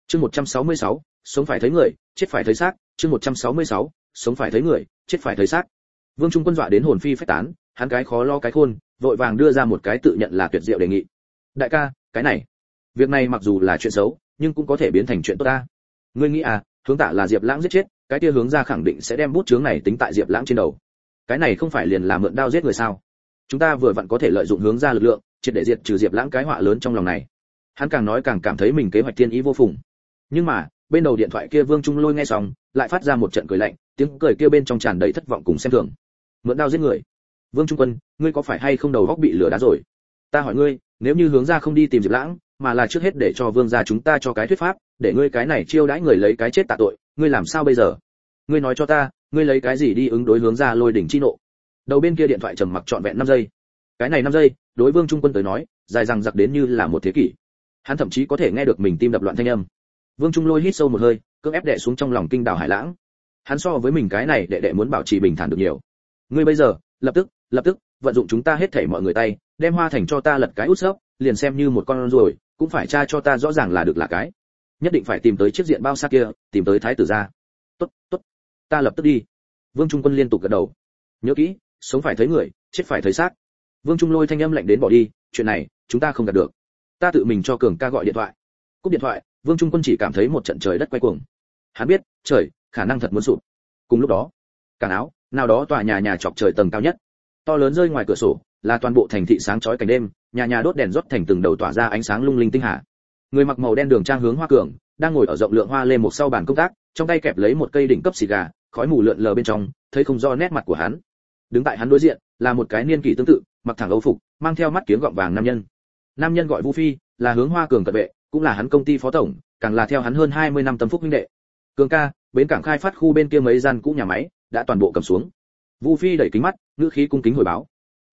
Chương 166, sống phải thấy người, chết phải thấy xác. Chương 166, sống phải thấy người, chết phải thấy xác. Vương Trung Quân dọa đến hồn phi phách tán, hắn cái khó lo cái khôn, vội vàng đưa ra một cái tự nhận là tuyệt diệu đề nghị. Đại ca, cái này, việc này mặc dù là chuyện xấu, nhưng cũng có thể biến thành chuyện tốt ta. Ngươi nghĩ à, Hướng Tạ là Diệp Lãng giết chết, cái kia Hướng gia khẳng định sẽ đem bút chướng này tính tại Diệp Lãng trên đầu. Cái này không phải liền là mượn đao giết người sao? Chúng ta vừa vặn có thể lợi dụng Hướng gia lực lượng, triệt để diệt trừ Diệp Lãng cái họa lớn trong lòng này. Hắn càng nói càng cảm thấy mình kế hoạch thiên ý vô phùng. Nhưng mà, bên đầu điện thoại kia Vương Trung Lôi nghe xong, lại phát ra một trận cười lạnh, tiếng cười kia bên trong tràn đầy thất vọng cùng xem thường. Mượn đao giết người? Vương Trung Quân, ngươi có phải hay không đầu óc bị lửa đá rồi? Ta hỏi ngươi, nếu như Hướng gia không đi tìm Diệp Lãng, mà là trước hết để cho Vương gia chúng ta cho cái thuyết pháp, để ngươi cái này chiêu đãi người lấy cái chết tạ tội, ngươi làm sao bây giờ? Ngươi nói cho ta, ngươi lấy cái gì đi ứng đối Hướng gia lôi đỉnh chi nộ? Đầu bên kia điện thoại trầm mặc trọn vẹn 5 giây. Cái này 5 giây, đối Vương Trung Quân tới nói, dài dằng dặc đến như là một thế kỷ. Hắn thậm chí có thể nghe được mình tim đập loạn thanh âm. Vương Trung Lôi hít sâu một hơi, cưỡng ép đè xuống trong lòng kinh đảo hải lãng. Hắn so với mình cái này đệ muốn bảo trì bình thản được nhiều. Ngươi bây giờ, lập tức, vận dụng chúng ta hết thảy mọi người tay, đem Hoa Thành cho ta lật cái út sấp, liền xem như một con rồi, cũng phải tra cho ta rõ ràng là được là cái. Nhất định phải tìm tới chiếc diện bao xa kia, tìm tới thái tử gia. Tốt, ta lập tức đi. Vương Trung Quân liên tục gật đầu. Nhớ kỹ, sống phải thấy người, chết phải thấy xác. Vương Trung Lôi thanh âm lạnh đến bỏ đi, chuyện này, chúng ta không đạt được. Ta tự mình cho Cường ca gọi điện thoại. Cúp điện thoại, Vương Trung Quân chỉ cảm thấy một trận trời đất quay cuồng. Hắn biết, trời, khả năng thật muốn sụp. Cùng lúc đó, cản áo, nào đó tòa nhà chọc trời tầng cao nhất. To lớn rơi ngoài cửa sổ, là toàn bộ thành thị sáng chói cảnh đêm, nhà đốt đèn rót thành từng đầu tỏa ra ánh sáng lung linh tinh hà. Người mặc màu đen đường trang Hướng Hoa Cường, đang ngồi ở rộng lượng hoa lê một sau bàn công tác, trong tay kẹp lấy một cây đỉnh cấp xì gà, khói mù lượn lờ bên trong, thấy không rõ nét mặt của hắn. Đứng tại hắn đối diện, là một cái niên kỷ tương tự, mặc thẳng âu phục, mang theo mắt kiếng gọng vàng nam nhân. Nam nhân gọi Vu Phi, là Hướng Hoa Cường cận vệ, cũng là hắn công ty phó tổng, càng là theo hắn hơn 20 năm tâm phúc huynh đệ. Cường ca, bến cảng khai phát khu bên kia mấy gian cũ nhà máy đã toàn bộ cầm xuống. Vu Phi đẩy kính mắt, ngữ khí cung kính hồi báo.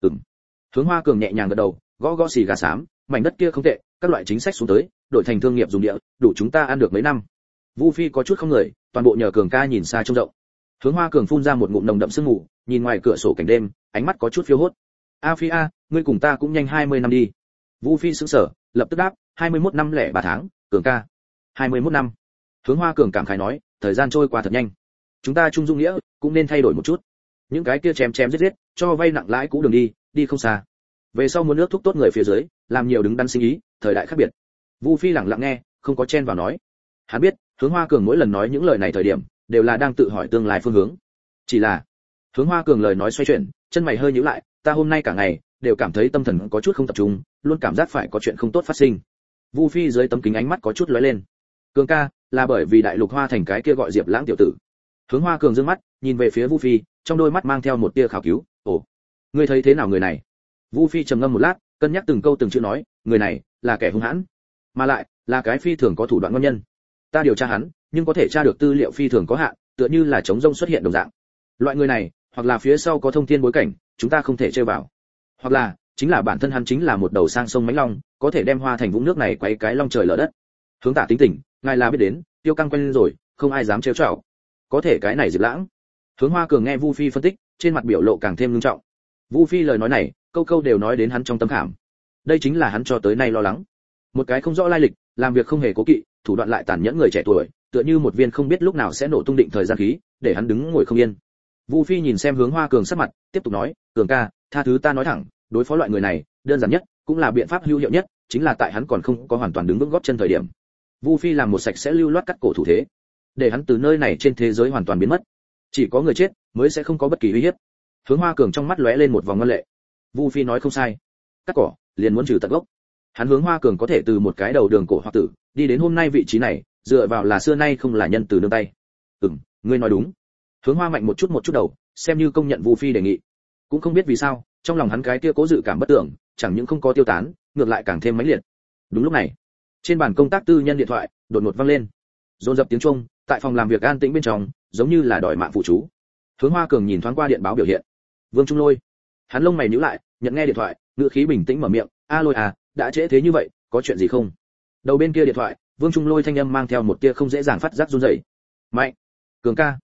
Hướng Hoa Cường nhẹ nhàng gật đầu, gõ xì gà xám, mảnh đất kia không tệ, các loại chính sách xuống tới, đổi thành thương nghiệp dùng địa, đủ chúng ta ăn được mấy năm. Vu Phi có chút không người, toàn bộ nhờ Cường ca nhìn xa trông rộng. Hướng Hoa Cường phun ra một ngụm nồng đậm sương mù, nhìn ngoài cửa sổ cảnh đêm, ánh mắt có chút phiêu hốt. A Phi a, ngươi cùng ta cũng nhanh 20 năm đi. Vu Phi sững sờ, lập tức đáp, 21 năm lẻ 3 tháng, Cường ca. 21 năm. Hướng Hoa Cường cảm khái nói, thời gian trôi qua thật nhanh. Chúng ta chung dung nghĩa, cũng nên thay đổi một chút. Những cái kia chém giết, cho vay nặng lãi cũ đường đi không xa. Về sau muốn nước thúc tốt người phía dưới, làm nhiều đứng đắn sinh ý, thời đại khác biệt. Vu Phi lặng lặng nghe, không có chen vào nói. Hắn biết, Hướng Hoa Cường mỗi lần nói những lời này thời điểm, đều là đang tự hỏi tương lai phương hướng. Chỉ là, Hướng Hoa Cường lời nói xoay chuyển, chân mày hơi nhíu lại, ta hôm nay cả ngày đều cảm thấy tâm thần có chút không tập trung, luôn cảm giác phải có chuyện không tốt phát sinh. Vu Phi dưới tấm kính ánh mắt có chút lóe lên. Cường ca, là bởi vì đại lục Hoa Thành cái kia gọi Diệp Lãng tiểu tử. Hướng Hoa Cường dương mắt, nhìn về phía Vu Phi, trong đôi mắt mang theo một tia khảo cứu. Ồ, ngươi thấy thế nào người này? Vu Phi trầm ngâm một lát, cân nhắc từng câu từng chữ nói, người này là kẻ hung hãn, mà lại là cái phi thường có thủ đoạn ngon nhân. Ta điều tra hắn, nhưng có thể tra được tư liệu phi thường có hạn, tựa như là chống rông xuất hiện đồng dạng. Loại người này, hoặc là phía sau có thông thiên bối cảnh, chúng ta không thể chơi vào, hoặc là chính là bản thân hắn chính là một đầu sang sông mãnh long, có thể đem Hoa Thành vũng nước này quấy cái long trời lở đất. Hướng Tạ tính tình, ngài là biết đến, tiêu căng quen rồi, không ai dám trêu chọc. Có thể cái này Diệp Lãng. Hướng Hoa Cường nghe Vu Phi phân tích, trên mặt biểu lộ càng thêm nghiêm trọng. Vu Phi lời nói này, câu câu đều nói đến hắn trong tâm khảm. Đây chính là hắn cho tới nay lo lắng. Một cái không rõ lai lịch, làm việc không hề cố kỵ, thủ đoạn lại tàn nhẫn người trẻ tuổi, tựa như một viên không biết lúc nào sẽ nổ tung định thời gian khí, để hắn đứng ngồi không yên. Vu Phi nhìn xem Hướng Hoa Cường sắc mặt, tiếp tục nói, Cường ca, tha thứ ta nói thẳng, đối phó loại người này, đơn giản nhất, cũng là biện pháp hữu hiệu nhất, chính là tại hắn còn không có hoàn toàn đứng vững gót chân thời điểm. Vu Phi làm một sạch sẽ lưu loát cắt cổ thủ thế, để hắn từ nơi này trên thế giới hoàn toàn biến mất. Chỉ có người chết mới sẽ không có bất kỳ uy hiếp. Hướng Hoa Cường trong mắt lóe lên một vòng ngân lệ. Vu Phi nói không sai, cắt cỏ liền muốn trừ tận gốc. Hắn Hướng Hoa Cường có thể từ một cái đầu đường cổ hoặc tử đi đến hôm nay vị trí này, dựa vào là xưa nay không là nhân từ nương tay. Ngươi nói đúng. Hướng Hoa mạnh một chút đầu, xem như công nhận Vu Phi đề nghị. Cũng không biết vì sao, trong lòng hắn cái kia cố dự cảm bất tưởng, chẳng những không có tiêu tán, ngược lại càng thêm mãnh liệt. Đúng lúc này, trên bàn công tác tư nhân điện thoại đột ngột vang lên, dồn dập tiếng chuông, tại phòng làm việc an tĩnh bên trong, giống như là đòi mạng phụ chú. Hướng Hoa Cường nhìn thoáng qua điện báo biểu hiện. Vương Trung Lôi. Hắn lông mày nhíu lại, nhận nghe điện thoại, ngữ khí bình tĩnh mở miệng, "A Lôi à, đã trễ thế như vậy, có chuyện gì không?" Đầu bên kia điện thoại, Vương Trung Lôi thanh âm mang theo một tia không dễ dàng phát giác run rẩy. "Mạnh, Cường ca."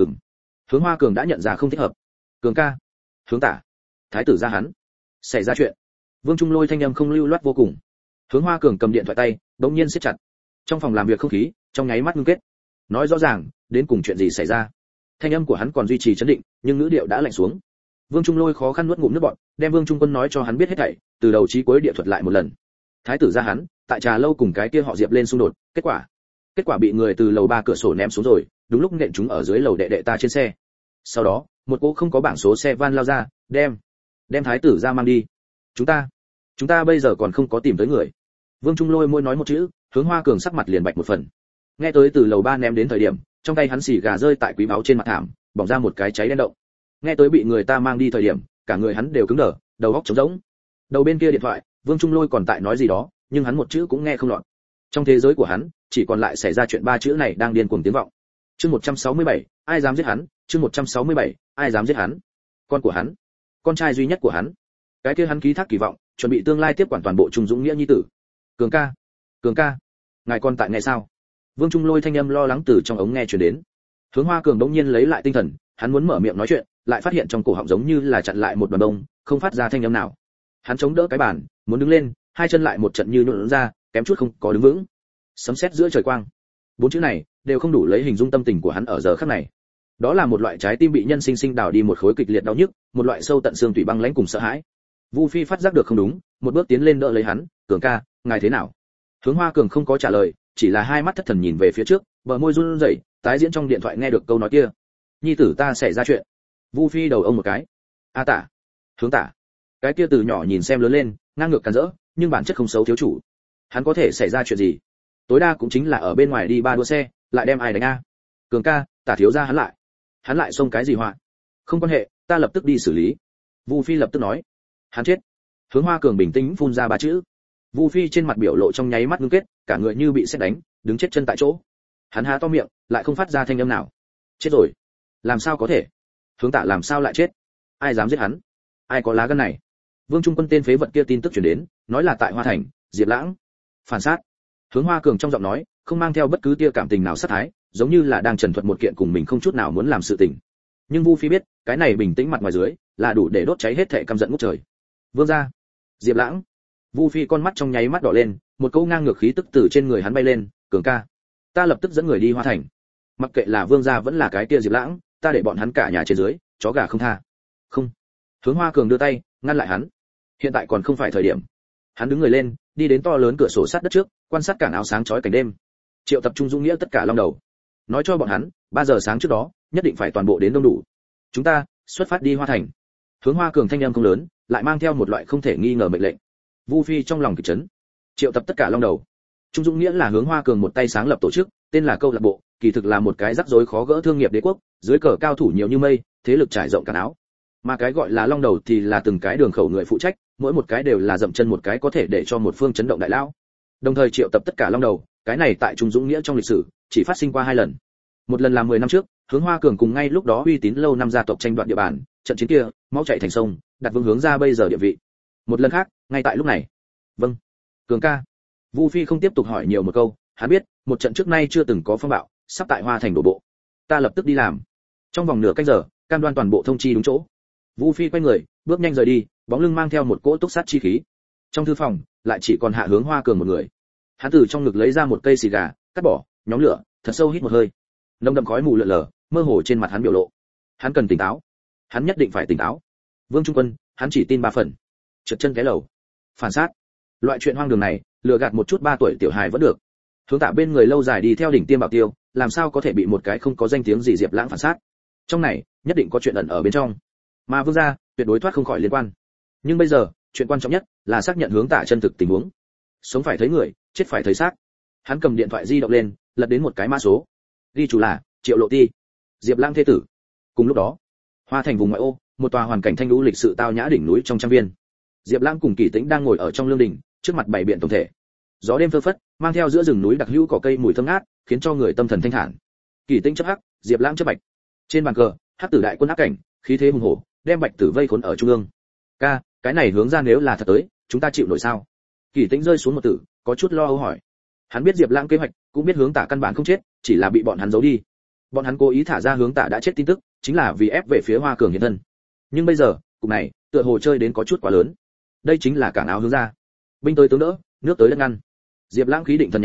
Hướng Hoa Cường đã nhận ra không thích hợp. "Cường ca." "Hướng Tả." "Thái tử gia hắn." "Xảy ra chuyện." Vương Trung Lôi thanh âm không lưu loát vô cùng. Hướng Hoa Cường cầm điện thoại tay, bỗng nhiên siết chặt. Trong phòng làm việc không khí trong nháy mắt ngưng kết. Nói rõ ràng, đến cùng chuyện gì xảy ra? Thanh âm của hắn còn duy trì trấn định, nhưng ngữ điệu đã lạnh xuống. Vương Trung Lôi khó khăn nuốt ngụm nước bọt, đem Vương Trung Quân nói cho hắn biết hết thảy, từ đầu chí cuối địa thuật lại một lần. Thái tử gia hắn, tại trà lâu cùng cái kia họ Diệp lên xung đột, kết quả bị người từ lầu 3 cửa sổ ném xuống rồi, đúng lúc nện chúng ở dưới lầu đệ đệ ta trên xe. Sau đó, một cô không có bảng số xe van lao ra, đem thái tử gia mang đi. Chúng ta bây giờ còn không có tìm tới người. Vương Trung Lôi môi nói một chữ, Hướng Hoa Cường sắc mặt liền bạch một phần. Nghe tới từ lầu 3 ném đến thời điểm, trong tay hắn xì gà rơi tại quý báu trên mặt thảm, bỏng ra một cái cháy đen động. Nghe tới bị người ta mang đi thời điểm, cả người hắn đều cứng đờ, đầu óc trống rỗng. Đầu bên kia điện thoại, Vương Trung Lôi còn tại nói gì đó, nhưng hắn một chữ cũng nghe không lọt. Trong thế giới của hắn, chỉ còn lại xảy ra chuyện ba chữ này đang điên cuồng tiếng vọng. Chương 167, ai dám giết hắn? Chương 167, ai dám giết hắn? Con của hắn, con trai duy nhất của hắn. Cái kia hắn ký thác kỳ vọng, chuẩn bị tương lai tiếp quản toàn bộ Trung Dũng nghĩa nhi tử. Cường ca, ngài còn tại ngày sao? Vương Trung Lôi thanh âm lo lắng từ trong ống nghe truyền đến. Hướng Hoa Cường đống nhiên lấy lại tinh thần, hắn muốn mở miệng nói chuyện, lại phát hiện trong cổ họng giống như là chặn lại một đoàn bông, không phát ra thanh âm nào. Hắn chống đỡ cái bàn, muốn đứng lên, hai chân lại một trận như nhũn ra, kém chút không có đứng vững. Sấm sét giữa trời quang. Bốn chữ này đều không đủ lấy hình dung tâm tình của hắn ở giờ khắc này. Đó là một loại trái tim bị nhân sinh sinh đào đi một khối kịch liệt đau nhức, một loại sâu tận xương tủy băng lãnh cùng sợ hãi. Vu Phi phát giác được không đúng, một bước tiến lên đỡ lấy hắn, "Cường ca, ngài thế nào?" Hướng Hoa Cường không có trả lời, chỉ là hai mắt thất thần nhìn về phía trước, bờ môi run rẩy, tái diễn trong điện thoại nghe được câu nói kia. "Nhi tử ta xảy ra chuyện." Vu Phi đầu ông một cái. "A Tả." Hướng Tả. Cái kia từ nhỏ nhìn xem lớn lên, ngang ngược càn rỡ, nhưng bản chất không xấu thiếu chủ. Hắn có thể xảy ra chuyện gì? Tối đa cũng chính là ở bên ngoài đi ba đua xe, lại đem ai đánh a? Cường ca, Tả thiếu gia hắn lại xông cái gì họa? Không quan hệ, ta lập tức đi xử lý. Vu Phi lập tức nói. Hắn chết. Hướng Hoa Cường bình tĩnh phun ra ba chữ. Vu Phi trên mặt biểu lộ trong nháy mắt ngưng kết, cả người như bị sét đánh, đứng chết chân tại chỗ. Hắn há to miệng, lại không phát ra thanh âm nào. Chết rồi. Làm sao có thể? Hướng Tả làm sao lại chết? Ai dám giết hắn? Ai có lá gan này? Vương Trung Quân tên phế vật kia tin tức truyền đến, nói là tại Hoa Thành, Diệp Lãng phản sát. Hướng Hoa Cường trong giọng nói, không mang theo bất cứ tia cảm tình nào sát thái, giống như là đang trần thuật một kiện cùng mình không chút nào muốn làm sự tình. Nhưng Vu Phi biết, cái này bình tĩnh mặt ngoài dưới, là đủ để đốt cháy hết thệ căm giận ngút trời. Vương gia, Diệp Lãng. Vu Phi con mắt trong nháy mắt đỏ lên, một câu ngang ngược khí tức từ trên người hắn bay lên, "Cường ca, ta lập tức dẫn người đi Hoa Thành. Mặc kệ là Vương gia vẫn là cái kia Diệp Lãng, ta để bọn hắn cả nhà trên dưới, chó gà không tha." "Không." Hướng Hoa Cường đưa tay, ngăn lại hắn. Hiện tại còn không phải thời điểm. Hắn đứng người lên, đi đến to lớn cửa sổ sát đất trước, quan sát cảng áo sáng chói cảnh đêm. Triệu tập Trung Dũng nghĩa tất cả long đầu, nói cho bọn hắn, 3 giờ sáng trước đó, nhất định phải toàn bộ đến đông đủ. Chúng ta xuất phát đi Hoa Thành. Hướng Hoa Cường thanh âm không lớn, lại mang theo một loại không thể nghi ngờ mệnh lệnh. Vu Phi trong lòng kịch chấn. Triệu tập tất cả long đầu. Trung Dũng nghĩa là Hướng Hoa Cường một tay sáng lập tổ chức, tên là câu lạc bộ, kỳ thực là một cái rắc rối khó gỡ thương nghiệp đế quốc, dưới cờ cao thủ nhiều như mây, thế lực trải rộng cả áo. Mà cái gọi là long đầu thì là từng cái đường khẩu người phụ trách, mỗi một cái đều là dậm chân một cái có thể để cho một phương chấn động đại lao. Đồng thời triệu tập tất cả long đầu, cái này tại Trung Dũng nghĩa trong lịch sử chỉ phát sinh qua 2 lần. Một lần là 10 năm trước, Hướng Hoa Cường cùng ngay lúc đó uy tín lâu năm gia tộc tranh đoạt địa bàn, trận chiến kia, máu chảy thành sông, đặt vững Hướng ra bây giờ địa vị. Một lần khác, ngay tại lúc này. "Vâng, Cường ca." Vu Phi không tiếp tục hỏi nhiều một câu, hắn biết, một trận trước nay chưa từng có phong bạo, sắp tại Hoa Thành đổ bộ. "Ta lập tức đi làm." Trong vòng nửa canh giờ, cam đoan toàn bộ thông chi đúng chỗ. Vu Phi quay người, bước nhanh rời đi, bóng lưng mang theo một cỗ túc sát chi khí. Trong thư phòng, lại chỉ còn Hạ Hướng Hoa Cường một người. Hắn từ trong ngực lấy ra một cây xì gà, cắt bỏ, nhóm lửa, thật sâu hít một hơi. Nồng đậm khói mù lượn lờ, mơ hồ trên mặt hắn biểu lộ. Hắn cần tỉnh táo. Hắn nhất định phải tỉnh táo. Vương Trung Quân, hắn chỉ tin 3 phần. Trượt chân cái lầu. Phản sát. Loại chuyện hoang đường này, lừa gạt một chút 3 tuổi tiểu hài vẫn được. Hướng Tạ bên người lâu dài đi theo đỉnh tiêm bảo tiêu, làm sao có thể bị một cái không có danh tiếng gì Diệp Lãng phản sát. Trong này, nhất định có chuyện ẩn ở bên trong. Mà Vương gia, tuyệt đối thoát không khỏi liên quan. Nhưng bây giờ, chuyện quan trọng nhất là xác nhận Hướng Tạ chân thực tình huống. Sống phải thấy người, chết phải thấy xác. Hắn cầm điện thoại di động lên, lật đến một cái mã số. Ghi chủ là Triệu Lộ Ti, Diệp Lãng thế tử. Cùng lúc đó, Hoa Thành vùng ngoại ô, một tòa hoàn cảnh thanh lũ lịch sự tao nhã đỉnh núi trong trang viên. Diệp Lãng cùng Kỳ Tĩnh đang ngồi ở trong lương đình, trước mặt bày biện tổng thể. Gió đêm phơ phất, mang theo giữa rừng núi đặc hữu cỏ cây mùi thơm ngát, khiến cho người tâm thần thanh thản. Kỳ Tĩnh chấp hắc, Diệp Lãng chấp bạch. Trên bàn cờ, hắc tử đại quân áp cảnh, khí thế hùng hổ, đem bạch tử vây khốn ở trung ương. "Ca, cái này hướng ra nếu là thật tới, chúng ta chịu nổi sao?" Kỳ Tĩnh rơi xuống một tử, có chút lo âu hỏi. Hắn biết Diệp Lãng kế hoạch, cũng biết Hướng Tả căn bản không chết, chỉ là bị bọn hắn giấu đi. Bọn hắn cố ý thả ra Hướng Tả đã chết tin tức, chính là vì ép về phía Hoa Cường hiện thân. Nhưng bây giờ, cục này, tựa hồ chơi đến có chút quá lớn. Đây chính là cảng áo Hướng ra. Binh tới tướng đỡ, nước tới đất ngăn. Diệp Lãng khí định thần nhàn,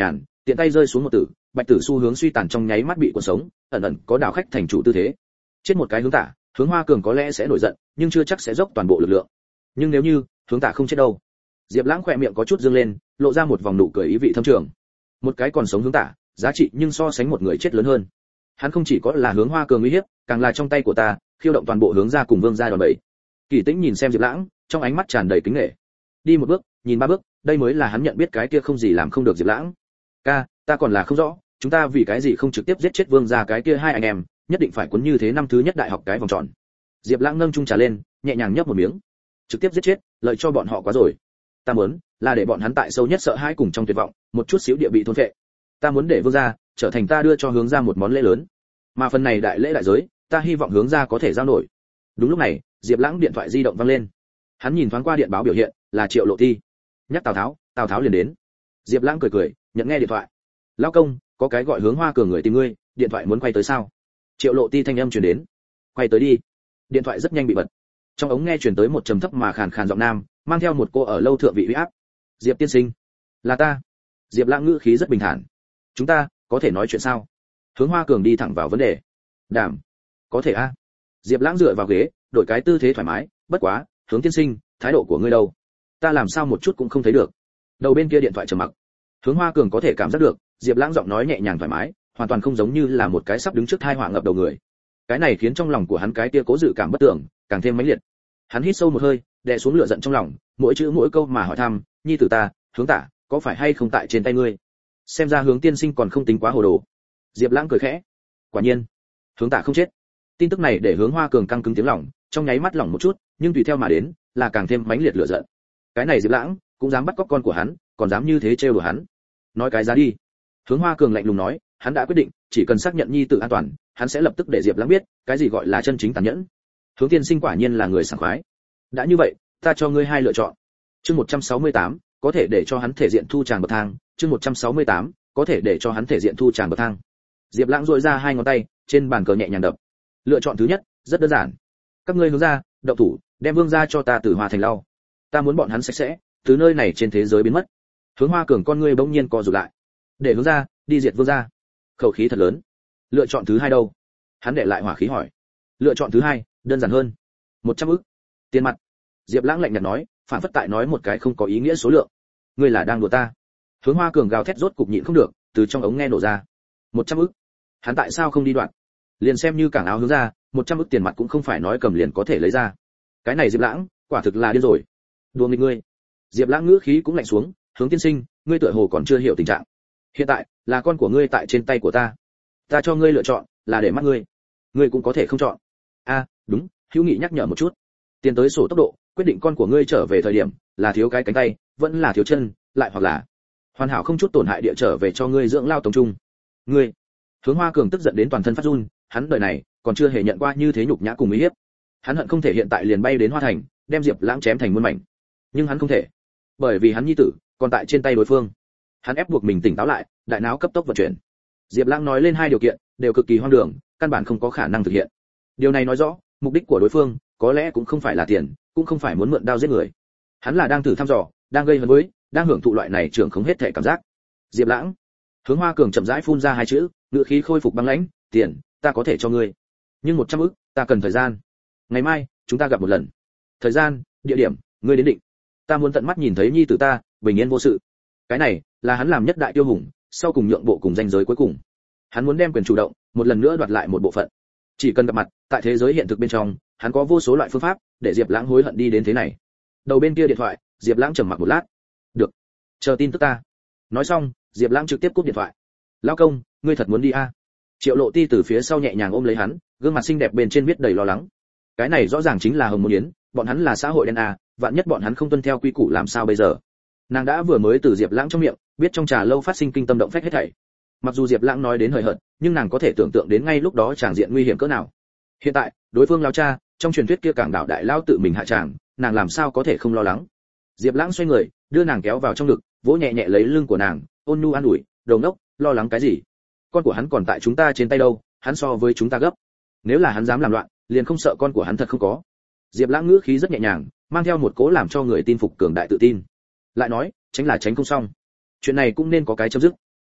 tiện tay rơi xuống một tử, bạch tử xu hướng suy tàn trong nháy mắt bị cuốn sống, ẩn ẩn có đảo khách thành chủ tư thế. Chết một cái hướng tả, Hướng Hoa Cường có lẽ sẽ nổi giận, nhưng chưa chắc sẽ dốc toàn bộ lực lượng. Nhưng nếu như hướng tả không chết đâu? Diệp Lãng khỏe miệng có chút dương lên, lộ ra một vòng nụ cười ý vị thâm trường. Một cái còn sống hướng tả, giá trị nhưng so sánh một người chết lớn hơn. Hắn không chỉ có là Hướng Hoa Cường uy hiếp, càng là trong tay của ta, khiêu động toàn bộ hướng gia cùng vương gia đòn bẩy. Kỳ Tĩnh nhìn xem Diệp Lãng, trong ánh mắt tràn đầy kính nể. Đi một bước, nhìn ba bước, đây mới là hắn nhận biết cái kia không gì làm không được Diệp Lãng. Ca, ta còn là không rõ, chúng ta vì cái gì không trực tiếp giết chết vương gia cái kia hai anh em, nhất định phải cuốn như thế năm thứ nhất đại học cái vòng tròn. Diệp Lãng nâng chung trà lên, nhẹ nhàng nhấp một miếng. Trực tiếp giết chết, lợi cho bọn họ quá rồi. Ta muốn là để bọn hắn tại sâu nhất sợ hãi cùng trong tuyệt vọng, một chút xíu địa bị thôn phệ. Ta muốn để vương gia trở thành ta đưa cho hướng gia một món lễ lớn. Mà phần này đại lễ đại giới, ta hy vọng hướng gia có thể giao nổi. Đúng lúc này, Diệp Lãng điện thoại di động vang lên. Hắn nhìn thoáng qua điện báo biểu hiện, là Triệu Lộ Ti. Nhắc Tào Tháo liền đến. Diệp Lãng cười cười, nhận nghe điện thoại. Lão công, có cái gọi Hướng Hoa Cường người tìm ngươi, điện thoại muốn quay tới sao? Triệu Lộ Ti thanh âm truyền đến. Quay tới đi. Điện thoại rất nhanh bị bật. Trong ống nghe truyền tới một trầm thấp mà khàn khàn giọng nam, mang theo một cô ở lâu thượng vị uy áp. Diệp tiên sinh, là ta. Diệp Lãng ngữ khí rất bình thản. Chúng ta có thể nói chuyện sao? Hướng Hoa Cường đi thẳng vào vấn đề. Đảm, có thể a. Diệp Lãng dựa vào ghế, đổi cái tư thế thoải mái, bất quá, Hướng tiên sinh, thái độ của ngươi đâu? Ta làm sao một chút cũng không thấy được. Đầu bên kia điện thoại trầm mặc. Hướng Hoa Cường có thể cảm giác được, Diệp Lãng giọng nói nhẹ nhàng thoải mái, hoàn toàn không giống như là một cái sắp đứng trước tai họa ngập đầu người. Cái này khiến trong lòng của hắn cái kia cố dự cảm bất tưởng càng thêm mãnh liệt. Hắn hít sâu một hơi, đè xuống lửa giận trong lòng, mỗi chữ mỗi câu mà hỏi thăm, nhi tử ta, Hướng tả, có phải hay không tại trên tay ngươi? Xem ra Hướng tiên sinh còn không tính quá hồ đồ. Diệp Lãng cười khẽ. Quả nhiên, Hướng tả không chết. Tin tức này để Hướng Hoa Cường căng cứng tiếng lòng, trong nháy mắt lỏng một chút, nhưng tùy theo mà đến là càng thêm mãnh liệt lửa giận. Cái này Diệp Lãng cũng dám bắt cóc con của hắn, còn dám như thế trêu đùa hắn. Nói cái giá đi. Hướng Hoa Cường lạnh lùng nói, hắn đã quyết định, chỉ cần xác nhận nhi tử an toàn, hắn sẽ lập tức để Diệp Lãng biết, cái gì gọi là chân chính tàn nhẫn. Hướng tiên sinh quả nhiên là người sảng khoái. Đã như vậy, ta cho ngươi hai lựa chọn. Chương 168, có thể để cho hắn thể diện thu tràng bậc thang, chương 168, có thể để cho hắn thể diện thu tràng bậc thang. Diệp Lãng duỗi ra hai ngón tay, trên bàn cờ nhẹ nhàng đập. Lựa chọn thứ nhất, rất đơn giản. Các ngươi hướng ra, động thủ, đem vương gia cho ta từ Hoa Thành lau. Ta muốn bọn hắn sạch sẽ, từ nơi này trên thế giới biến mất. Hướng Hoa Cường con ngươi bỗng nhiên co rụt lại. Để hướng ra, đi diệt vương gia. Khẩu khí thật lớn. Lựa chọn thứ hai đâu? Hắn để lại hỏa khí hỏi. Lựa chọn thứ hai, đơn giản hơn. 100 ức. Tiền mặt. Diệp Lãng lạnh nhạt nói, phản phất tại nói một cái không có ý nghĩa số lượng. Ngươi là đang đùa ta? Hướng Hoa Cường gào thét rốt cục nhịn không được, từ trong ống nghe nổ ra. 100 ức. Hắn tại sao không đi đoạn? Liền xem như cảng áo hướng ra, 100 ức tiền mặt cũng không phải nói cầm liền có thể lấy ra. Cái này Diệp Lãng, quả thực là điên rồi. Đùa nghịch ngươi. Diệp Lãng ngữ khí cũng lạnh xuống, Hướng tiên sinh, ngươi tựa hồ còn chưa hiểu tình trạng. Hiện tại, là con của ngươi tại trên tay của ta. Ta cho ngươi lựa chọn, là để mắt ngươi. Ngươi cũng có thể không chọn. Đúng, Hữu Nghị nhắc nhở một chút. Tiền tới sổ tốc độ, quyết định con của ngươi trở về thời điểm, là thiếu cái cánh tay, vẫn là thiếu chân, lại hoặc là hoàn hảo không chút tổn hại địa trở về cho ngươi dưỡng lao tổng trung. Ngươi. Hướng Hoa Cường tức giận đến toàn thân phát run, hắn đời này còn chưa hề nhận qua như thế nhục nhã cùng uy hiếp. Hắn hận không thể hiện tại liền bay đến Hoa Thành, đem Diệp Lãng chém thành muôn mảnh. Nhưng hắn không thể, bởi vì hắn nhi tử còn tại trên tay đối phương. Hắn ép buộc mình tỉnh táo lại, đại não cấp tốc vận chuyển. Diệp Lãng nói lên hai điều kiện, đều cực kỳ hoang đường, căn bản không có khả năng thực hiện. Điều này nói rõ, mục đích của đối phương có lẽ cũng không phải là tiền, cũng không phải muốn mượn đao giết người. Hắn là đang thử thăm dò, đang gây hấn với, đang hưởng thụ loại này trưởng không hết thể cảm giác. Diệp Lãng. Hướng Hoa Cường chậm rãi phun ra hai chữ, ngữ khí khôi phục băng lãnh, tiền, ta có thể cho ngươi. Nhưng 100 ức, ta cần thời gian. Ngày mai, chúng ta gặp một lần. Thời gian, địa điểm, ngươi đến định. Ta muốn tận mắt nhìn thấy nhi tử ta bình yên vô sự. Cái này là hắn làm nhất đại tiêu hùng, sau cùng nhượng bộ cùng danh giới cuối cùng. Hắn muốn đem quyền chủ động một lần nữa đoạt lại một bộ phận. Chỉ cần gặp mặt, tại thế giới hiện thực bên trong, hắn có vô số loại phương pháp để Diệp Lãng hối hận đi đến thế này. Đầu bên kia điện thoại, Diệp Lãng trầm mặc một lát. Được, chờ tin tức ta. Nói xong, Diệp Lãng trực tiếp cúp điện thoại. Lão công, ngươi thật muốn đi a? Triệu Lộ Ti từ phía sau nhẹ nhàng ôm lấy hắn, gương mặt xinh đẹp bên trên viết đầy lo lắng. Cái này rõ ràng chính là Hồng Môn Yến, bọn hắn là xã hội đen a, vạn nhất bọn hắn không tuân theo quy củ làm sao bây giờ? Nàng đã vừa mới từ Diệp Lãng trong miệng biết trong trà lâu phát sinh kinh tâm động phách hết thảy. Mặc dù Diệp Lãng nói đến hời hợt, nhưng nàng có thể tưởng tượng đến ngay lúc đó tràng diện nguy hiểm cỡ nào. Hiện tại, đối phương lão cha, trong truyền thuyết kia cảng đảo đại lao tự mình hạ tràng, nàng làm sao có thể không lo lắng. Diệp Lãng xoay người, đưa nàng kéo vào trong ngực, vỗ nhẹ nhẹ lấy lưng của nàng, ôn nhu an ủi, "Đồ ngốc, lo lắng cái gì? Con của hắn còn tại chúng ta trên tay đâu, hắn so với chúng ta gấp. Nếu là hắn dám làm loạn, liền không sợ con của hắn thật không có." Diệp Lãng ngữ khí rất nhẹ nhàng, mang theo một cố làm cho người tin phục cường đại tự tin. Lại nói, tránh là tránh không xong. Chuyện này cũng nên có cái chấm dứt.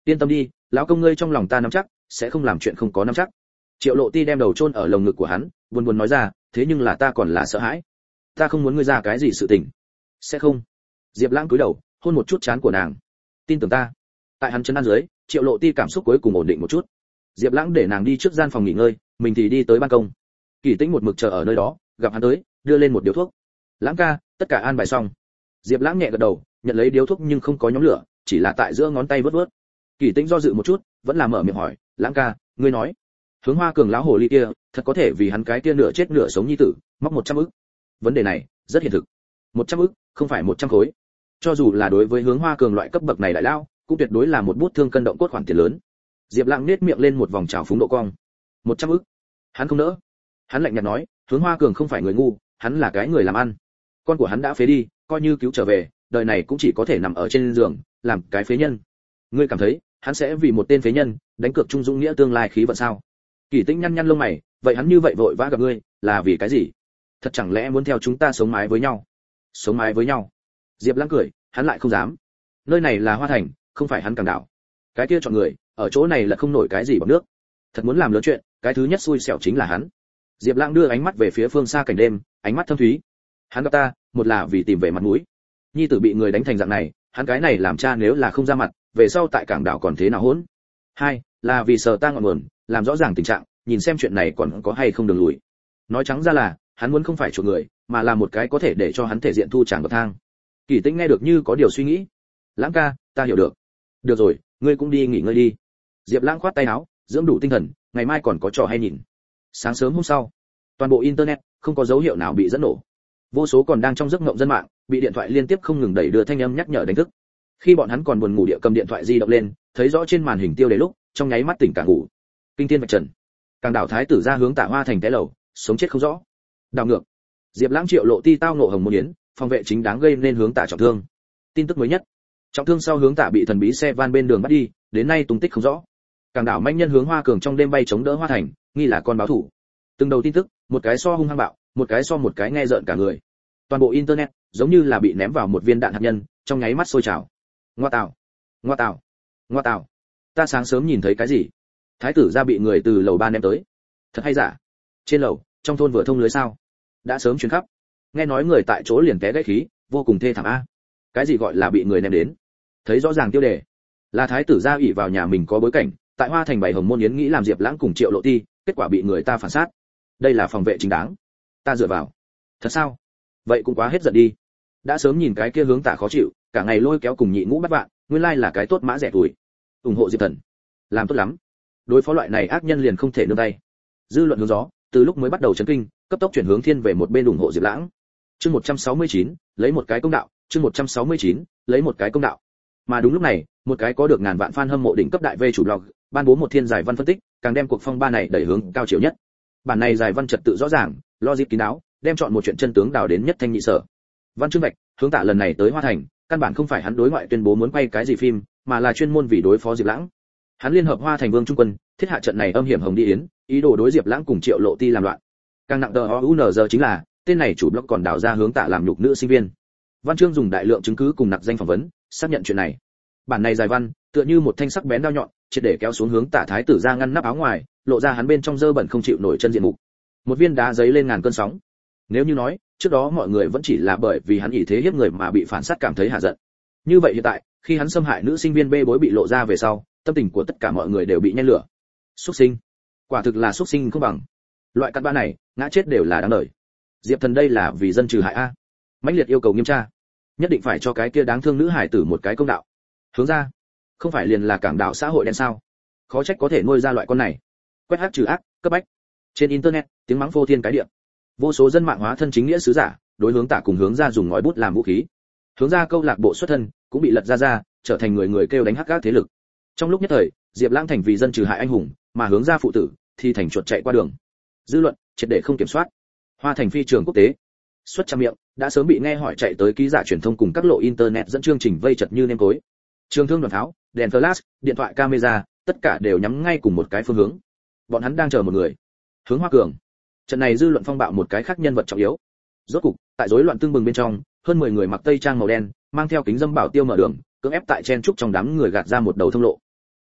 yên tâm đi, lão công ngươi trong lòng ta nắm chắc, sẽ không làm chuyện không có nắm chắc. Triệu Lộ Ti đem đầu chôn ở lồng ngực của hắn, buồn buồn nói ra, thế nhưng là ta còn là sợ hãi. Ta không muốn ngươi ra cái gì sự tình. Sẽ không. Diệp Lãng cúi đầu, hôn một chút trán của nàng. Tin tưởng ta. Tại hắn chân ăn dưới, Triệu Lộ Ti cảm xúc cuối cùng ổn định một chút. Diệp Lãng để nàng đi trước gian phòng nghỉ ngơi, mình thì đi tới ban công. Kỳ Tĩnh một mực chờ ở nơi đó, gặp hắn tới, đưa lên một điếu thuốc. Lãng ca, tất cả an bài xong. Diệp Lãng nhẹ gật đầu, nhận lấy điếu thuốc nhưng không có nhóm lửa, chỉ là tại giữa ngón tay vớt vớt. Kỳ Tĩnh do dự một chút, vẫn là mở miệng hỏi, Lãng ca, ngươi nói, Hướng Hoa Cường lão hồ ly kia, thật có thể vì hắn cái kia nửa chết nửa sống nhi tử, móc 100 ức. Vấn đề này rất hiện thực. 100 ức, không phải 100 khối. Cho dù là đối với Hướng Hoa Cường loại cấp bậc này đại lao, cũng tuyệt đối là một bút thương cân động cốt khoản tiền lớn. Diệp Lãng nhếch miệng lên một vòng trào phúng độ cong. 100 ức. Hắn không đỡ. Hắn lạnh nhạt nói, Hướng Hoa Cường không phải người ngu, hắn là cái người làm ăn. Con của hắn đã phế đi, coi như cứu trở về, đời này cũng chỉ có thể nằm ở trên giường, làm cái phế nhân. Ngươi cảm thấy, hắn sẽ vì một tên phế nhân, đánh cược trung dũng nghĩa tương lai khí vận sao? Kỳ Tĩnh nhăn nhăn lông mày, vậy hắn như vậy vội vã gặp ngươi, là vì cái gì? Thật chẳng lẽ muốn theo chúng ta sống mái với nhau? Sống mái với nhau? Diệp Lãng cười, hắn lại không dám. Nơi này là Hoa Thành, không phải hắn Cảng Đảo. Cái kia chọn người, ở chỗ này là không nổi cái gì bằng nước. Thật muốn làm lớn chuyện, cái thứ nhất xui xẻo chính là hắn. Diệp Lãng đưa ánh mắt về phía phương xa cảnh đêm, ánh mắt thâm thúy. Hắn gặp ta, một là vì tìm về mặt mũi. Nhi tử bị người đánh thành dạng này, hắn cái này làm cha nếu là không ra mặt, về sau tại Cảng Đảo còn thế nào hỗn. Hai, là vì sợ ta ngọn nguồn, làm rõ ràng tình trạng, nhìn xem chuyện này còn có hay không đường lùi. Nói trắng ra là, hắn muốn không phải chuộc người, mà là một cái có thể để cho hắn thể diện thu tràng bậc thang. Kỳ Tĩnh nghe được như có điều suy nghĩ. Lãng ca, ta hiểu được. Được rồi, ngươi cũng đi nghỉ ngơi đi. Diệp Lãng khoát tay áo, dưỡng đủ tinh thần, ngày mai còn có trò hay nhìn. Sáng sớm hôm sau, toàn bộ internet không có dấu hiệu nào bị dẫn nổ. Vô số còn đang trong giấc mộng dân mạng, bị điện thoại liên tiếp không ngừng đẩy đưa thanh âm nhắc nhở đánh thức. Khi bọn hắn còn buồn ngủ địa cầm điện thoại di động lên, thấy rõ trên màn hình tiêu đề lúc, trong nháy mắt tỉnh cả ngủ. Kinh thiên vạch trần. Cảng Đảo thái tử ra hướng Tạ Hoa Thành té lầu, sống chết không rõ. Đảo ngược. Diệp Lãng Triệu Lộ Ti tao ngộ Hồng Môn Yến, phòng vệ chính đáng gây nên hướng Tạ trọng thương. Tin tức mới nhất. Trọng thương sau hướng Tạ bị thần bí xe van bên đường bắt đi, đến nay tung tích không rõ. Cảng Đảo manh nhân hướng Hoa Cường trong đêm bay chống đỡ Hoa Thành, nghi là con báo thủ. Từng đầu tin tức, một cái so hung hăng bạo, một cái so một cái nghe rợn cả người. Toàn bộ internet giống như là bị ném vào một viên đạn hạt nhân, trong nháy mắt sôi trào. Ngoa tạo, ngoa tạo, ngoa tạo. Ta sáng sớm nhìn thấy cái gì? Thái tử gia bị người từ lầu 3 ném tới. Thật hay giả? Trên lầu, trong thôn vừa thông lưới sao? Đã sớm truyền khắp. Nghe nói người tại chỗ liền té gãy khí, vô cùng thê thảm a. Cái gì gọi là bị người ném đến? Thấy rõ ràng tiêu đề. Là thái tử gia ỷ vào nhà mình có bối cảnh, tại Hoa Thành bày Hồng Môn Yến nghĩ làm Diệp Lãng cùng Triệu Lộ Ti, kết quả bị người ta phản sát. Đây là phòng vệ chính đáng. Ta dựa vào. Thật sao? Vậy cũng quá hết giận đi. Đã sớm nhìn cái kia hướng Tạ khó chịu, cả ngày lôi kéo cùng nhị ngũ bắt vạn, nguyên lai là cái tốt mã rẻ tuổi. Ủng hộ Diệp Thần. Làm tốt lắm. Đối phó loại này ác nhân liền không thể nương tay. Dư luận hướng gió, từ lúc mới bắt đầu chấn kinh, cấp tốc chuyển hướng thiên về một bên ủng hộ Diệp Lãng. Chương 169, lấy một cái công đạo, chương 169, lấy một cái công đạo. Mà đúng lúc này, một cái có được ngàn vạn fan hâm mộ đỉnh cấp đại V chủ blog, ban bố một thiên giải văn phân tích, càng đem cuộc phong ba này đẩy hướng cao chiều nhất. Bản này giải văn trật tự rõ ràng, logic kín đáo, đem chọn một chuyện chân tướng đào đến nhất thanh nhị sở. Văn chương vạch, hướng Tạ lần này tới Hoa Thành, căn bản không phải hắn đối ngoại tuyên bố muốn quay cái gì phim, mà là chuyên môn vì đối phó Diệp Lãng. Hắn liên hợp Hoa Thành Vương Trung Quân, thiết hạ trận này âm hiểm hồng đi yến, ý đồ đối Diệp Lãng cùng Triệu Lộ Ti làm loạn. Càng nặng tờ OUNZ chính là, tên này chủ blog còn đào ra hướng Tạ làm nhục nữ sinh viên. Văn chương dùng đại lượng chứng cứ cùng nặc danh phỏng vấn, xác nhận chuyện này. Bản này dài văn, tựa như một thanh sắc bén đao nhọn, triệt để kéo xuống hướng Tạ thái tử ra ngăn nắp áo ngoài, lộ ra hắn bên trong dơ bẩn không chịu nổi chân diện mục. Một viên đá giấy lên ngàn cơn sóng. Nếu như nói, trước đó mọi người vẫn chỉ là bởi vì hắn ỷ thế hiếp người mà bị phản sát cảm thấy hạ giận. Như vậy hiện tại, khi hắn xâm hại nữ sinh viên bê bối bị lộ ra về sau, tâm tình của tất cả mọi người đều bị nhen lửa. Súc sinh, quả thực là súc sinh không bằng. Loại cặn bã này, ngã chết đều là đáng đời. Diệp Thần đây là vì dân trừ hại a. Mãnh liệt yêu cầu nghiêm tra, nhất định phải cho cái kia đáng thương nữ hải tử một cái công đạo. Hướng ra, không phải liền là Cảng Đảo xã hội đen sao? Khó trách có thể nuôi ra loại con này. Quét ác trừ ác, cấp bách. Trên internet, tiếng mắng phô thiên cái địa. Vô số dân mạng hóa thân chính nghĩa sứ giả, đối hướng Tạ cùng hướng ra dùng ngòi bút làm vũ khí. Hướng ra câu lạc bộ xuất thân, cũng bị lật ra, trở thành người người kêu đánh hắc các thế lực. Trong lúc nhất thời, Diệp Lãng thành vì dân trừ hại anh hùng, mà hướng ra phụ tử thì thành chuột chạy qua đường. Dư luận triệt để không kiểm soát. Hoa Thành phi trường quốc tế, xuất trăm miệng, đã sớm bị nghe hỏi chạy tới ký giả truyền thông cùng các lộ internet dẫn chương trình vây chật như nêm cối. Trường thương đoàn tháo, đèn flash, điện thoại camera, tất cả đều nhắm ngay cùng một cái phương hướng. Bọn hắn đang chờ một người. Hướng Hoa Cường. Trận này dư luận phong bạo một cái khác nhân vật trọng yếu. Rốt cục, tại rối loạn tương bừng bên trong, hơn 10 người mặc tây trang màu đen, mang theo kính dâm bảo tiêu mở đường, cưỡng ép tại chen trúc trong đám người gạt ra một đầu thông lộ.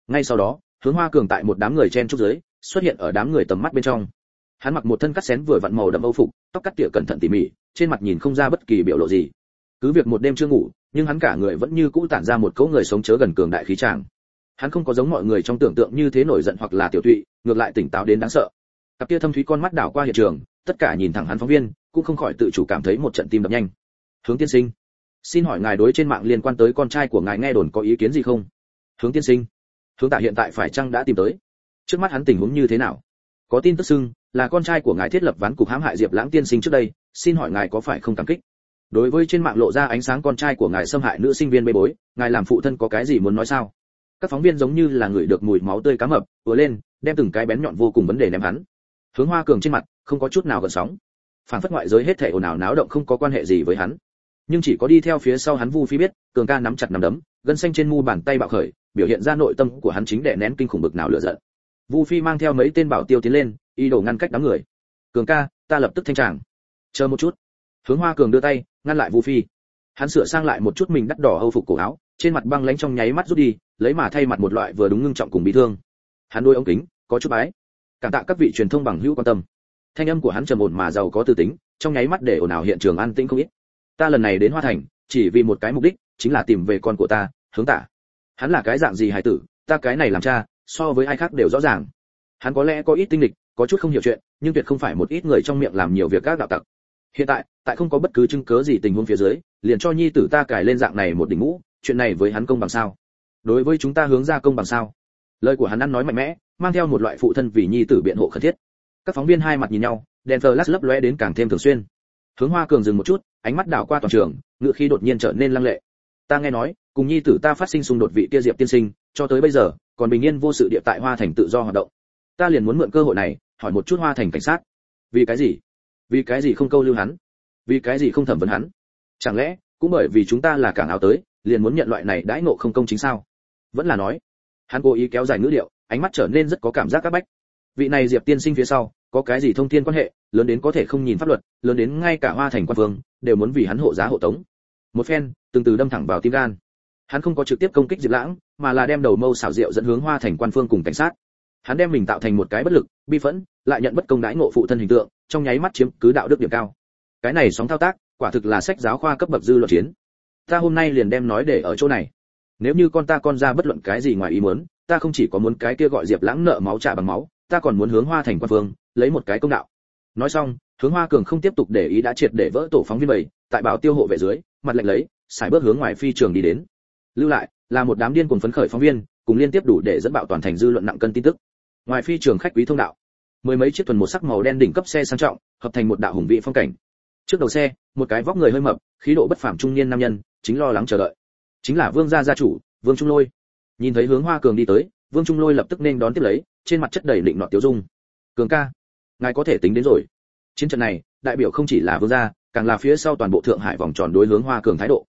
Ngay sau đó, Hướng Hoa Cường tại một đám người chen chúc dưới, xuất hiện ở đám người tầm mắt bên trong. Hắn mặc một thân cắt xén vừa vặn màu đậm âu phục, tóc cắt tỉa cẩn thận tỉ mỉ, trên mặt nhìn không ra bất kỳ biểu lộ gì. Cứ việc một đêm chưa ngủ, nhưng hắn cả người vẫn như cũ tản ra một cỗ người sống chớ gần cường đại khí tràng. Hắn không có giống mọi người trong tưởng tượng như thế nổi giận hoặc là tiểu tụy, ngược lại tỉnh táo đến đáng sợ. Cặp kia thâm thúy con mắt đảo qua hiện trường, tất cả nhìn thẳng hắn phóng viên, cũng không khỏi tự chủ cảm thấy một trận tim đập nhanh. Hướng tiên sinh, xin hỏi ngài đối trên mạng liên quan tới con trai của ngài nghe đồn có ý kiến gì không? Hướng tiên sinh, Hướng Tạ hiện tại phải chăng đã tìm tới? Trước mắt hắn tình huống như thế nào? Có tin tức xưng là con trai của ngài thiết lập ván cục hãm hại Diệp Lãng tiên sinh trước đây, xin hỏi ngài có phải không cảm kích? Đối với trên mạng lộ ra ánh sáng con trai của ngài xâm hại nữ sinh viên bê bối, ngài làm phụ thân có cái gì muốn nói sao? Các phóng viên giống như là người được mùi máu tươi cá mập, ùa lên, đem từng cái bén nhọn vô cùng vấn đề ném hắn. Hướng Hoa Cường trên mặt không có chút nào gợn sóng, phản phất ngoại giới hết thảy ồn ào náo động không có quan hệ gì với hắn. Nhưng chỉ có đi theo phía sau hắn Vu Phi biết, Cường ca nắm chặt nắm đấm, gân xanh trên mu bàn tay bạo khởi, biểu hiện ra nội tâm của hắn chính đè nén kinh khủng bực nào lửa giận. Vu Phi mang theo mấy tên bảo tiêu tiến lên, ý đồ ngăn cách đám người. Cường ca, ta lập tức thanh tràng. Chờ một chút. Hướng Hoa Cường đưa tay ngăn lại Vu Phi. Hắn sửa sang lại một chút mình đắt đỏ âu phục cổ áo, trên mặt băng lãnh trong nháy mắt rút đi, lấy mà thay mặt một loại vừa đúng ngưng trọng cùng bị thương. Hắn đôi ống kính, có chút bái. Cảm tạ các vị truyền thông bằng hữu quan tâm. Thanh âm của hắn trầm ổn mà giàu có tư tính, trong nháy mắt để ồn ào hiện trường an tĩnh không ít. Ta lần này đến Hoa Thành, chỉ vì một cái mục đích, chính là tìm về con của ta, Hướng Tạ. Hắn là cái dạng gì hài tử, ta cái này làm cha, so với ai khác đều rõ ràng. Hắn có lẽ có ít tinh lịch, có chút không hiểu chuyện, nhưng tuyệt không phải một ít người trong miệng làm nhiều việc các đạo tặc. Hiện tại không có bất cứ chứng cớ gì tình huống phía dưới, liền cho nhi tử ta cài lên dạng này một đỉnh mũ, chuyện này với hắn công bằng sao? Đối với chúng ta Hướng ra công bằng sao? Lời của hắn ăn nói mạnh mẽ, mang theo một loại phụ thân vì nhi tử biện hộ khẩn thiết. Các phóng viên hai mặt nhìn nhau, đèn flash lấp lóe đến càng thêm thường xuyên. Hướng Hoa Cường dừng một chút, ánh mắt đảo qua toàn trường, ngữ khí đột nhiên trở nên lăng lệ. Ta nghe nói, cùng nhi tử ta phát sinh xung đột vị kia Diệp tiên sinh, cho tới bây giờ, còn bình yên vô sự địa tại Hoa Thành tự do hoạt động. Ta liền muốn mượn cơ hội này, hỏi một chút Hoa Thành cảnh sát. Vì cái gì? Vì cái gì không câu lưu hắn? Vì cái gì không thẩm vấn hắn? Chẳng lẽ cũng bởi vì chúng ta là cảng áo tới, liền muốn nhận loại này đãi ngộ không công chính sao? Vẫn là nói, hắn cố ý kéo dài ngữ điệu, ánh mắt trở nên rất có cảm giác các bách. Vị này Diệp tiên sinh phía sau, có cái gì thông thiên quan hệ, lớn đến có thể không nhìn pháp luật, lớn đến ngay cả Hoa Thành quan vương đều muốn vì hắn hộ giá hộ tống. Một phen, từng từ đâm thẳng vào tim gan. Hắn không có trực tiếp công kích Diệp Lãng, mà là đem đầu mâu xảo diệu dẫn hướng Hoa Thành quan phương cùng cảnh sát. Hắn đem mình tạo thành một cái bất lực, bi phẫn, lại nhận bất công đãi ngộ phụ thân hình tượng, trong nháy mắt chiếm cứ đạo đức điểm cao. Cái này sóng thao tác, quả thực là sách giáo khoa cấp bậc dư luận chiến. Ta hôm nay liền đem nói để ở chỗ này. Nếu như con ra bất luận cái gì ngoài ý muốn, ta không chỉ có muốn cái kia gọi Diệp Lãng nợ máu trả bằng máu, ta còn muốn hướng Hoa Thành quan phương lấy một cái công đạo. Nói xong, Hướng Hoa Cường không tiếp tục để ý đã triệt để vỡ tổ phóng viên bầy, tại bảo tiêu hộ vệ dưới, mặt lạnh lấy, xài bước hướng ngoài phi trường đi đến. Lưu lại là một đám điên cuồng phấn khởi phóng viên, cùng liên tiếp đủ để dẫn bạo toàn thành dư luận nặng cân tin tức. Ngoài phi trường khách quý thông đạo, mười mấy chiếc thuần một sắc màu đen đỉnh cấp xe sang trọng, hợp thành một đạo hùng vĩ phong cảnh. Trước đầu xe, một cái vóc người hơi mập, khí độ bất phàm trung niên nam nhân, chính lo lắng chờ đợi. Chính là Vương gia gia chủ, Vương Trung Lôi. Nhìn thấy Hướng Hoa Cường đi tới, Vương Trung Lôi lập tức nên đón tiếp lấy, trên mặt chất đầy định nọ tiêu dung. Cường ca, ngài có thể tính đến rồi. Chiến trận này, đại biểu không chỉ là Vương gia, càng là phía sau toàn bộ Thượng Hải vòng tròn đối Hướng Hoa Cường thái độ.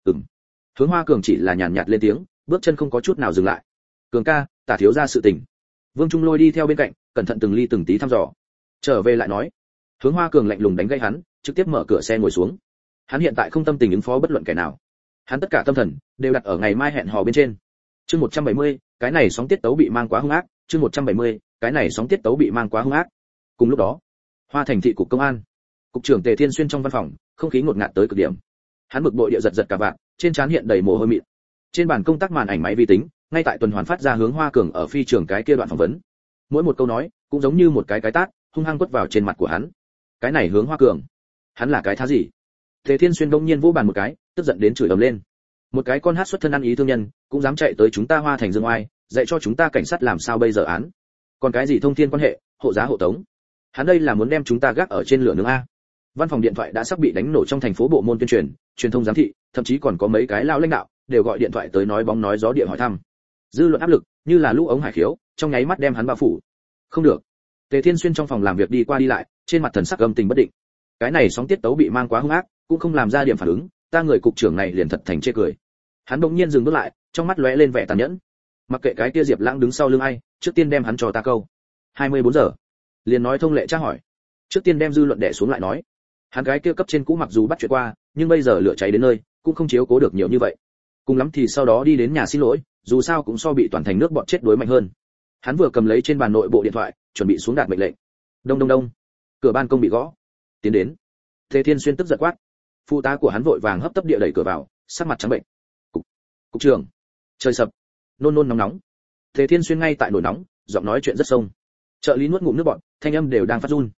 Hướng Hoa Cường chỉ là nhàn nhạt lên tiếng, bước chân không có chút nào dừng lại. Cường ca, tả thiếu gia sự tình. Vương Trung Lôi đi theo bên cạnh, cẩn thận từng ly từng tí thăm dò. Trở về lại nói. Hướng Hoa Cường lạnh lùng đánh gây hắn, trực tiếp mở cửa xe ngồi xuống. Hắn hiện tại không tâm tình ứng phó bất luận kẻ nào. Hắn tất cả tâm thần đều đặt ở ngày mai hẹn hò bên trên. Chương 170, cái này sóng tiết tấu bị mang quá hung ác, chương 170, cái này sóng tiết tấu bị mang quá hung ác. Cùng lúc đó, Hoa Thành thị cục công an, cục trưởng Tề Thiên Xuyên trong văn phòng, không khí ngột ngạt tới cực điểm. Hắn bực bội địa giật giật cả vạn, trên trán hiện đầy mồ hôi mịn. Trên bàn công tác màn ảnh máy vi tính, ngay tại tuần hoàn phát ra Hướng Hoa Cường ở phi trường cái kia đoạn phỏng vấn. Mỗi một câu nói cũng giống như một cái tát, hung hăng quất vào trên mặt của hắn. Cái này Hướng Hoa Cường, hắn là cái thá gì? Tề Thiên Xuyên bỗng nhiên vỗ bàn một cái, tức giận đến chửi ầm lên. Một cái con hát xuất thân ăn ý thương nhân, cũng dám chạy tới chúng ta Hoa Thành dương oai, dạy cho chúng ta cảnh sát làm sao bây giờ án. Còn cái gì thông thiên quan hệ, hộ giá hộ tống? Hắn đây là muốn đem chúng ta gác ở trên lửa nướng a. Văn phòng điện thoại đã sắp bị đánh nổ trong thành phố bộ môn tuyên truyền, truyền thông giám thị, thậm chí còn có mấy cái lao lãnh đạo đều gọi điện thoại tới nói bóng nói gió địa hỏi thăm. Dư luận áp lực như là lũ ống hải khiếu, trong nháy mắt đem hắn bao phủ. Không được. Tề Thiên Xuyên trong phòng làm việc đi qua đi lại, trên mặt thần sắc âm tình bất định. Cái này sóng tiết tấu bị mang quá hung ác, cũng không làm ra điểm phản ứng, ta người cục trưởng này liền thật thành chê cười. Hắn bỗng nhiên dừng bước lại, trong mắt lóe lên vẻ tàn nhẫn. Mặc kệ cái kia Diệp Lãng đứng sau lưng ai, trước tiên đem hắn cho ta câu. 24 giờ. Liền nói thông lệ tra hỏi. Trước tiên đem dư luận đè xuống lại nói. Hắn gái kia cấp trên cũ mặc dù bắt chuyện qua, nhưng bây giờ lửa cháy đến nơi, cũng không chiếu cố được nhiều như vậy. Cùng lắm thì sau đó đi đến nhà xin lỗi, dù sao cũng so bị toàn thành nước bọt chết đuối mạnh hơn. Hắn vừa cầm lấy trên bàn nội bộ điện thoại, chuẩn bị xuống đạt mệnh lệnh. Đông đông đông. Cửa ban công bị gõ. Tiến đến. Tề Thiên Xuyên tức giận quát. Phụ tá của hắn vội vàng hấp tấp địa đẩy cửa vào, sắc mặt trắng bệnh. Cục trưởng. Trời sập. Nôn nôn nóng nóng. Tề Thiên Xuyên ngay tại nổi nóng, giọng nói chuyện rất sông. Trợ lý nuốt ngụm nước bọt, thanh âm đều đang phát run.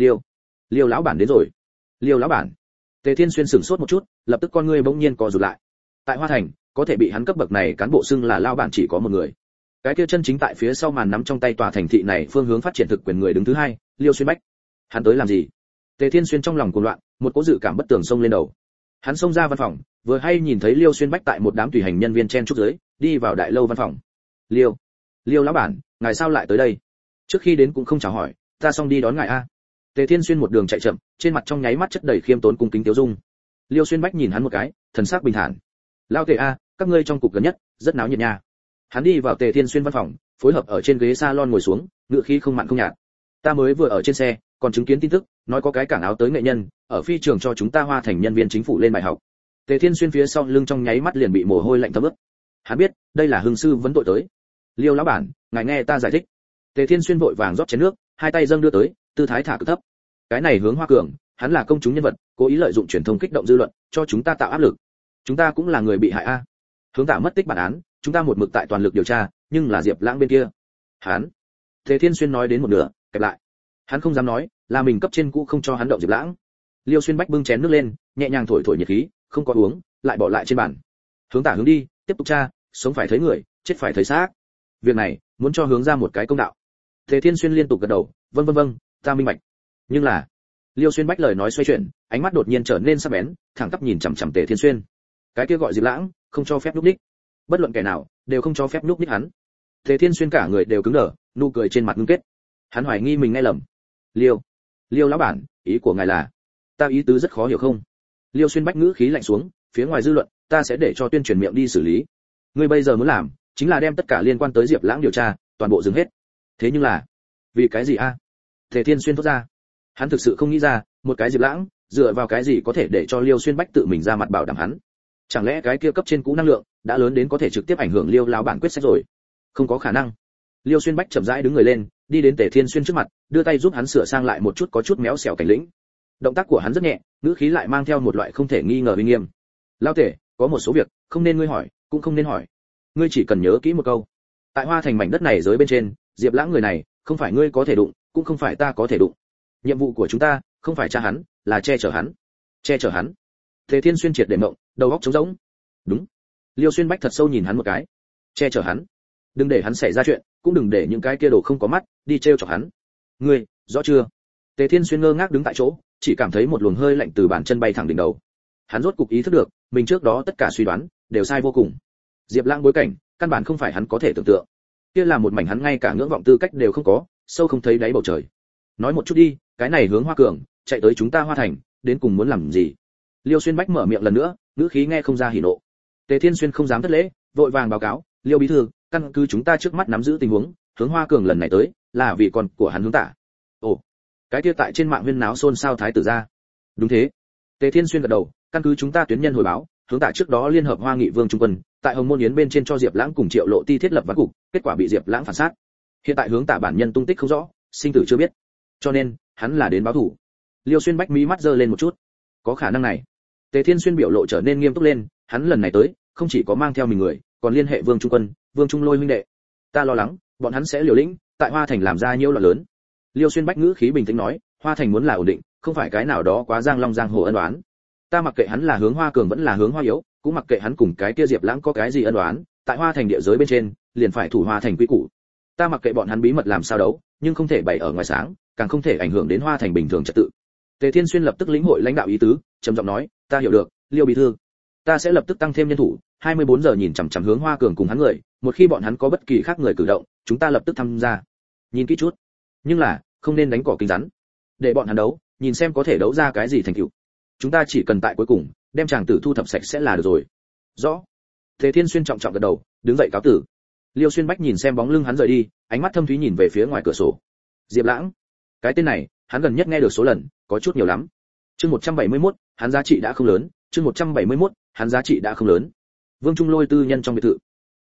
Liêu lão bản đến rồi. Liêu lão bản. Tề Thiên Xuyên sửng sốt một chút, lập tức con ngươi bỗng nhiên co rụt lại. Tại Hoa Thành, có thể bị hắn cấp bậc này cán bộ xưng là lão bản chỉ có một người. Cái kia chân chính tại phía sau màn nắm trong tay tòa thành thị này phương hướng phát triển thực quyền người đứng thứ hai, Liêu Xuyên Bách. Hắn tới làm gì? Tề Thiên Xuyên trong lòng cuồng loạn, một cỗ dự cảm bất tường xông lên đầu. Hắn xông ra văn phòng, vừa hay nhìn thấy Liêu Xuyên Bách tại một đám tùy hành nhân viên chen chúc dưới, đi vào đại lâu văn phòng. Liêu lão bản, ngài sao lại tới đây? Trước khi đến cũng không chào hỏi, ta xong đi đón ngài a. Tề Thiên Xuyên một đường chạy chậm, trên mặt trong nháy mắt chất đầy khiêm tốn cung kính tiêu dung. Liêu Xuyên Bách nhìn hắn một cái, thần sắc bình thản. Lao Tề a, các ngươi trong cục gần nhất, rất náo nhiệt nha. Hắn đi vào Tề Thiên Xuyên văn phòng, phối hợp ở trên ghế salon ngồi xuống, ngựa khí không mặn không nhạt. Ta mới vừa ở trên xe, còn chứng kiến tin tức, nói có cái cảng áo tới nghệ nhân, ở phi trường cho chúng ta Hoa Thành nhân viên chính phủ lên bài học. Tề Thiên Xuyên phía sau lưng trong nháy mắt liền bị mồ hôi lạnh thấm ướt. Hắn biết, đây là hưng sư vấn tội tới. Liêu lão bản, ngài nghe ta giải thích. Tề Thiên Xuyên vội vàng rót chén nước, hai tay dâng đưa tới, tư thái thả cực thấp. Cái này Hướng Hoa Cường, hắn là công chúng nhân vật, cố ý lợi dụng truyền thông kích động dư luận, cho chúng ta tạo áp lực. Chúng ta cũng là người bị hại a. Hướng Tạ mất tích bản án, chúng ta một mực tại toàn lực điều tra, nhưng là Diệp Lãng bên kia. Hắn. Tề Thiên Xuyên nói đến một nửa, kẹp lại. Hắn không dám nói, là mình cấp trên cũ không cho hắn động Diệp Lãng. Liêu Xuyên Bách bưng chén nước lên, nhẹ nhàng thổi thổi nhiệt khí, không có uống, lại bỏ lại trên bàn. Hướng Tạ hướng đi, tiếp tục tra, sống phải thấy người, chết phải thấy xác. Việc này, muốn cho hướng ra một cái công đạo. Tề Thiên Xuyên liên tục gật đầu, vâng, ta minh bạch. Nhưng là, Liêu Xuyên Bách lời nói xoay chuyển, ánh mắt đột nhiên trở nên sắc bén, thẳng tắp nhìn chằm chằm Tề Thiên Xuyên. Cái kia gọi Diệp Lãng, không cho phép núp đích. Bất luận kẻ nào, đều không cho phép núp đích hắn. Tề Thiên Xuyên cả người đều cứng đờ, nụ cười trên mặt ngưng kết. Hắn hoài nghi mình nghe lầm. Liêu lão bản, ý của ngài là? Ta ý tứ rất khó hiểu không? Liêu Xuyên Bách ngữ khí lạnh xuống, phía ngoài dư luận, ta sẽ để cho tuyên truyền miệng đi xử lý. Ngươi bây giờ muốn làm, chính là đem tất cả liên quan tới Diệp Lãng điều tra, toàn bộ dừng hết. Thế nhưng là, vì cái gì a? Tề Thiên Xuyên thốt ra. Hắn thực sự không nghĩ ra, một cái Diệp Lãng, dựa vào cái gì có thể để cho Liêu Xuyên Bách tự mình ra mặt bảo đảm hắn? Chẳng lẽ cái kia cấp trên cũ năng lượng đã lớn đến có thể trực tiếp ảnh hưởng Liêu lão bản quyết sách rồi? Không có khả năng. Liêu Xuyên Bách chậm rãi đứng người lên, đi đến Tề Thiên Xuyên trước mặt, đưa tay giúp hắn sửa sang lại một chút có chút méo xẻo cảnh lĩnh. Động tác của hắn rất nhẹ, ngữ khí lại mang theo một loại không thể nghi ngờ uy nghiêm. Lão Tề, có một số việc không nên ngươi hỏi, cũng không nên hỏi. Ngươi chỉ cần nhớ kỹ một câu. Tại Hoa Thành mảnh đất này giới bên trên, Diệp Lãng người này, không phải ngươi có thể đụng, cũng không phải ta có thể đụng. Nhiệm vụ của chúng ta, không phải tra hắn, là che chở hắn. Che chở hắn. Tề Thiên Xuyên triệt để mộng, đầu óc trống rỗng. Đúng. Liêu Xuyên Bách thật sâu nhìn hắn một cái. Che chở hắn. Đừng để hắn xảy ra chuyện, cũng đừng để những cái kia đồ không có mắt đi trêu chọc hắn. Ngươi, rõ chưa? Tề Thiên Xuyên ngơ ngác đứng tại chỗ, chỉ cảm thấy một luồng hơi lạnh từ bàn chân bay thẳng đỉnh đầu. Hắn rốt cục ý thức được, mình trước đó tất cả suy đoán đều sai vô cùng. Diệp Lãng bối cảnh, căn bản không phải hắn có thể tưởng tượng. Kia là một mảnh hắn ngay cả ngưỡng vọng tư cách đều không có, sâu không thấy đáy bầu trời. Nói một chút đi, cái này Hướng Hoa Cường, chạy tới chúng ta Hoa Thành, đến cùng muốn làm gì? Liêu Xuyên Bách mở miệng lần nữa, ngữ khí nghe không ra hỉ nộ. Tề Thiên Xuyên không dám thất lễ, vội vàng báo cáo, Liêu bí thư, căn cứ chúng ta trước mắt nắm giữ tình huống, Hướng Hoa Cường lần này tới, là vì con của hắn Hướng Tạ. Ồ, cái kia tại trên mạng huyên náo xôn xao thái tử ra. Đúng thế. Tề Thiên Xuyên gật đầu, căn cứ chúng ta tuyến nhân hồi báo, Hướng Tạ trước đó liên hợp Hoa Nghị Vương Trung Quân, tại Hồng Môn Yến bên trên cho Diệp Lãng cùng Triệu Lộ Ti thiết lập ván cục, kết quả bị Diệp Lãng phản sát. Hiện tại Hướng Tạ bản nhân tung tích không rõ, sinh tử chưa biết. Cho nên, hắn là đến báo thù. Liêu Xuyên Bách mí mắt giơ lên một chút. Có khả năng này. Tề Thiên Xuyên biểu lộ trở nên nghiêm túc lên, hắn lần này tới, không chỉ có mang theo mình người, còn liên hệ Vương Trung Quân, Vương Trung Lôi huynh đệ. Ta lo lắng, bọn hắn sẽ liều lĩnh, tại Hoa Thành làm ra nhiễu loạn lớn. Liêu Xuyên Bách ngữ khí bình tĩnh nói, Hoa Thành muốn là ổn định, không phải cái nào đó quá giang long giang hồ ân oán. Ta mặc kệ hắn là Hướng Hoa Cường vẫn là Hướng Hoa Yếu, cũng mặc kệ hắn cùng cái kia Diệp Lãng có cái gì ân oán, tại Hoa Thành địa giới bên trên, liền phải thủ Hoa Thành quy củ. Ta mặc kệ bọn hắn bí mật làm sao đấu, nhưng không thể bày ở ngoài sáng, càng không thể ảnh hưởng đến Hoa Thành bình thường trật tự. Tề Thiên Xuyên lập tức lĩnh hội lãnh đạo ý tứ, trầm giọng nói, ta hiểu được, Liêu bí thư, ta sẽ lập tức tăng thêm nhân thủ, 24 giờ nhìn chằm chằm Hướng Hoa Cường cùng hắn người, một khi bọn hắn có bất kỳ khác người cử động, chúng ta lập tức tham gia. Nhìn kỹ chút, nhưng là không nên đánh cỏ kinh rắn, để bọn hắn đấu, nhìn xem có thể đấu ra cái gì thành tựu. Chúng ta chỉ cần tại cuối cùng đem chàng tử thu thập sạch sẽ là được rồi. Rõ. Tề Thiên Xuyên trọng trọng gật đầu, đứng dậy cáo tử. Liêu Xuyên Bách nhìn xem bóng lưng hắn rời đi, ánh mắt thâm thúy nhìn về phía ngoài cửa sổ. Diệp Lãng, cái tên này, hắn gần nhất nghe được số lần, có chút nhiều lắm. Chương 171, hắn giá trị đã không lớn, chương 171, hắn giá trị đã không lớn. Vương Trung Lôi tư nhân trong biệt thự.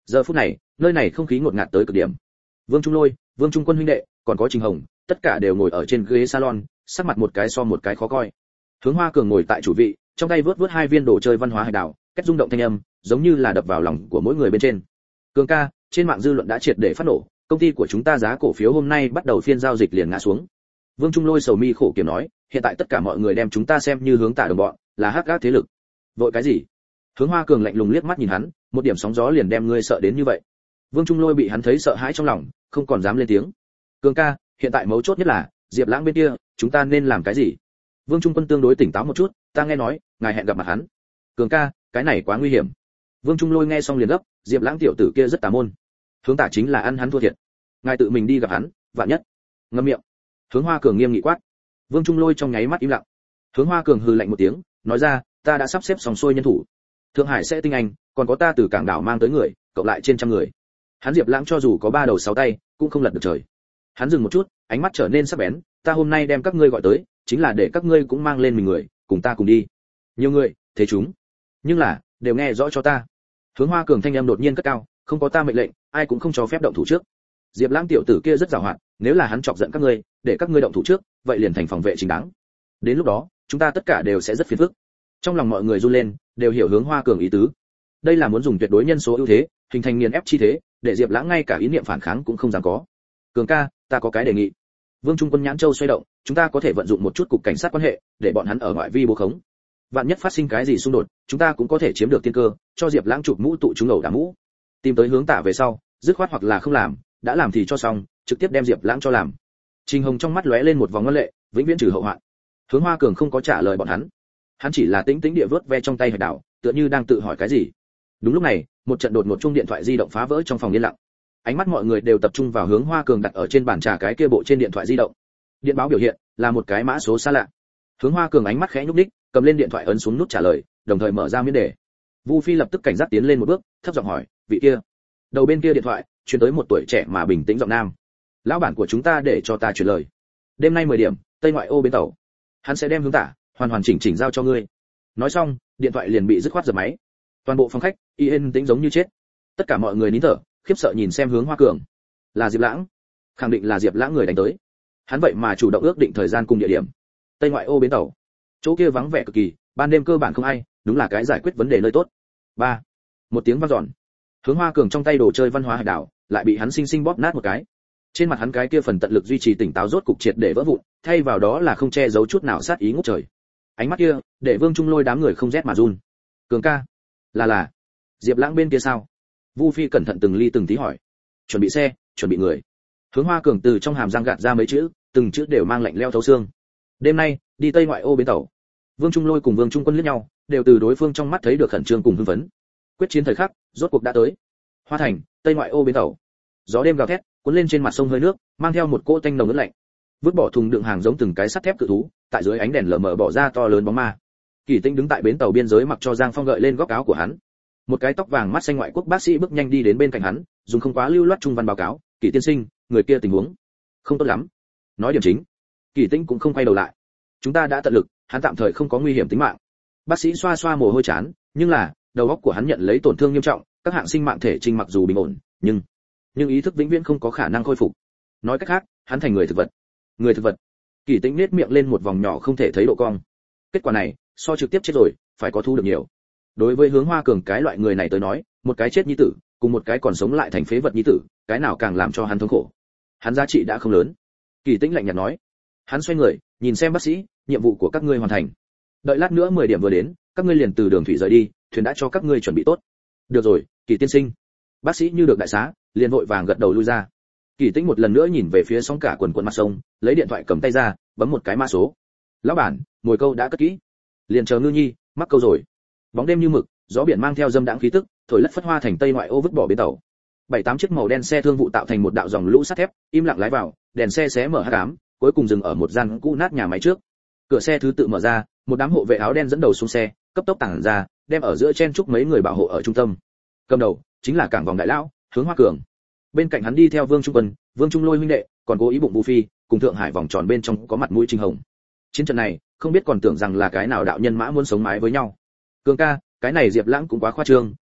Giờ phút này, nơi này không khí ngột ngạt tới cực điểm. Vương Trung Lôi, Vương Trung Quân huynh đệ, còn có Trình Hồng, tất cả đều ngồi ở trên ghế salon, sắc mặt một cái so một cái khó coi. Hướng Hoa Cường ngồi tại chủ vị, trong tay vớt hai viên đồ chơi văn hóa hải đảo, cách rung động thanh âm, giống như là đập vào lòng của mỗi người bên trên. Cường ca, trên mạng dư luận đã triệt để phát nổ, công ty của chúng ta giá cổ phiếu hôm nay bắt đầu phiên giao dịch liền ngã xuống. Vương Trung Lôi sầu mi khổ kiểm nói, hiện tại tất cả mọi người đem chúng ta xem như hướng tả đồng bọn, là hắc ác thế lực. Vội cái gì? Hướng Hoa Cường lạnh lùng liếc mắt nhìn hắn, một điểm sóng gió liền đem ngươi sợ đến như vậy. Vương Trung Lôi bị hắn thấy sợ hãi trong lòng, không còn dám lên tiếng. Cường ca, hiện tại mấu chốt nhất là Diệp Lãng bên kia, chúng ta nên làm cái gì? Vương Trung Quân tương đối tỉnh táo một chút, ta nghe nói, ngài hẹn gặp mặt hắn. Cường ca, cái này quá nguy hiểm. Vương Trung Lôi nghe xong liền gấp, Diệp Lãng tiểu tử kia rất tà môn. Hướng tả chính là ăn hắn thua thiệt. Ngài tự mình đi gặp hắn, vạn nhất. Ngậm miệng. Hướng Hoa Cường nghiêm nghị quát. Vương Trung Lôi trong nháy mắt im lặng. Hướng Hoa Cường hừ lạnh một tiếng, nói ra, ta đã sắp xếp xong xuôi nhân thủ. Thượng Hải sẽ tinh anh, còn có ta từ cảng đảo mang tới người, cộng lại trên trăm người. Hắn Diệp Lãng cho dù có ba đầu sáu tay, cũng không lật được trời. Hắn dừng một chút, ánh mắt trở nên sắc bén, ta hôm nay đem các ngươi gọi tới, chính là để các ngươi cũng mang lên mình người, cùng ta cùng đi. Nhiều người, thế chúng. Nhưng là, đều nghe rõ cho ta. Hướng Hoa Cường thanh âm đột nhiên cất cao, không có ta mệnh lệnh, ai cũng không cho phép động thủ trước. Diệp Lãng tiểu tử kia rất giàu hoạt, nếu là hắn chọc giận các ngươi, để các ngươi động thủ trước, vậy liền thành phòng vệ chính đáng. Đến lúc đó, chúng ta tất cả đều sẽ rất phiền phức. Trong lòng mọi người run lên, đều hiểu Hướng Hoa Cường ý tứ. Đây là muốn dùng tuyệt đối nhân số ưu thế, hình thành nghiền ép chi thế, để Diệp Lãng ngay cả ý niệm phản kháng cũng không dám có. Cường ca, ta có cái đề nghị. Vương Trung Quân nhãn châu xoay động, chúng ta có thể vận dụng một chút cục cảnh sát quan hệ, để bọn hắn ở ngoại vi bố khống. Vạn nhất phát sinh cái gì xung đột, chúng ta cũng có thể chiếm được tiên cơ, cho Diệp Lãng chụp mũ tụ chúng ẩu đả mũ. Tìm tới Hướng tả về sau, dứt khoát hoặc là không làm, đã làm thì cho xong, trực tiếp đem Diệp Lãng cho làm. Trình Hồng trong mắt lóe lên một vòng ngân lệ, vĩnh viễn trừ hậu hoạn. Hướng Hoa Cường không có trả lời bọn hắn. Hắn chỉ là tĩnh tĩnh địa vớt ve trong tay hải đảo, tựa như đang tự hỏi cái gì. Đúng lúc này, một trận đột ngột chuông điện thoại di động phá vỡ trong phòng yên lặng. Ánh mắt mọi người đều tập trung vào Hướng Hoa Cường đặt ở trên bàn trà cái kia bộ trên điện thoại di động. Điện báo biểu hiện là một cái mã số xa lạ. Hướng Hoa Cường ánh mắt khẽ nhúc nhích, cầm lên điện thoại ấn xuống nút trả lời, đồng thời mở ra miễn đề. Vu Phi lập tức cảnh giác tiến lên một bước, thấp giọng hỏi, vị kia. Đầu bên kia điện thoại truyền tới một tuổi trẻ mà bình tĩnh giọng nam. Lão bản của chúng ta để cho ta truyền lời. Đêm nay 10 điểm, Tây Ngoại ô bến tàu. Hắn sẽ đem Hướng tả hoàn hoàn chỉnh chỉnh giao cho ngươi. Nói xong, điện thoại liền bị dứt khoát dập máy. Toàn bộ phòng khách yên tĩnh giống như chết. Tất cả mọi người nín thở, khiếp sợ nhìn xem Hướng Hoa Cường. Là Diệp Lãng, khẳng định là Diệp Lãng người đánh tới. Hắn vậy mà chủ động ước định thời gian cùng địa điểm. Tây Ngoại ô bến tàu. Chỗ kia vắng vẻ cực kỳ, ban đêm cơ bản không ai, đúng là cái giải quyết vấn đề nơi tốt. 3. Một tiếng vang dọn. Hướng Hoa Cường trong tay đồ chơi văn hóa hải đảo, lại bị hắn sinh sinh bóp nát một cái. Trên mặt hắn cái kia phần tận lực duy trì tỉnh táo rốt cục triệt để vỡ vụn, thay vào đó là không che giấu chút nào sát ý ngút trời. Ánh mắt kia, để Vương Trung Lôi đám người không rét mà run. Cường ca, là Diệp Lãng bên kia sao? Vu Phi cẩn thận từng ly từng tí hỏi. Chuẩn bị xe, chuẩn bị người. Hướng Hoa Cường từ trong hàm răng gạt ra mấy chữ, từng chữ đều mang lạnh lẽo thấu xương. Đêm nay, đi Tây Ngoại ô bến tàu. Vương Trung Lôi cùng Vương Trung Quân liếc nhau, đều từ đối phương trong mắt thấy được khẩn trương cùng hưng phấn. Quyết chiến thời khắc, rốt cuộc đã tới. Hoa Thành, Tây Ngoại ô bến tàu. Gió đêm gào thét, cuốn lên trên mặt sông hơi nước, mang theo một cỗ tanh nồng ướt lạnh. Vứt bỏ thùng đựng hàng giống từng cái sắt thép cự thú, tại dưới ánh đèn lờ mờ bỏ ra to lớn bóng ma. Kỳ Tinh đứng tại bến tàu biên giới mặc cho Giang Phong gợi lên góc áo của hắn. Một cái tóc vàng mắt xanh ngoại quốc bác sĩ bước nhanh đi đến bên cạnh hắn, dùng không quá lưu loát trung văn báo cáo, Kỳ tiên sinh, người kia tình huống không tốt lắm. Nói điểm chính. Kỳ Tinh cũng không quay đầu lại. Chúng ta đã tận lực, hắn tạm thời không có nguy hiểm tính mạng. Bác sĩ xoa xoa mồ hôi chán, nhưng là, đầu óc của hắn nhận lấy tổn thương nghiêm trọng, các hạng sinh mạng thể trình mặc dù bình ổn, nhưng ý thức vĩnh viễn không có khả năng khôi phục. Nói cách khác, hắn thành người thực vật. Người thực vật. Kỳ Tĩnh nết miệng lên một vòng nhỏ không thể thấy độ cong. Kết quả này, so trực tiếp chết rồi, phải có thu được nhiều. Đối với Hướng Hoa Cường cái loại người này tới nói, một cái chết nhi tử, cùng một cái còn sống lại thành phế vật nhi tử, cái nào càng làm cho hắn thống khổ. Hắn giá trị đã không lớn. Kỳ Tĩnh lạnh nhạt nói. Hắn xoay người, nhìn xem bác sĩ, nhiệm vụ của các ngươi hoàn thành. Đợi lát nữa 10 điểm vừa đến, các ngươi liền từ đường thủy rời đi, thuyền đã cho các ngươi chuẩn bị tốt. Được rồi, Kỳ tiên sinh. Bác sĩ như được đại xá, liền vội vàng gật đầu lui ra. Kỳ Tĩnh một lần nữa nhìn về phía sóng cả quần quần mặt sông, lấy điện thoại cầm tay ra, bấm một cái mã số. Lão bản, mồi câu đã cất kỹ, liền chờ Ngư Nhi mắc câu rồi. Bóng đêm như mực, gió biển mang theo dâm đãng khí tức, thổi lất phất Hoa Thành Tây Ngoại ô vứt bỏ bến tàu. 7-8 chiếc màu đen xe thương vụ tạo thành một đạo dòng lũ sắt thép, im lặng lái vào, đèn xe xé mở hắc ám, cuối cùng dừng ở một gian cũ nát nhà máy trước. Cửa xe thứ tự mở ra, một đám hộ vệ áo đen dẫn đầu xuống xe, cấp tốc tản ra, đem ở giữa chen chúc mấy người bảo hộ ở trung tâm. Cầm đầu chính là cảng vòng đại lão, Hướng Hoa Cường. Bên cạnh hắn đi theo Vương Trung Quân, Vương Trung Lôi huynh đệ, còn cố ý bụng Vu Phi, cùng Thượng Hải vòng tròn bên trong có mặt mũi Trình Hồng. Chiến trận này, không biết còn tưởng rằng là cái nào đạo nhân mã muốn sống mái với nhau. Cường ca, cái này Diệp Lãng cũng quá khoa trương,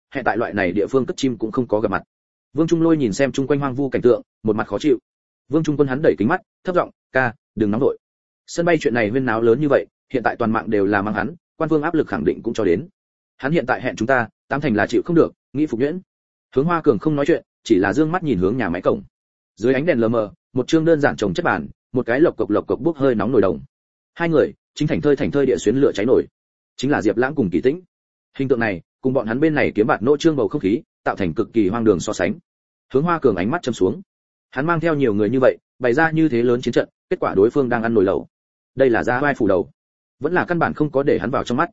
hẹn tại loại này địa phương cất chim cũng không có gặp mặt. Vương Trung Lôi nhìn xem chung quanh hoang vu cảnh tượng, một mặt khó chịu. Vương Trung Quân hắn đẩy kính mắt, thấp giọng, "Ca, đừng nóng nội. Sân bay chuyện này huyên náo lớn như vậy, hiện tại toàn mạng đều là mang hắn, quan vương áp lực khẳng định cũng cho đến. Hắn hiện tại hẹn chúng ta, tám thành là chịu không được, nghĩ phục nhuyễn." Hướng Hoa Cường không nói chuyện, chỉ là dương mắt nhìn hướng nhà máy cổng. Dưới ánh đèn lờ mờ, một chương đơn giản trồng chất bàn, một cái lộc cộc bốc hơi nóng nồi đồng. Hai người chính thành thơi địa xuyến lửa cháy nổi. Chính là Diệp Lãng cùng Kỳ Tĩnh. Hình tượng này, cùng bọn hắn bên này kiếm bạt nỗ trương bầu không khí, tạo thành cực kỳ hoang đường so sánh. Hướng Hoa Cường ánh mắt châm xuống. Hắn mang theo nhiều người như vậy, bày ra như thế lớn chiến trận, kết quả đối phương đang ăn nồi lẩu. Đây là ra vai phủ đầu, vẫn là căn bản không có để hắn vào trong mắt.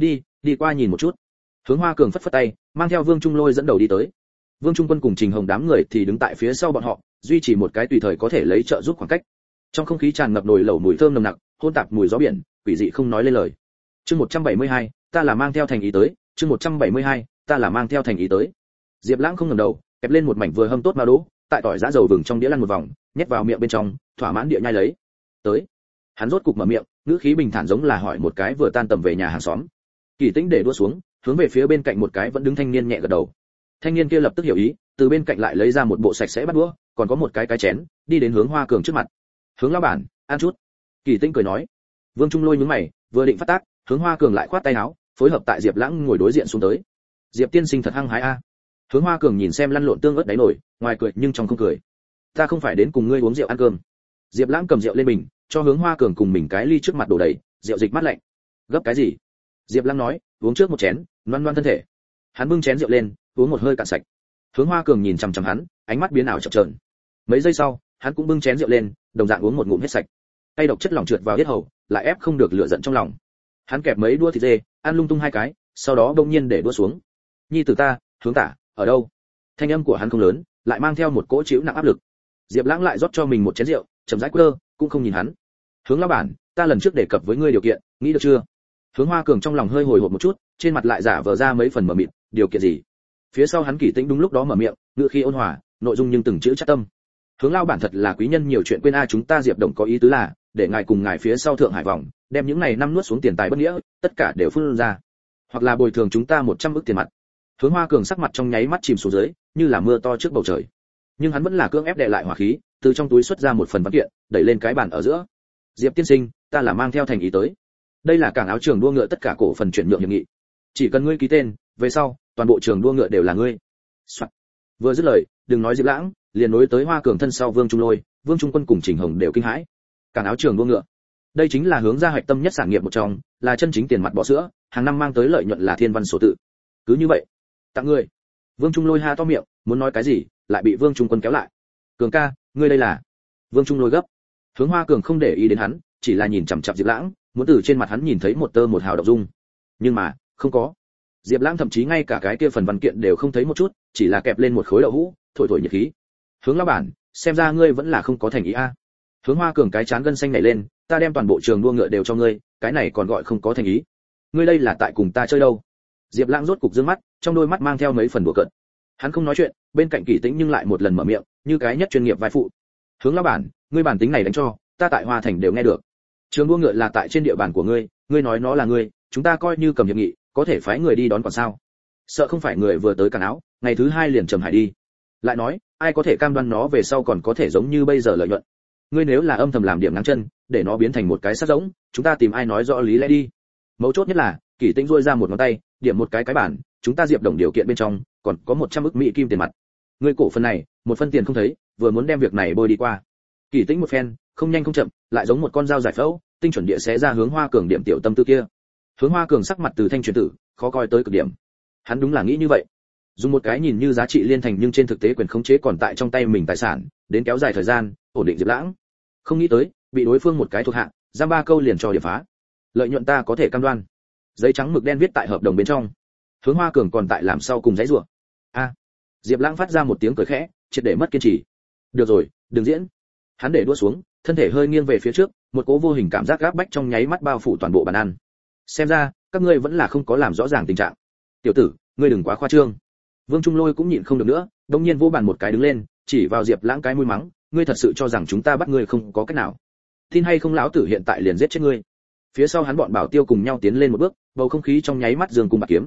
Đi qua nhìn một chút. Hướng Hoa Cường phất phất tay, mang theo Vương Trung Lôi dẫn đầu đi tới. Vương Trung Quân cùng Trình Hồng đám người thì đứng tại phía sau bọn họ, duy trì một cái tùy thời có thể lấy trợ giúp khoảng cách. Trong không khí tràn ngập nồi lẩu mùi thơm nồng nặc, hỗn tạp mùi gió biển, quỷ dị không nói lên lời. Chương 172, ta là mang theo thành ý tới, chương 172, ta là mang theo thành ý tới. Diệp Lãng không ngẩng đầu, kẹp lên một mảnh vừa hâm tốt mao đỗ, tại tỏi giã dầu vừng trong đĩa lăn một vòng, nhét vào miệng bên trong, thỏa mãn địa nhai lấy. Tới. Hắn rốt cục mở miệng, ngữ khí bình thản giống là hỏi một cái vừa tan tầm về nhà hàng xóm. Kỳ Tĩnh để đũa xuống, hướng về phía bên cạnh một cái vẫn đứng thanh niên nhẹ gật đầu. Thanh niên kia lập tức hiểu ý, từ bên cạnh lại lấy ra một bộ sạch sẽ bát đũa, còn có một cái chén, đi đến Hướng Hoa Cường trước mặt. "Hướng lão bản, ăn chút." Kỳ Tĩnh cười nói. Vương Trung Lôi nhướng mày, vừa định phát tác, Hướng Hoa Cường lại khoát tay áo, phối hợp tại Diệp Lãng ngồi đối diện xuống tới. "Diệp tiên sinh thật hăng hái a." Hướng Hoa Cường nhìn xem lăn lộn tương ớt đáy nổi, ngoài cười nhưng trong không cười. "Ta không phải đến cùng ngươi uống rượu ăn cơm." Diệp Lãng cầm rượu lên bình, cho Hướng Hoa Cường cùng mình cái ly trước mặt đổ đầy, rượu dịch mát lạnh. "Gấp cái gì?" Diệp Lãng nói, "Uống trước một chén, loan loan thân thể." Hắn bưng chén rượu lên, uống một hơi cạn sạch. Hướng Hoa Cường nhìn chằm chằm hắn, ánh mắt biến ảo chập chờn. Mấy giây sau, hắn cũng bưng chén rượu lên, đồng dạng uống một ngụm hết sạch. Tay độc chất lỏng trượt vào yết hầu, lại ép không được lửa giận trong lòng. Hắn kẹp mấy đũa thịt dê, ăn lung tung hai cái, sau đó đột nhiên để đũa xuống. "Nhi tử ta, Hướng tả, ở đâu?" Thanh âm của hắn không lớn, lại mang theo một cỗ chịu nặng áp lực. Diệp Lãng lại rót cho mình một chén rượu, chậm rãi quơ, cũng không nhìn hắn. "Hướng lão bản, ta lần trước đề cập với ngươi điều kiện, nghĩ được chưa?" Hướng Hoa Cường trong lòng hơi hồi hộp một chút, trên mặt lại giả vờ ra mấy phần mờ mịt, "Điều kiện gì?" Phía sau hắn Kỳ Tĩnh đúng lúc đó mở miệng, ngữ khí ôn hòa, nội dung nhưng từng chữ chắc tâm. "Hướng lão bản thật là quý nhân nhiều chuyện quên a, chúng ta Diệp Đồng có ý tứ là, để ngài cùng ngài phía sau Thượng Hải vòng, đem những này năm nuốt xuống tiền tài bất nghĩa, tất cả đều phun ra, hoặc là bồi thường chúng ta 100 ức tiền mặt." Hướng Hoa Cường sắc mặt trong nháy mắt chìm xuống dưới, như là mưa to trước bầu trời. Nhưng hắn vẫn là cưỡng ép đè lại hỏa khí, từ trong túi xuất ra một phần văn kiện, đẩy lên cái bàn ở giữa. "Diệp tiên sinh, ta là mang theo thành ý tới. Đây là cảng áo trường đua ngựa tất cả cổ phần chuyển nhượng hiệp nghị. Chỉ cần ngươi ký tên, về sau, toàn bộ trường đua ngựa đều là ngươi." Soạn. Vừa dứt lời, đừng nói Diệp Lãng, liền nối tới Hoa Cường thân sau Vương Trung Lôi, Vương Trung Quân cùng Trình Hồng đều kinh hãi. Cảng áo trường đua ngựa, đây chính là hướng ra hạch tâm nhất sản nghiệp một trong, là chân chính tiền mặt bọ sữa, hàng năm mang tới lợi nhuận là thiên văn số tự. Cứ như vậy, tặng ngươi. Vương Trung Lôi ha to miệng, muốn nói cái gì, lại bị Vương Trung Quân kéo lại. "Cường ca, ngươi đây là?" Vương Trung Lôi gấp. Hướng Hoa Cường không để ý đến hắn, chỉ là nhìn chằm chằm Diệp Lãng, muốn từ trên mặt hắn nhìn thấy một tơ một hào động dung. Nhưng mà, không có. Diệp Lãng thậm chí ngay cả cái kia phần văn kiện đều không thấy một chút, chỉ là kẹp lên một khối đậu hũ, thổi thổi nhiệt khí. "Hướng lão bản, xem ra ngươi vẫn là không có thành ý a." Hướng Hoa Cường cái chán gân xanh nảy lên, "Ta đem toàn bộ trường đua ngựa đều cho ngươi, cái này còn gọi không có thành ý? Ngươi đây là tại cùng ta chơi đâu?" Diệp Lãng rốt cục dương mắt, trong đôi mắt mang theo mấy phần đùa cợt. Hắn không nói chuyện, bên cạnh Kỳ Tĩnh nhưng lại một lần mở miệng, như cái nhất chuyên nghiệp vai phụ. "Hướng lão bản, ngươi bản tính này đánh cho, ta tại Hoa Thành đều nghe được. Trường đua ngựa là tại trên địa bàn của ngươi, ngươi nói nó là ngươi, chúng ta coi như cầm hiệp nghị, có thể phái người đi đón còn sao? Sợ không phải người vừa tới cản áo, ngày thứ hai liền trầm hải đi. Lại nói, ai có thể cam đoan nó về sau còn có thể giống như bây giờ lợi nhuận? Ngươi nếu là âm thầm làm điểm ngang chân, để nó biến thành một cái sát giống, chúng ta tìm ai nói rõ lý lẽ đi." Mấu chốt nhất là, Kỳ Tĩnh duỗi ra một ngón tay, điểm một cái bản, "Chúng ta Diệp Đồng điều kiện bên trong, còn có 100 ức mỹ kim tiền mặt. Ngươi cổ phần này, một phân tiền không thấy, vừa muốn đem việc này bôi đi qua." Kỳ Tĩnh một phen, không nhanh không chậm, lại giống một con dao giải phẫu, tinh chuẩn địa xé ra Hướng Hoa Cường điểm tiểu tâm tư kia. Hướng Hoa Cường sắc mặt từ thanh chuyển tử, khó coi tới cực điểm. Hắn đúng là nghĩ như vậy, dùng một cái nhìn như giá trị liên thành nhưng trên thực tế quyền khống chế còn tại trong tay mình tài sản, đến kéo dài thời gian, ổn định Diệp Lãng. Không nghĩ tới, bị đối phương một cái thuộc hạ, giam 3 câu liền cho điểm phá. "Lợi nhuận ta có thể cam đoan." Giấy trắng mực đen viết tại hợp đồng bên trong. Hướng Hoa Cường còn tại làm sau cùng giấy rủa. "A." Diệp Lãng phát ra một tiếng cười khẽ, triệt để mất kiên trì. "Được rồi, đừng diễn." Hắn để đũa xuống, thân thể hơi nghiêng về phía trước, một cỗ vô hình cảm giác gáp bách trong nháy mắt bao phủ toàn bộ bàn ăn. "Xem ra, các ngươi vẫn là không có làm rõ ràng tình trạng. Tiểu tử, ngươi đừng quá khoa trương." Vương Trung Lôi cũng nhịn không được nữa, đột nhiên vỗ bàn một cái đứng lên, chỉ vào Diệp Lãng cái mũi mắng, "Ngươi thật sự cho rằng chúng ta bắt ngươi không có cách nào? Tin hay không lão tử hiện tại liền giết chết ngươi." Phía sau hắn bọn bảo tiêu cùng nhau tiến lên một bước, bầu không khí trong nháy mắt giương cung bạc kiếm.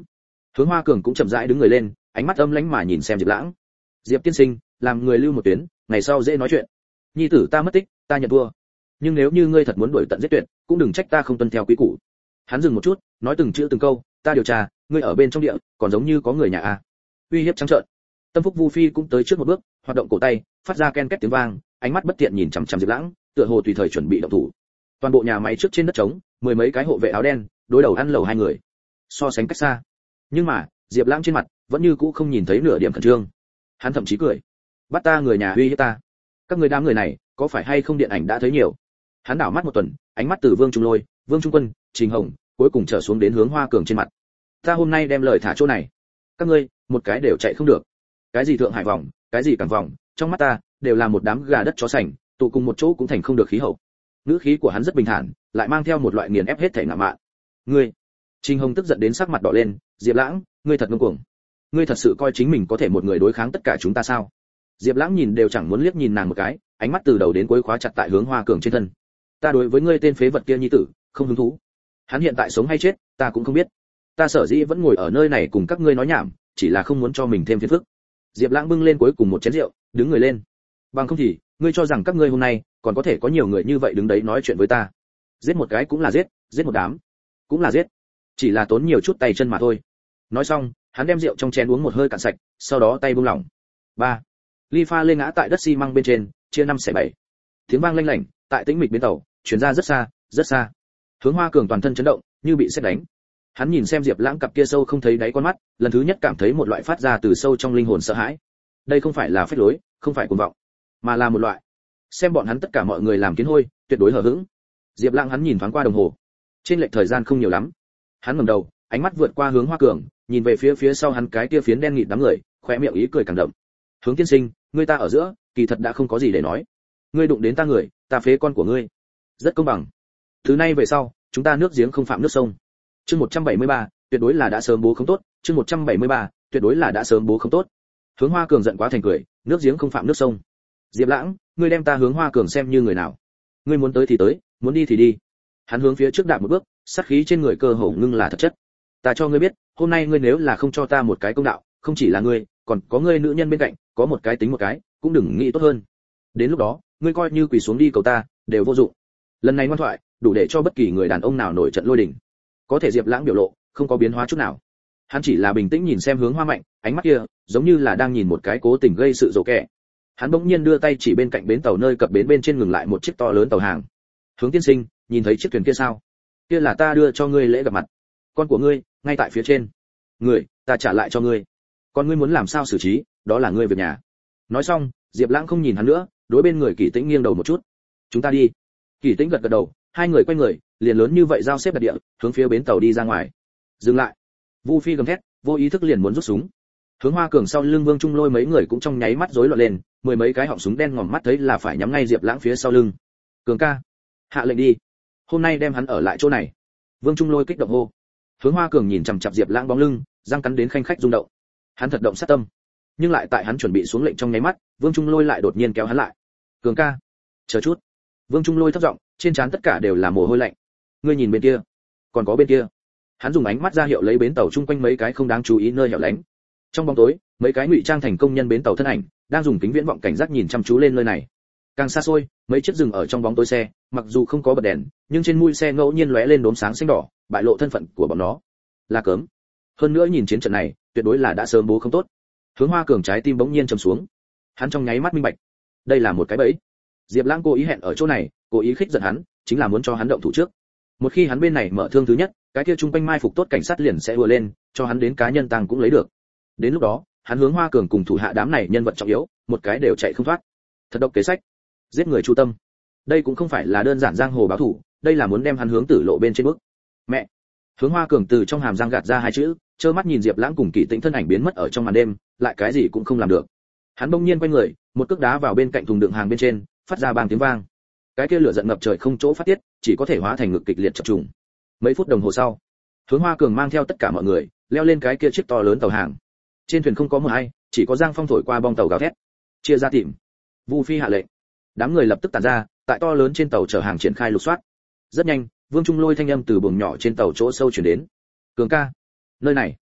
Hướng Hoa Cường cũng chậm rãi đứng người lên, ánh mắt âm lãnh mà nhìn xem Diệp Lãng. Diệp tiên sinh, làm người lưu một tuyến, ngày sau dễ nói chuyện. Nhi tử ta mất tích, ta nhận thua. Nhưng nếu như ngươi thật muốn đuổi tận giết tuyệt, cũng đừng trách ta không tuân theo quy củ. Hắn dừng một chút, nói từng chữ từng câu, ta điều tra, ngươi ở bên trong địa, còn giống như có người nhà a. Uy hiếp trắng trợn. Tâm Phúc Vu Phi cũng tới trước một bước, hoạt động cổ tay, phát ra ken két tiếng vang, ánh mắt bất tiện nhìn chằm chằm Diệp Lãng, tựa hồ tùy thời chuẩn bị động thủ. Toàn bộ nhà máy trước trên đất trống, mười mấy cái hộ vệ áo đen, đối đầu ăn lẩu hai người. So sánh cách xa. Nhưng mà, Diệp Lãng trên mặt vẫn như cũ không nhìn thấy nửa điểm khẩn trương. Hắn thậm chí cười. Bắt ta người nhà uy hiếp ta. Các người đám người này, có phải hay không điện ảnh đã thấy nhiều. Hắn đảo mắt một tuần, ánh mắt từ Vương Trung Lôi, Vương Trung Quân, Trình Hồng, cuối cùng trở xuống đến Hướng Hoa Cường trên mặt. Ta hôm nay đem lời thả chỗ này, các ngươi một cái đều chạy không được. Cái gì Thượng Hải vòng, cái gì Cảng vòng, trong mắt ta đều là một đám gà đất chó sành, tụ cùng một chỗ cũng thành không được khí hậu. Ngữ khí của hắn rất bình thản, lại mang theo một loại nghiền ép hết thể ngạo mạn. Ngươi, Trình Hồng tức giận đến sắc mặt đỏ lên, Diệp Lãng, ngươi thật ngông cuồng. Ngươi thật sự coi chính mình có thể một người đối kháng tất cả chúng ta sao? Diệp Lãng nhìn đều chẳng muốn liếc nhìn nàng một cái, ánh mắt từ đầu đến cuối khóa chặt tại Hướng Hoa Cường trên thân. Ta đối với ngươi tên phế vật kia nhi tử, không hứng thú. Hắn hiện tại sống hay chết, ta cũng không biết. Ta sở dĩ vẫn ngồi ở nơi này cùng các ngươi nói nhảm, chỉ là không muốn cho mình thêm phiền phức. Diệp Lãng bưng lên cuối cùng một chén rượu, đứng người lên. Bằng không thì, ngươi cho rằng các ngươi hôm nay còn có thể có nhiều người như vậy đứng đấy nói chuyện với ta? Giết một cái cũng là giết, giết một đám cũng là giết, chỉ là tốn nhiều chút tay chân mà thôi. Nói xong, hắn đem rượu trong chén uống một hơi cạn sạch, sau đó tay buông lỏng. Ba, ly pha lê ngã tại đất xi măng bên trên, chia năm xẻ bảy. Tiếng vang lanh lảnh tại tĩnh mịch bến tàu truyền ra rất xa, rất xa. Hướng Hoa Cường toàn thân chấn động, như bị sét đánh. Hắn nhìn xem Diệp Lãng cặp kia sâu không thấy đáy con mắt, lần thứ nhất cảm thấy một loại phát ra từ sâu trong linh hồn sợ hãi. Đây không phải là phách lối, không phải cuồng vọng, mà là một loại xem bọn hắn tất cả mọi người làm kiến hôi, tuyệt đối hờ hững. Diệp Lãng hắn nhìn thoáng qua đồng hồ, trên lệch thời gian không nhiều lắm. Hắn ngẩng đầu, ánh mắt vượt qua Hướng Hoa Cường, nhìn về phía sau hắn cái kia phiến đen nghịt đám người, khóe miệng ý cười càng đậm. Hướng tiên sinh, ngươi ta ở giữa, kỳ thật đã không có gì để nói. Ngươi đụng đến ta người, ta phế con của ngươi. Rất công bằng. Thứ nay về sau, chúng ta nước giếng không phạm nước sông. Chương 173, tuyệt đối là đã sớm bố không tốt, chương 173, tuyệt đối là đã sớm bố không tốt. Hướng Hoa Cường giận quá thành cười, nước giếng không phạm nước sông. Diệp Lãng, ngươi đem ta Hướng Hoa Cường xem như người nào? Ngươi muốn tới thì tới, muốn đi thì đi. Hắn hướng phía trước đạp một bước, sát khí trên người cơ hồ ngưng là thật chất. Ta cho ngươi biết, hôm nay ngươi nếu là không cho ta một cái công đạo, không chỉ là ngươi, còn có ngươi nữ nhân bên cạnh, có một cái tính một cái, cũng đừng nghĩ tốt hơn. Đến lúc đó, ngươi coi như quỳ xuống đi cầu ta, đều vô dụng. Lần này ngoan thoại, đủ để cho bất kỳ người đàn ông nào nổi trận lôi đình. Có thể Diệp Lãng biểu lộ không có biến hóa chút nào. Hắn chỉ là bình tĩnh nhìn xem Hướng Hoa Mạnh, ánh mắt kia giống như là đang nhìn một cái cố tình gây sự dỗ kẻ. Hắn bỗng nhiên đưa tay chỉ bên cạnh bến tàu nơi cập bến bên trên ngừng lại một chiếc to lớn tàu hàng. Hướng tiên sinh, nhìn thấy chiếc thuyền kia sao? Kia là ta đưa cho ngươi lễ gặp mặt. Con của ngươi ngay tại phía trên. Người, ta trả lại cho ngươi. Còn ngươi muốn làm sao xử trí, đó là ngươi việc nhà. Nói xong, Diệp Lãng không nhìn hắn nữa, đối bên người Kỷ Tĩnh nghiêng đầu một chút. Chúng ta đi. Kỷ Tĩnh gật gật đầu, hai người quay người, liền lớn như vậy giao xếp đặt địa, hướng phía bến tàu đi ra ngoài. Dừng lại. Vu Phi gầm thét, vô ý thức liền muốn rút súng. Hướng Hoa Cường sau lưng Vương Trung Lôi mấy người cũng trong nháy mắt rối loạn lên, mười mấy cái họng súng đen ngòm mắt thấy là phải nhắm ngay Diệp Lãng phía sau lưng. Cường ca, hạ lệnh đi, hôm nay đem hắn ở lại chỗ này. Vương Trung Lôi kích động hô. Hướng Hoa Cường nhìn chằm chằm Diệp Lãng bóng lưng, răng cắn đến khanh khách rung động. Hắn thật động sát tâm, nhưng lại tại hắn chuẩn bị xuống lệnh trong nháy mắt, Vương Trung Lôi lại đột nhiên kéo hắn lại. Cường ca, chờ chút. Vương Trung Lôi thấp giọng, trên trán tất cả đều là mồ hôi lạnh. Ngươi nhìn bên kia, còn có bên kia. Hắn dùng ánh mắt ra hiệu lấy bến tàu chung quanh mấy cái không đáng chú ý nơi hẻo lánh. Trong bóng tối, mấy cái ngụy trang thành công nhân bến tàu thân ảnh đang dùng kính viễn vọng cảnh giác nhìn chăm chú lên nơi này. Càng xa xôi, mấy chiếc dừng ở trong bóng tối xe, mặc dù không có bật đèn, nhưng trên mũi xe ngẫu nhiên lóe lên đốm sáng xanh đỏ, bại lộ thân phận của bọn nó. Là cớm. Hơn nữa nhìn chiến trận này, tuyệt đối là đã sớm bố không tốt. Hướng Hoa Cường trái tim bỗng nhiên trầm xuống. Hắn trong nháy mắt minh bạch, đây là một cái bẫy. Diệp Lãng cố ý hẹn ở chỗ này, cố ý khích giận hắn, chính là muốn cho hắn động thủ trước. Một khi hắn bên này mở thương thứ nhất, cái kia trung quanh mai phục tốt cảnh sát liền sẽ ùa lên, cho hắn đến cá nhân tăng cũng lấy được. Đến lúc đó, hắn Hướng Hoa Cường cùng thủ hạ đám này nhân vật trọng yếu, một cái đều chạy không thoát. Thật độc kế sách, giết người chu tâm. Đây cũng không phải là đơn giản giang hồ báo thủ, đây là muốn đem hắn hướng tử lộ bên trên bước. Mẹ. Hướng Hoa Cường từ trong hàm răng gạt ra hai chữ, trơ mắt nhìn Diệp Lãng cùng Kỷ Tĩnh thân ảnh biến mất ở trong màn đêm, lại cái gì cũng không làm được. Hắn bỗng nhiên quay người, một cước đá vào bên cạnh thùng đựng hàng bên trên, phát ra bang tiếng vang. Cái kia lửa giận ngập trời không chỗ phát tiết, chỉ có thể hóa thành ngực kịch liệt chập trùng. Mấy phút đồng hồ sau, Hướng Hoa Cường mang theo tất cả mọi người leo lên cái kia chiếc to lớn tàu hàng. Trên thuyền không có một ai, chỉ có giang phong thổi qua bong tàu gào thét. Chia ra tìm. Vu Phi hạ lệnh. Đám người lập tức tản ra, tại to lớn trên tàu chở hàng triển khai lục soát. Rất nhanh, Vương Trung Lôi thanh âm từ buồng nhỏ trên tàu chỗ sâu truyền đến. Cường ca, nơi này.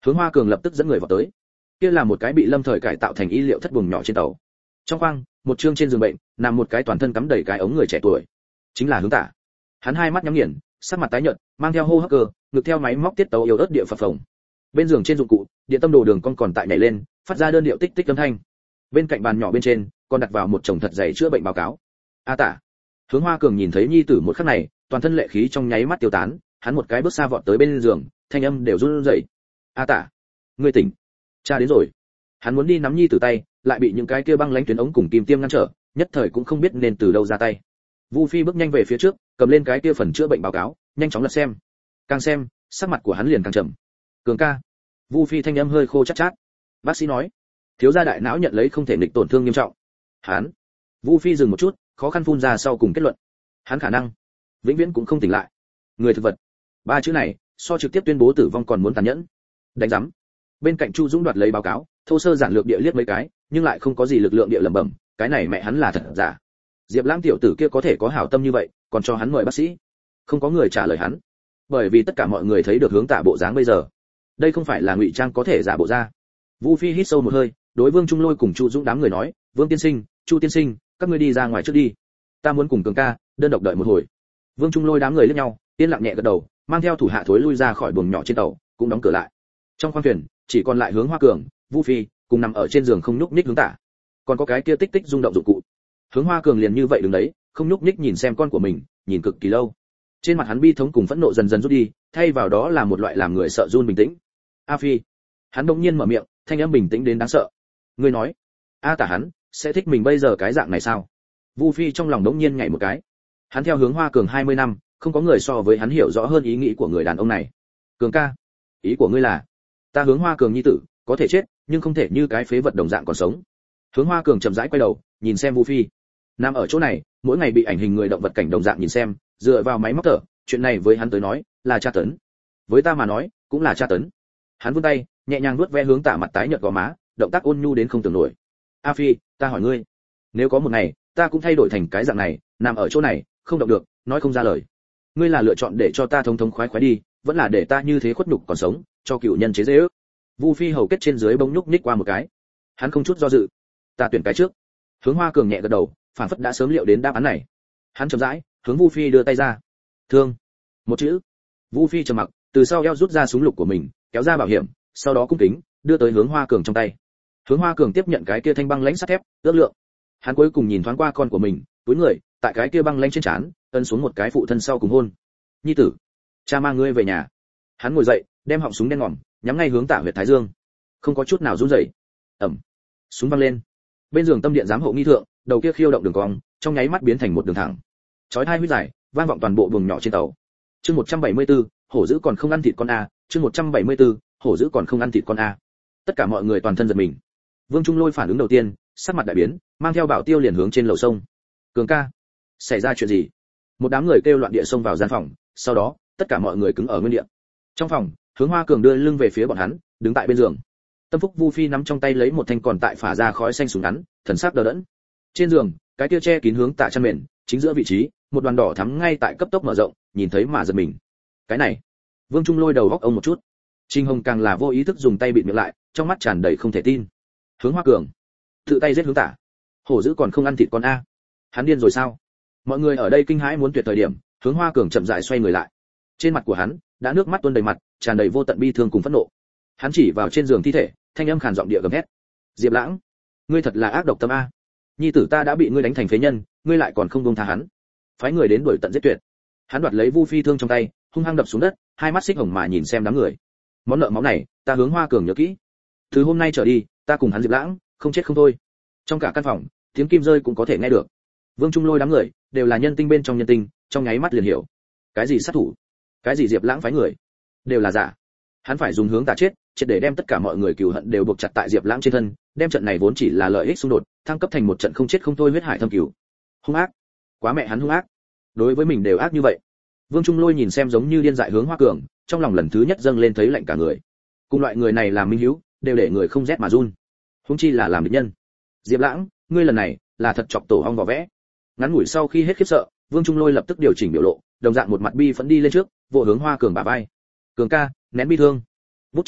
Hướng Hoa Cường lập tức dẫn người vào tới. Kia là một cái bị lâm thời cải tạo thành y liệu thất buồng nhỏ trên tàu. Trong khoang, một chương trên giường bệnh, nằm một cái toàn thân cắm đầy cái ống người trẻ tuổi. Chính là Hướng Tả. Hắn hai mắt nhắm nghiền, sắc mặt tái nhợt, mang theo hô hấp cơ, ngực theo máy móc tiết tấu yếu ớt địa phập phồng. Bên giường trên dụng cụ, điện tâm đồ đường con còn tại nhảy lên, phát ra đơn điệu tích tích âm thanh. Bên cạnh bàn nhỏ bên trên, còn đặt vào một chồng thật dày chữa bệnh báo cáo. A Tả. Hướng Hoa Cường nhìn thấy nhi tử một khắc này, toàn thân lệ khí trong nháy mắt tiêu tán, hắn một cái bước xa vọt tới bên giường, thanh âm đều run rẩy. A Tả, ngươi tỉnh. Cha đến rồi. Hắn muốn đi nắm nhi tử tay, lại bị những cái kia băng lãnh tuyến ống cùng kim tiêm ngăn trở, nhất thời cũng không biết nên từ đâu ra tay. Vu Phi bước nhanh về phía trước, cầm lên cái kia phần chữa bệnh báo cáo, nhanh chóng lật xem. Càng xem, sắc mặt của hắn liền càng trầm. Cường ca. Vu Phi thanh âm hơi khô chát chát. Bác sĩ nói, thiếu gia đại não nhận lấy không thể nghịch tổn thương nghiêm trọng. Hắn. Vu Phi dừng một chút, khó khăn phun ra sau cùng kết luận. Hắn khả năng vĩnh viễn cũng không tỉnh lại. Người thực vật. Ba chữ này, so trực tiếp tuyên bố tử vong còn muốn tàn nhẫn. Đánh rắm. Bên cạnh Chu Dũng đoạt lấy báo cáo, thô sơ giản lược địa liếc mấy cái, nhưng lại không có gì lực lượng địa lẩm bẩm, cái này mẹ hắn là thật giả. Diệp Lãng tiểu tử kia có thể có hảo tâm như vậy, còn cho hắn mời bác sĩ. Không có người trả lời hắn, bởi vì tất cả mọi người thấy được Hướng Tả bộ dáng bây giờ. Đây không phải là ngụy trang có thể giả bộ ra. Vu Phi hít sâu một hơi, đối Vương Trung Lôi cùng Chu Dũng đám người nói, Vương tiên sinh, Chu tiên sinh, các ngươi đi ra ngoài trước đi. Ta muốn cùng Cường ca đơn độc đợi một hồi. Vương Trung Lôi đám người liếc nhau, yên lặng nhẹ gật đầu, mang theo thủ hạ thối lui ra khỏi buồng nhỏ trên tàu, cũng đóng cửa lại. Trong khoang thuyền, chỉ còn lại Hướng Hoa Cường, Vu Phi, cùng nằm ở trên giường không nhúc nhích Hướng Tả. Còn có cái kia tích tích rung động dụng cụ. Hướng Hoa Cường liền như vậy đứng đấy, không nhúc nhích nhìn xem con của mình, nhìn cực kỳ lâu. Trên mặt hắn bi thống cùng phẫn nộ dần dần rút đi, thay vào đó là một loại làm người sợ run bình tĩnh. A Phi. Hắn đột nhiên mở miệng, thanh âm bình tĩnh đến đáng sợ. Ngươi nói, A Tả hắn sẽ thích mình bây giờ cái dạng này sao? Vu Phi trong lòng đột nhiên nhảy một cái. Hắn theo Hướng Hoa Cường 20 năm, không có người so với hắn hiểu rõ hơn ý nghĩ của người đàn ông này. Cường ca, ý của ngươi là, ta Hướng Hoa Cường nhi tử, có thể chết, nhưng không thể như cái phế vật đồng dạng còn sống. Hướng Hoa Cường chậm rãi quay đầu, nhìn xem Vu Phi. Nằm ở chỗ này, mỗi ngày bị ảnh hình người động vật cảnh đồng dạng nhìn xem, dựa vào máy móc thở, chuyện này với hắn tới nói, là tra tấn. Với ta mà nói, cũng là tra tấn. Hắn vươn tay, nhẹ nhàng vuốt ve Hướng Tả mặt tái nhợt gò má, động tác ôn nhu đến không tưởng nổi. A Phi, ta hỏi ngươi, nếu có một ngày, ta cũng thay đổi thành cái dạng này, nằm ở chỗ này, không động được, nói không ra lời. Ngươi là lựa chọn để cho ta thống thống khoái khoái đi, vẫn là để ta như thế khuất nhục còn sống, cho cựu nhân chế giễu. Vu Phi hầu kết trên dưới bỗng nhúc nhích qua một cái. Hắn không chút do dự, ta tuyển cái trước. Hướng Hoa Cường nhẹ gật đầu, phản phất đã sớm liệu đến đáp án này. Hắn chậm rãi hướng Vu Phi đưa tay ra. Thương. Một chữ. Vu Phi trầm mặc, từ sau eo rút ra súng lục của mình, kéo ra bảo hiểm, sau đó cung kính đưa tới Hướng Hoa Cường trong tay. Hướng Hoa Cường tiếp nhận cái kia thanh băng lãnh sắt thép, ước lượng. Hắn cuối cùng nhìn thoáng qua con của mình, túi người, tại cái kia băng lãnh trên trán, ấn xuống một cái phụ thân sau cùng hôn. Nhi tử, cha mang ngươi về nhà. Hắn ngồi dậy, đem họng súng đen ngòm, nhắm ngay hướng Tả huyệt thái dương. Không có chút nào run rẩy. Ầm. Súng văng lên. Bên giường tâm điện giám hộ nghi thượng, đầu kia khiêu động đường cong, trong nháy mắt biến thành một đường thẳng. Chói tai huyết dài, vang vọng toàn bộ buồng nhỏ trên tàu. Chương 174, hổ dữ còn không ăn thịt con a, chương 174, hổ dữ còn không ăn thịt con a. Tất cả mọi người toàn thân giật mình. Vương Trung Lôi phản ứng đầu tiên, sắc mặt đại biến, mang theo Bảo Tiêu liền hướng trên lầu sông. Cường ca, xảy ra chuyện gì? Một đám người kêu loạn địa xông vào gian phòng, sau đó, tất cả mọi người cứng ở nguyên địa. Trong phòng, Hướng Hoa Cường đưa lưng về phía bọn hắn, đứng tại bên giường. Tâm Phúc Vu Phi nắm trong tay lấy một thanh còn tại phả ra khói xanh súng ngắn, thần sắc đờ đẫn. Trên giường, cái kia che kín hướng Tả chăn mền, chính giữa vị trí, một đoàn đỏ thắm ngay tại cấp tốc mở rộng, nhìn thấy mà giật mình. Cái này, Vương Trung Lôi đầu góc ông một chút. Trình Hồng càng là vô ý thức dùng tay bịt miệng lại, trong mắt tràn đầy không thể tin. Hướng Hoa Cường, tự tay giết Hướng Tả, hổ dữ còn không ăn thịt con a. Hắn điên rồi sao? Mọi người ở đây kinh hãi muốn tuyệt thời điểm, Hướng Hoa Cường chậm rãi xoay người lại. Trên mặt của hắn đã nước mắt tuôn đầy mặt, tràn đầy vô tận bi thương cùng phẫn nộ. Hắn chỉ vào trên giường thi thể, thanh âm khàn giọng địa gầm hét: Diệp Lãng, ngươi thật là ác độc tâm a. Nhi tử ta đã bị ngươi đánh thành phế nhân, ngươi lại còn không buông tha hắn. Phái người đến đuổi tận giết tuyệt. Hắn đoạt lấy Vu Phi thương trong tay, hung hăng đập xuống đất, hai mắt xích hồng mà nhìn xem đám người. Món nợ máu này, ta Hướng Hoa Cường nhớ kỹ. Từ hôm nay trở đi, ta cùng hắn Diệp Lãng, không chết không thôi. Trong cả căn phòng, tiếng kim rơi cũng có thể nghe được. Vương Trung Lôi đám người đều là nhân tinh bên trong nhân tinh, trong nháy mắt liền hiểu. Cái gì sát thủ, cái gì Diệp Lãng phái người, đều là giả. Hắn phải dùng Hướng Tả chết, triệt để đem tất cả mọi người cừu hận đều buộc chặt tại Diệp Lãng trên thân, đem trận này vốn chỉ là lợi ích xung đột, thăng cấp thành một trận không chết không thôi huyết hải thâm cừu. Hung ác, quá mẹ hắn hung ác. Đối với mình đều ác như vậy. Vương Trung Lôi nhìn xem giống như điên dại Hướng Hoa Cường, trong lòng lần thứ nhất dâng lên thấy lạnh cả người. Cùng loại người này làm minh hữu, đều để người không rét mà run. Huống chi là làm địch nhân. Diệp Lãng, ngươi lần này là thật chọc tổ ong vỏ vẽ. Ngắn ngủi sau khi hết khiếp sợ, Vương Trung Lôi lập tức điều chỉnh biểu lộ, đồng dạng một mặt bi phẫn đi lên trước, vội hướng Hoa Cường bả vai. Cường ca, nén bi thương. Bút chứng này,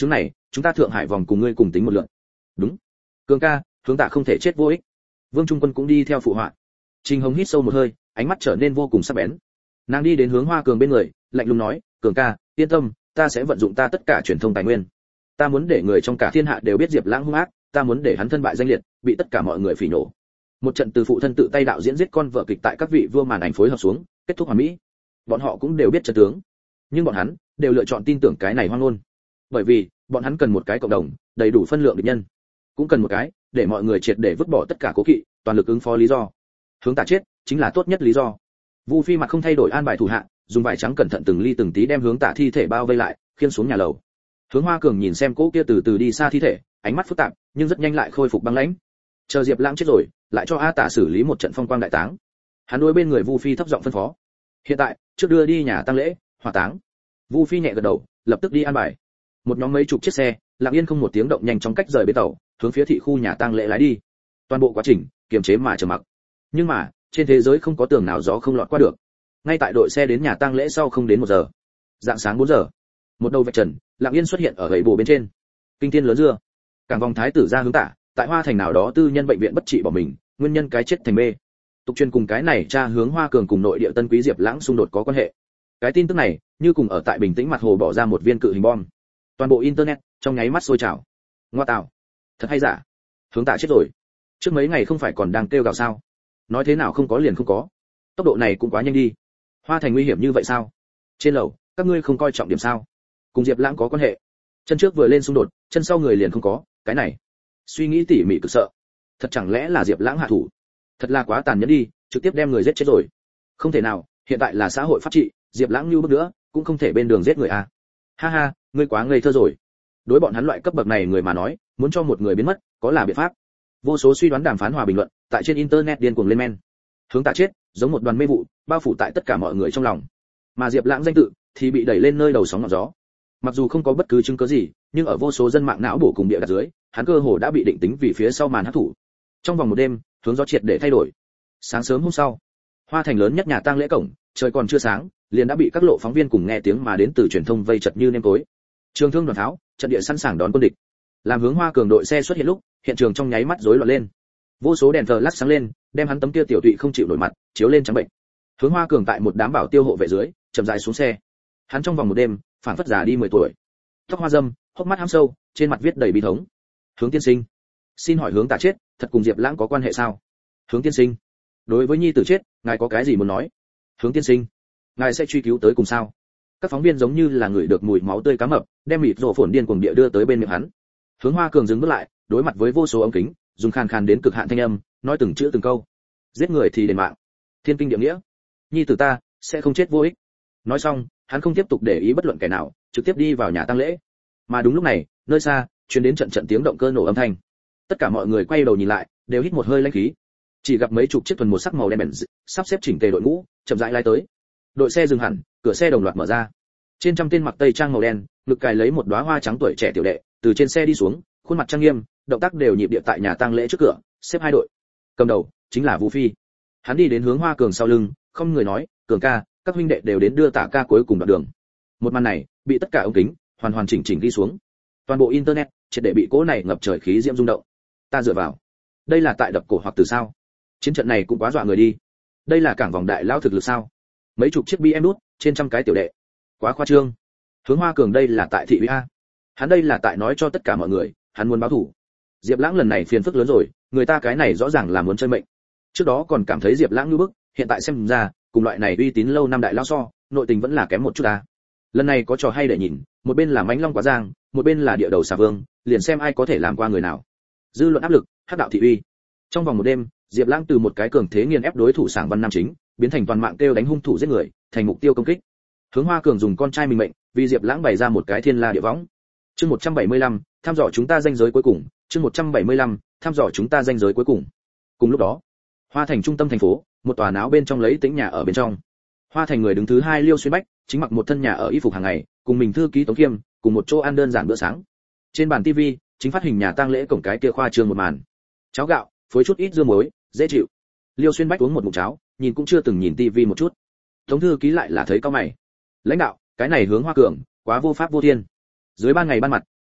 chúng ta Thượng Hải vòng cùng ngươi cùng tính một lượt. Đúng. Cường ca, Hướng Tạ không thể chết vô ích. Vương Trung Quân cũng đi theo phụ họa. Trình Hồng hít sâu một hơi, ánh mắt trở nên vô cùng sắc bén. Nàng đi đến Hướng Hoa Cường bên người, lạnh lùng nói, Cường ca, yên tâm, ta sẽ vận dụng ta tất cả truyền thông tài nguyên. Ta muốn để người trong cả thiên hạ đều biết Diệp Lãng hung ác, ta muốn để hắn thân bại danh liệt, bị tất cả mọi người phỉ nhổ. Một trận từ phụ thân tự tay đạo diễn giết con vợ kịch tại các vị vua màn ảnh phối hợp xuống, kết thúc hoàn mỹ. Bọn họ cũng đều biết trận tướng, nhưng bọn hắn đều lựa chọn tin tưởng cái này hoang ngôn. Bởi vì, bọn hắn cần một cái cộng đồng, đầy đủ phân lượng địch nhân, cũng cần một cái để mọi người triệt để vứt bỏ tất cả cố kỵ, toàn lực ứng phó lý do. Hướng Tạ chết chính là tốt nhất lý do. Vu Phi mặt không thay đổi an bài thủ hạ, dùng vải trắng cẩn thận từng ly từng tí đem Hướng Tạ thi thể bao vây lại, khiêng xuống nhà lầu. Hướng Hoa Cường nhìn xem cỗ kia từ từ đi xa thi thể, ánh mắt phức tạp, nhưng rất nhanh lại khôi phục băng lãnh. Chờ Diệp Lãng chết rồi, lại cho A Tả xử lý một trận phong quang đại táng. Hắn đối bên người Vu Phi thấp giọng phân phó. Hiện tại, trước đưa đi nhà tang lễ, hỏa táng. Vu Phi nhẹ gật đầu, lập tức đi an bài. Một nhóm mấy chục chiếc xe, lặng yên không một tiếng động nhanh chóng cách rời bến tàu, hướng phía thị khu nhà tang lễ lái đi. Toàn bộ quá trình kiềm chế mà trầm mặc. Nhưng mà, trên thế giới không có tường nào gió không lọt qua được. Ngay tại đội xe đến nhà tang lễ sau không đến 1 giờ, dạng sáng 4 giờ, một đầu vạch trần lặng yên xuất hiện ở gậy bồ bên trên. Kinh thiên lớn dưa, cảng vòng thái tử ra Hướng Tạ, tại Hoa Thành nào đó tư nhân bệnh viện bất trị bỏ mình, nguyên nhân cái chết thành mê. Tục truyền cùng cái này cha Hướng Hoa Cường cùng nội địa Tân Quý Diệp Lãng xung đột có quan hệ. Cái tin tức này, như cùng ở tại bình tĩnh mặt hồ bỏ ra một viên cự hình bom. Toàn bộ internet trong nháy mắt sôi trào. Ngoa tạo, thật hay giả? Hướng Tạ chết rồi. Trước mấy ngày không phải còn đang kêu gào sao? Nói thế nào không có liền không có. Tốc độ này cũng quá nhanh đi. Hoa Thành nguy hiểm như vậy sao? Trên lầu, các ngươi không coi trọng điểm sao? Cùng Diệp Lãng có quan hệ. Chân trước vừa lên xung đột, chân sau người liền không có, cái này. Suy nghĩ tỉ mỉ cực sợ. Thật chẳng lẽ là Diệp Lãng hạ thủ? Thật là quá tàn nhẫn đi, trực tiếp đem người giết chết rồi. Không thể nào, hiện tại là xã hội pháp trị, Diệp Lãng như bước nữa, cũng không thể bên đường giết người à. Ha ha, ngươi quá ngây thơ rồi. Đối bọn hắn loại cấp bậc này người mà nói, muốn cho một người biến mất, có là biện pháp. Vô số suy đoán đàm phán hòa bình luận, tại trên internet điên cuồng lên men. Hướng Tạ chết, giống một đoàn mê vụ, bao phủ tại tất cả mọi người trong lòng. Mà Diệp Lãng danh tự thì bị đẩy lên nơi đầu sóng ngọn gió. Mặc dù không có bất cứ chứng cứ gì, nhưng ở vô số dân mạng não bổ cùng địa đặt dưới, hắn cơ hồ đã bị định tính vì phía sau màn hắc thủ. Trong vòng một đêm, hướng gió triệt để thay đổi. Sáng sớm hôm sau, Hoa Thành lớn nhất nhà tang lễ cổng, trời còn chưa sáng, liền đã bị các lộ phóng viên cùng nghe tiếng mà đến từ truyền thông vây chật như nêm tối. Trường thương đoàn tháo, trận địa sẵn sàng đón quân địch. Làm Hướng Hoa Cường đội xe xuất hiện lúc, hiện trường trong nháy mắt rối loạn lên. Vô số đèn flash sáng lên, đem hắn tấm kia tiểu tụy không chịu nổi mặt chiếu lên trắng bệnh. Hướng Hoa Cường tại một đám bảo tiêu hộ vệ dưới, chậm rãi xuống xe. Hắn trong vòng một đêm, phản phất già đi 10 tuổi. Tóc hoa râm, hốc mắt hăm sâu, trên mặt viết đầy bi thống. Hướng tiên sinh, xin hỏi Hướng Tạ chết, thật cùng Diệp Lãng có quan hệ sao? Hướng tiên sinh, đối với nhi tử chết, ngài có cái gì muốn nói? Hướng tiên sinh, ngài sẽ truy cứu tới cùng sao? Các phóng viên giống như là người được mùi máu tươi cá mập, đem mịt rổ phồn điên cuồng địa đưa tới bên miệng hắn. Hướng Hoa Cường dừng bước lại, đối mặt với vô số ống kính, dùng khàn khàn đến cực hạn thanh âm, nói từng chữ từng câu. Giết người thì đền mạng, thiên kinh địa nghĩa, nhi tử ta sẽ không chết vô ích. Nói xong, hắn không tiếp tục để ý bất luận kẻ nào, trực tiếp đi vào nhà tang lễ. Mà đúng lúc này, nơi xa truyền đến trận trận tiếng động cơ nổ âm thanh. Tất cả mọi người quay đầu nhìn lại, đều hít một hơi lãnh khí. Chỉ gặp mấy chục chiếc thuần một sắc màu đen bèn sắp xếp chỉnh tề đội ngũ, chậm rãi lái tới. Đội xe dừng hẳn, cửa xe đồng loạt mở ra. Trên trăm tên mặc tây trang màu đen, ngực cài lấy một đóa hoa trắng tuổi trẻ tiểu đệ, từ trên xe đi xuống, khuôn mặt trang nghiêm, động tác đều nhịp điệu tại nhà tang lễ trước cửa, xếp hai đội. Cầm đầu chính là Vu Phi. Hắn đi đến Hướng Hoa Cường sau lưng, không người nói, "Cường ca, các huynh đệ đều đến đưa Tạ ca cuối cùng đoạn đường." Một màn này, bị tất cả ống kính hoàn hoàn chỉnh chỉnh ghi xuống. Toàn bộ internet triệt để bị cỗ này ngập trời khí diễm rung động. Ta dựa vào, đây là tại đập cổ hoặc từ sao? Chiến trận này cũng quá dọa người đi. Đây là cảng vòng đại lao thực lực sao? Mấy chục chiếc BM đút, trên trăm cái tiểu đệ. Quá khoa trương. Hướng Hoa Cường đây là tại thị uy a. Hắn đây là tại nói cho tất cả mọi người, hắn muốn báo thù. Diệp Lãng lần này phiền phức lớn rồi, người ta cái này rõ ràng là muốn chơi mệnh. Trước đó còn cảm thấy Diệp Lãng như bức, hiện tại xem ra, cùng loại này uy tín lâu năm đại lao so, nội tình vẫn là kém một chút ta. Lần này có trò hay để nhìn, một bên là mãnh long quá giang, một bên là địa đầu xà vương, liền xem ai có thể làm qua người nào. Dư luận áp lực, hắc đạo thị uy. Trong vòng một đêm, Diệp Lãng từ một cái cường thế nghiền ép đối thủ Sảng Văn Nam chính, biến thành toàn mạng kêu đánh hung thủ giết người, thành mục tiêu công kích. Hướng Hoa Cường dùng con trai mình mệnh, vì Diệp Lãng bày ra một cái thiên la địa võng. Chương 175, thăm dò chúng ta ranh giới cuối cùng, chương 175, thăm dò chúng ta ranh giới cuối cùng. Cùng lúc đó, Hoa Thành trung tâm thành phố, một tòa náo bên trong lấy tĩnh nhà ở bên trong. Hoa Thành người đứng thứ hai Liêu Xuyên Bách, chính mặc một thân nhà ở y phục hàng ngày, cùng mình thư ký Tống Kiêm, cùng một chỗ ăn đơn giản bữa sáng. Trên bàn TV, chính phát hình nhà tang lễ cổng cái kia khoa trương một màn. Cháo gạo, phối chút ít dưa muối, dễ chịu. Liêu Xuyên Bách uống một ngụm cháo, nhìn cũng chưa từng nhìn TV một chút. Tống thư ký lại là thấy cao mày. Lãnh đạo, cái này Hướng Hoa Cường, quá vô pháp vô thiên. Dưới ban ngày ban mặt,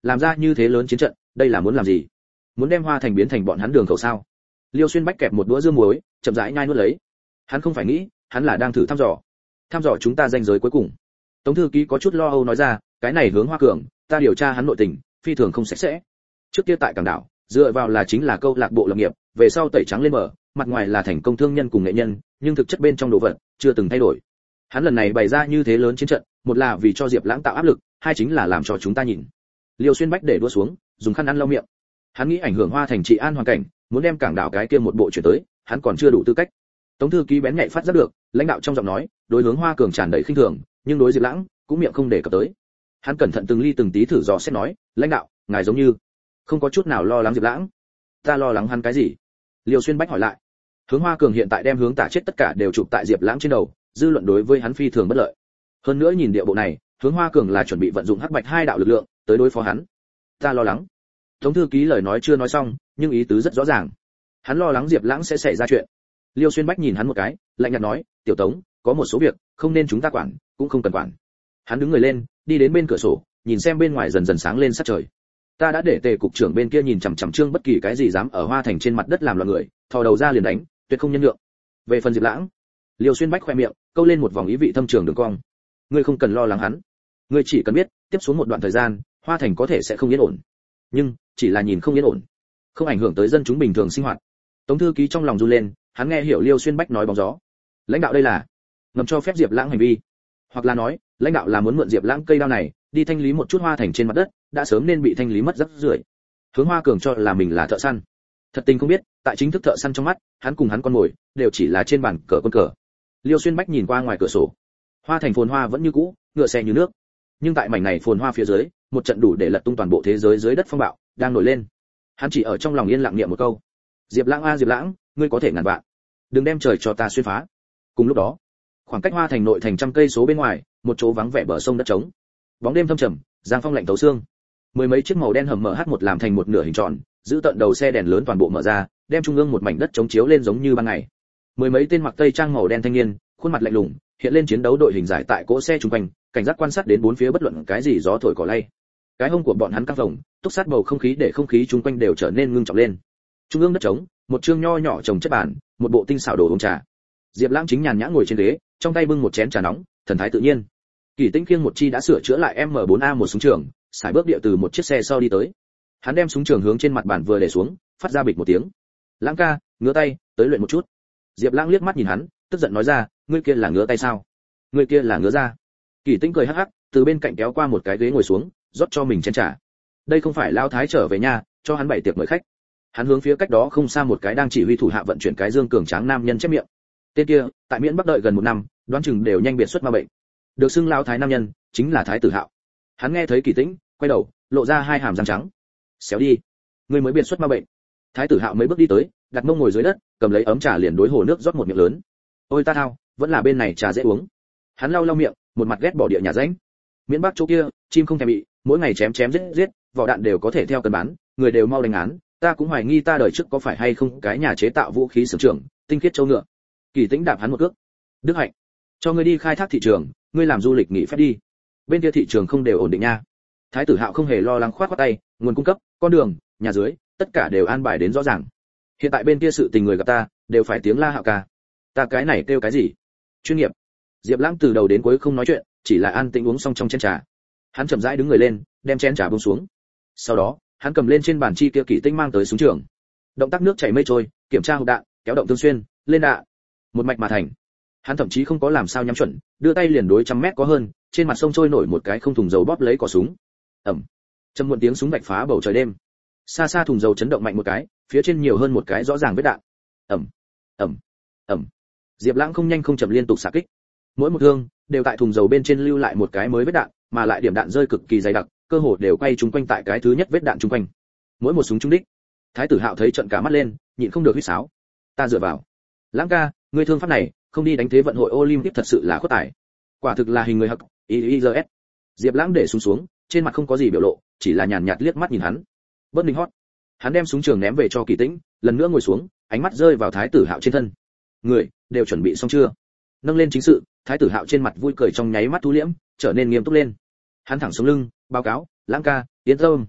làm ra như thế lớn chiến trận, đây là muốn làm gì? Muốn đem Hoa Thành biến thành bọn hắn đường khẩu sao? Liêu Xuyên Bách kẹp một đũa dưa muối, chậm rãi nhai nuốt lấy. Hắn không phải nghĩ, hắn là đang thử thăm dò chúng ta danh giới cuối cùng. Tống thư ký có chút lo âu nói ra, cái này Hướng Hoa Cường, ta điều tra hắn nội tình, phi thường không sạch sẽ. Trước kia tại Cảng Đảo, dựa vào là chính là câu lạc bộ lập nghiệp, về sau tẩy trắng lên mở, mặt ngoài là thành công thương nhân cùng nghệ nhân, nhưng thực chất bên trong đồ vật chưa từng thay đổi. Hắn lần này bày ra như thế lớn chiến trận, một là vì cho Diệp Lãng tạo áp lực, hai chính là làm cho chúng ta nhìn. Liêu Xuyên Bách để đũa xuống, dùng khăn ăn lau miệng. Hắn nghĩ ảnh hưởng Hoa Thành trị an hoàn cảnh, muốn đem Cảng Đảo cái kia một bộ chuyển tới, hắn còn chưa đủ tư cách. Tống thư ký bén nhạy phát giác được, lãnh đạo trong giọng nói, đối Hướng Hoa Cường tràn đầy khinh thường, nhưng đối Diệp Lãng cũng miệng không để cập tới. Hắn cẩn thận từng ly từng tí thử dò xét nói, lãnh đạo, ngài giống như không có chút nào lo lắng Diệp Lãng. Ta lo lắng hắn cái gì? Liêu Xuyên Bách hỏi lại. Hướng Hoa Cường hiện tại đem hướng tả chết tất cả đều chụp tại Diệp Lãng trên đầu, dư luận đối với hắn phi thường bất lợi. Hơn nữa nhìn địa bộ này, Hướng Hoa Cường là chuẩn bị vận dụng hắc bạch hai đạo lực lượng tới đối phó hắn. Ta lo lắng. Tống thư ký lời nói chưa nói xong, nhưng ý tứ rất rõ ràng. Hắn lo lắng Diệp Lãng sẽ xảy ra chuyện. Liêu Xuyên Bách nhìn hắn một cái, lạnh nhạt nói, "Tiểu Tống, có một số việc không nên chúng ta quản, cũng không cần quản." Hắn đứng người lên, đi đến bên cửa sổ, nhìn xem bên ngoài dần dần sáng lên sát trời. Ta đã để Tề cục trưởng bên kia nhìn chằm chằm Trương bất kỳ cái gì dám ở Hoa Thành trên mặt đất làm loạn người, thò đầu ra liền đánh, tuyệt không nhân nhượng. Về phần Diệp Lãng, Liêu Xuyên Bách khoe miệng, câu lên một vòng ý vị thâm trường đường cong. Ngươi không cần lo lắng hắn, ngươi chỉ cần biết, tiếp xuống một đoạn thời gian, Hoa Thành có thể sẽ không yên ổn. Nhưng, chỉ là nhìn không yên ổn, không ảnh hưởng tới dân chúng bình thường sinh hoạt. Tống thư ký trong lòng run lên, hắn nghe hiểu Liêu Xuyên Bách nói bóng gió. Lãnh đạo đây là ngầm cho phép Diệp Lãng hành vi, hoặc là nói, lãnh đạo là muốn mượn Diệp Lãng cây đao này, đi thanh lý một chút Hoa Thành trên mặt đất, đã sớm nên bị thanh lý mất rất rưởi. Hướng Hoa Cường cho là mình là thợ săn. Thật tình không biết, tại chính thức thợ săn trong mắt, hắn cùng hắn con mồi đều chỉ là trên bàn cờ con cờ. Liêu Xuyên Bách nhìn qua ngoài cửa sổ. Hoa Thành phồn hoa vẫn như cũ, ngựa xe như nước. Nhưng tại mảnh này phồn hoa phía dưới, một trận đủ để lật tung toàn bộ thế giới dưới đất phong bạo đang nổi lên. Hắn chỉ ở trong lòng yên lặng niệm một câu: Diệp Lãng a Diệp Lãng, ngươi có thể ngàn vạn, đừng đem trời cho ta xuyên phá. Cùng lúc đó, khoảng cách Hoa Thành nội thành trăm cây số bên ngoài, một chỗ vắng vẻ bờ sông đất trống. Bóng đêm thâm trầm, giang phong lạnh thấu xương. Mười mấy chiếc màu đen hầm MH1 làm thành một nửa hình tròn, giữ tận đầu xe đèn lớn toàn bộ mở ra, đem trung ương một mảnh đất trống chiếu lên giống như ban ngày. Mười mấy tên mặc tây trang màu đen thanh niên, khuôn mặt lạnh lùng, hiện lên chiến đấu đội hình giải tại cỗ xe trung quanh, cảnh giác quan sát đến bốn phía bất luận cái gì gió thổi cỏ lay. Cái hông của bọn hắn căng phồng, túc sát bầu không khí để không khí trung quanh đều trở nên ngưng trọng lên. Trung ương đất trống, một chương nho nhỏ trồng chất bàn, một bộ tinh xảo đồ uống trà. Diệp Lãng chính nhàn nhã ngồi trên ghế, trong tay bưng một chén trà nóng, thần thái tự nhiên. Kỳ Tĩnh khiêng một chi đã sửa chữa lại M4A một súng trường, sải bước địa từ một chiếc xe sau đi tới. Hắn đem súng trường hướng trên mặt bàn vừa để xuống, phát ra bịch một tiếng. Lãng ca, ngứa tay, tới luyện một chút. Diệp Lãng liếc mắt nhìn hắn, tức giận nói ra, ngươi kia là ngứa tay sao? Ngươi kia là ngứa da. Kỳ Tĩnh cười hắc hắc, từ bên cạnh kéo qua một cái ghế ngồi xuống, rót cho mình chén trà. Đây không phải Lão Thái trở về nhà, cho hắn bày tiệc mời khách. Hắn hướng phía cách đó không xa một cái đang chỉ huy thủ hạ vận chuyển cái dương cường tráng nam nhân chép miệng. Tên kia, tại Miễn Bắc đợi gần một năm, đoán chừng đều nhanh biệt xuất ma bệnh. Được xưng Lão Thái nam nhân, chính là Thái tử Hạo. Hắn nghe thấy Kỳ Tĩnh, quay đầu, lộ ra hai hàm răng trắng. Xéo đi, ngươi mới biệt xuất ma bệnh. Thái tử Hạo mấy bước đi tới, đặt mông ngồi dưới đất, cầm lấy ấm trà liền đối hồ nước rót một miệng lớn. Ôi ta thao, vẫn là bên này trà dễ uống. Hắn lau lau miệng, một mặt ghét bỏ địa nhà ránh. Miễn Bắc chỗ kia, chim không thèm bị, mỗi ngày chém chém giết giết, vỏ đạn đều có thể theo cân bán, người đều mau đánh án, ta cũng hoài nghi ta đời trước có phải hay không cái nhà chế tạo vũ khí xưởng trưởng, tinh khiết châu ngựa. Kỳ Tĩnh đạp hắn một cước. Đức Hạnh, cho ngươi đi khai thác thị trường, ngươi làm du lịch nghỉ phép đi. Bên kia thị trường không đều ổn định nha. Thái tử Hạo không hề lo lắng khoát khoát tay, nguồn cung cấp, con đường, nhà dưới, tất cả đều an bài đến rõ ràng. Hiện tại bên kia sự tình người gặp ta, đều phải tiếng la Hạo ca. Ta cái này kêu cái gì? Chuyên nghiệp. Diệp Lãng từ đầu đến cuối không nói chuyện, chỉ là an tĩnh uống xong trong chén trà. Hắn chậm rãi đứng người lên, đem chén trà buông xuống. Sau đó, hắn cầm lên trên bàn chi kia Kỳ Tĩnh mang tới súng trường. Động tác nước chảy mây trôi, kiểm tra hộp đạn, kéo động tương xuyên, lên đạn. Một mạch mà thành. Hắn thậm chí không có làm sao nhắm chuẩn, đưa tay liền đối trăm mét có hơn, trên mặt sông trôi nổi một cái không thùng dầu bóp lấy cò súng. Ầm. Trầm muộn tiếng súng vạch phá bầu trời đêm. Xa xa thùng dầu chấn động mạnh một cái, phía trên nhiều hơn một cái rõ ràng vết đạn. Ầm. Ầm. Ầm. Diệp Lãng không nhanh không chậm liên tục xạ kích. Mỗi một thương đều tại thùng dầu bên trên lưu lại một cái mới vết đạn, mà lại điểm đạn rơi cực kỳ dày đặc, cơ hồ đều quay chúng quanh tại cái thứ nhất vết đạn chung quanh. Mỗi một súng trúng đích. Thái tử Hạo thấy trận cả mắt lên, nhịn không được huýt sáo. Ta dựa vào. Lãng ca, ngươi thương pháp này, không đi đánh thế vận hội Olympic thật sự là khuất tài. Quả thực là hình người hắc. IIRS. Diệp Lãng để súng xuống, trên mặt không có gì biểu lộ, chỉ là nhàn nhạt liếc mắt nhìn hắn. Bất ninh hót. Hắn đem súng trường ném về cho Kỳ Tĩnh, lần nữa ngồi xuống, ánh mắt rơi vào Thái tử Hạo trên thân. Người đều chuẩn bị xong chưa? Nâng lên chính sự, Thái tử Hạo trên mặt vui cười trong nháy mắt thu liễm, trở nên nghiêm túc lên. Hắn thẳng xuống lưng, báo cáo, Lãng ca, yên tâm,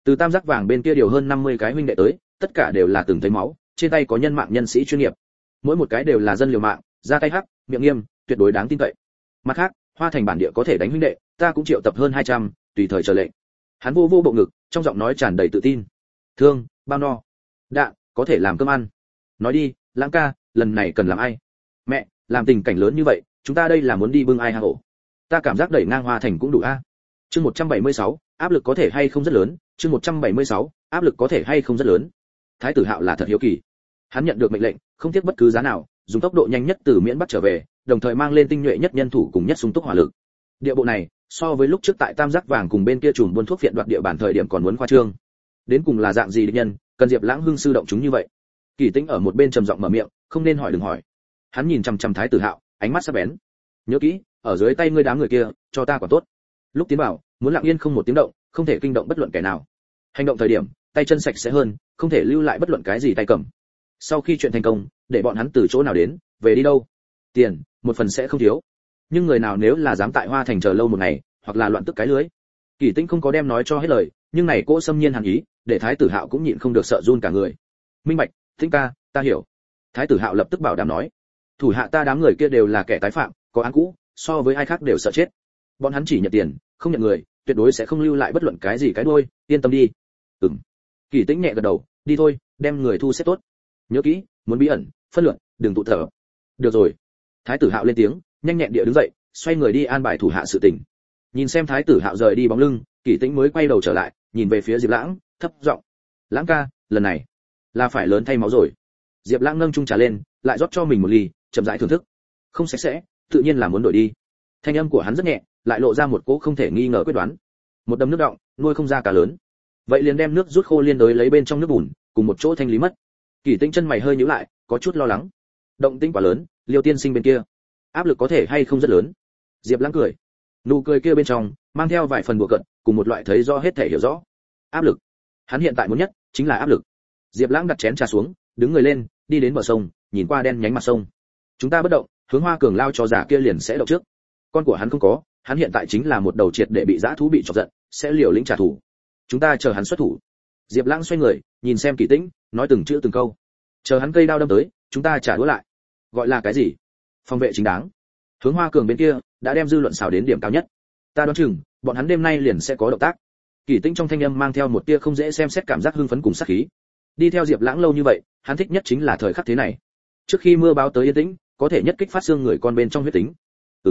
Từ tam giác vàng bên kia điều hơn 50 cái huynh đệ tới, tất cả đều là từng thấy máu, trên tay có nhân mạng nhân sĩ chuyên nghiệp, mỗi một cái đều là dân liều mạng, ra tay hắc, miệng nghiêm, tuyệt đối đáng tin cậy. Mặt khác, Hoa Thành bản địa có thể đánh huynh đệ, ta cũng triệu tập hơn 200, tùy thời chờ lệnh. Hắn vô bộ ngực, trong giọng nói tràn đầy tự tin. Thương, bao no, đạn, có thể làm cơm ăn. Nói đi, Lãng ca, lần này cần làm ai? Mẹ, làm tình cảnh lớn như vậy, chúng ta đây là muốn đi bưng ai hang ổ? Ta cảm giác đẩy ngang Hoa Thành cũng đủ a. Chương 176, áp lực có thể hay không rất lớn, chương 176, áp lực có thể hay không rất lớn. Thái tử Hạo là thật hiếu kỳ. Hắn nhận được mệnh lệnh, không tiếc bất cứ giá nào, dùng tốc độ nhanh nhất từ miễn Bắc trở về, đồng thời mang lên tinh nhuệ nhất nhân thủ cùng nhất sung túc hỏa lực. Địa bộ này, so với lúc trước tại Tam Giác Vàng cùng bên kia chùm buôn thuốc viện đoạt địa bàn thời điểm còn muốn khoa trương. Đến cùng là dạng gì địch nhân, cần Diệp Lãng hưng sư động chúng như vậy? Kỳ Tĩnh ở một bên trầm giọng mở miệng, không nên hỏi đừng hỏi. Hắn nhìn chằm chằm Thái tử Hạo, ánh mắt sắc bén. Nhớ kỹ, ở dưới tay ngươi đám người kia, cho ta quả tốt. Lúc tiến vào, muốn lặng yên không một tiếng động, không thể kinh động bất luận kẻ nào. Hành động thời điểm, tay chân sạch sẽ hơn, không thể lưu lại bất luận cái gì tay cầm. Sau khi chuyện thành công, để bọn hắn từ chỗ nào đến, về đi đâu. Tiền, một phần sẽ không thiếu. Nhưng người nào nếu là dám tại Hoa Thành chờ lâu một ngày, hoặc là loạn tức cái lưới. Kỳ Tĩnh không có đem nói cho hết lời, nhưng này cỗ xâm nhiên hàn ý, để Thái tử Hạo cũng nhịn không được sợ run cả người. Minh bạch, Tĩnh ca, ta hiểu. Thái tử Hạo lập tức bảo đảm nói, thủ hạ ta đám người kia đều là kẻ tái phạm, có án cũ, so với ai khác đều sợ chết. Bọn hắn chỉ nhận tiền, không nhận người, tuyệt đối sẽ không lưu lại bất luận cái gì cái đuôi, yên tâm đi. Ừm. Kỳ Tĩnh nhẹ gật đầu, đi thôi, đem người thu xếp tốt. Nhớ kỹ, muốn bí ẩn, phân luận, đừng tụ thở. Được rồi. Thái tử Hạo lên tiếng, nhanh nhẹn địa đứng dậy, xoay người đi an bài thủ hạ sự tình. Nhìn xem Thái tử Hạo rời đi bóng lưng, Kỳ Tĩnh mới quay đầu trở lại, nhìn về phía Diệp Lãng, thấp giọng, "Lãng ca, lần này là phải lớn thay máu rồi." Diệp Lãng nâng chung trà lên, lại rót cho mình một ly, chậm rãi thưởng thức. Không sạch sẽ, tự nhiên là muốn đổi đi. Thanh âm của hắn rất nhẹ, lại lộ ra một cỗ không thể nghi ngờ quyết đoán. Một đầm nước đọng, nuôi không ra cá lớn. Vậy liền đem nước rút khô liên đới lấy bên trong nước bùn, cùng một chỗ thanh lý mất. Kỳ Tĩnh chân mày hơi nhíu lại, có chút lo lắng. Động tĩnh quá lớn, Liêu tiên sinh bên kia, áp lực có thể hay không rất lớn. Diệp Lãng cười. Nụ cười kia bên trong mang theo vài phần đùa cợt, cùng một loại thấy rõ hết thể hiểu rõ. Áp lực. Hắn hiện tại muốn nhất chính là áp lực. Diệp Lãng đặt chén trà xuống, đứng người lên, đi đến bờ sông, nhìn qua đen nhánh mặt sông. Chúng ta bất động, hướng Hoa Cường lao cho giả kia liền sẽ động trước. Con của hắn không có, hắn hiện tại chính là một đầu triệt để bị dã thú bị chọc giận, sẽ liều lĩnh trả thù. Chúng ta chờ hắn xuất thủ. Diệp Lãng xoay người, nhìn xem Kỳ Tĩnh, nói từng chữ từng câu. Chờ hắn cây đao đâm tới, chúng ta trả đũa lại. Gọi là cái gì? Phòng vệ chính đáng. Hướng Hoa Cường bên kia đã đem dư luận xào đến điểm cao nhất. Ta đoán chừng, bọn hắn đêm nay liền sẽ có động tác. Kỳ Tĩnh trong thanh âm mang theo một tia không dễ xem xét cảm giác hưng phấn cùng sát khí. Đi theo Diệp Lãng lâu như vậy, hắn thích nhất chính là thời khắc thế này. Trước khi mưa báo tới yên tĩnh, có thể nhất kích phát xương người con bên trong huyết tính.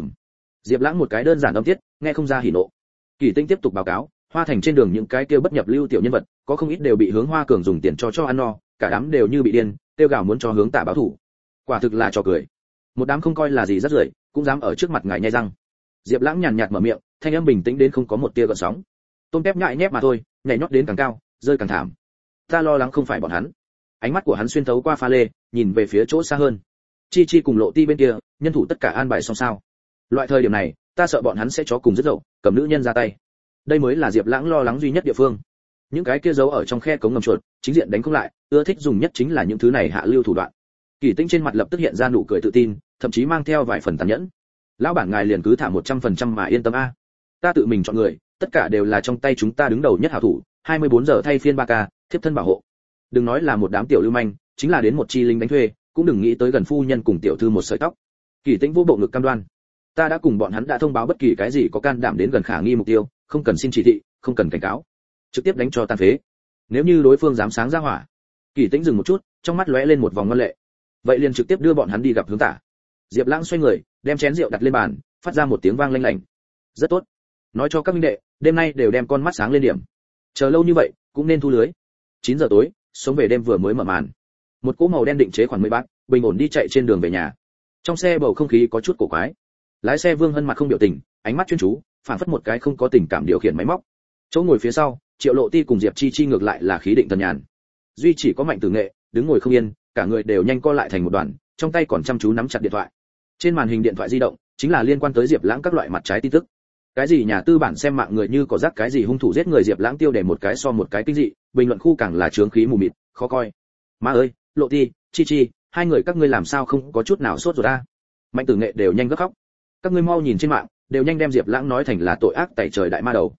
Diệp Lãng một cái đơn giản âm tiết, nghe không ra hỉ nộ. Kỳ Tĩnh tiếp tục báo cáo, Hoa Thành trên đường những cái kia bất nhập lưu tiểu nhân vật, có không ít đều bị Hướng Hoa Cường dùng tiền cho ăn no, cả đám đều như bị điên, tiêu gào muốn cho Hướng Tả báo thủ. Quả thực là trò cười. Một đám không coi là gì rất rưởi, cũng dám ở trước mặt ngài nhai răng. Diệp Lãng nhàn nhạt mở miệng, thanh âm bình tĩnh đến không có một tia gợn sóng. Tôm tép nhại nhép mà thôi, nhảy nhót đến càng cao, rơi càng thảm. Ta lo lắng không phải bọn hắn. Ánh mắt của hắn xuyên thấu qua pha lê, nhìn về phía chỗ xa hơn. Chi Chi cùng Lộ Ti bên kia, nhân thủ tất cả an bài xong sao? Loại thời điểm này, ta sợ bọn hắn sẽ chó cùng rất dậu, cầm nữ nhân ra tay. Đây mới là Diệp Lãng lo lắng duy nhất địa phương. Những cái kia giấu ở trong khe cống ngầm chuột, chính diện đánh không lại, ưa thích dùng nhất chính là những thứ này hạ lưu thủ đoạn. Kỳ Tĩnh trên mặt lập tức hiện ra nụ cười tự tin, thậm chí mang theo vài phần tàn nhẫn. Lão bản ngài liền cứ thả 100% mà yên tâm a. Ta tự mình chọn người, tất cả đều là trong tay chúng ta đứng đầu nhất hảo thủ, 24 giờ thay phiên 3K, thiếp thân bảo hộ. Đừng nói là một đám tiểu lưu manh, chính là đến một chi lính đánh thuê, cũng đừng nghĩ tới gần phu nhân cùng tiểu thư một sợi tóc. Kỳ Tĩnh vô bộ ngực cam đoan. Ta đã cùng bọn hắn đã thông báo bất kỳ cái gì có can đảm đến gần khả nghi mục tiêu, không cần xin chỉ thị, không cần cảnh cáo, trực tiếp đánh cho tan phế. Nếu như đối phương dám sáng ra hỏa. Kỳ Tĩnh dừng một chút, trong mắt lóe lên một vòng ngoan lệ. Vậy liền trực tiếp đưa bọn hắn đi gặp Hướng Tả. Diệp Lãng xoay người, đem chén rượu đặt lên bàn, phát ra một tiếng vang lanh lảnh. Rất tốt. Nói cho các minh đệ, đêm nay đều đem con mắt sáng lên điểm. Chờ lâu như vậy, cũng nên thu lưới. 9 giờ tối, sống về đêm vừa mới mở màn. Một cỗ màu đen định chế khoảng 10 bát, bình ổn đi chạy trên đường về nhà. Trong xe bầu không khí có chút cổ quái. Lái xe Vương Hân mặt không biểu tình, ánh mắt chuyên chú, phản phất một cái không có tình cảm điều khiển máy móc. Chỗ ngồi phía sau, Triệu Lộ Ti cùng Diệp Chi Chi ngược lại là khí định thần nhàn. Duy chỉ có Mạnh Tử Nghệ, đứng ngồi không yên, cả người đều nhanh co lại thành một đoàn, trong tay còn chăm chú nắm chặt điện thoại. Trên màn hình điện thoại di động, chính là liên quan tới Diệp Lãng các loại mặt trái tin tức. Cái gì nhà tư bản xem mạng người như cỏ rác, cái gì hung thủ giết người Diệp Lãng tiêu đề một cái so một cái kinh dị, bình luận khu càng là chướng khí mù mịt, khó coi. Má ơi, Lộ Ti, Chi Chi, hai người các ngươi làm sao không có chút nào sốt ruột a? Mạnh Tử Nghệ đều nhanh gấp khóc. Các ngươi mau nhìn trên mạng, đều nhanh đem Diệp Lãng nói thành là tội ác tẩy trời đại ma đầu.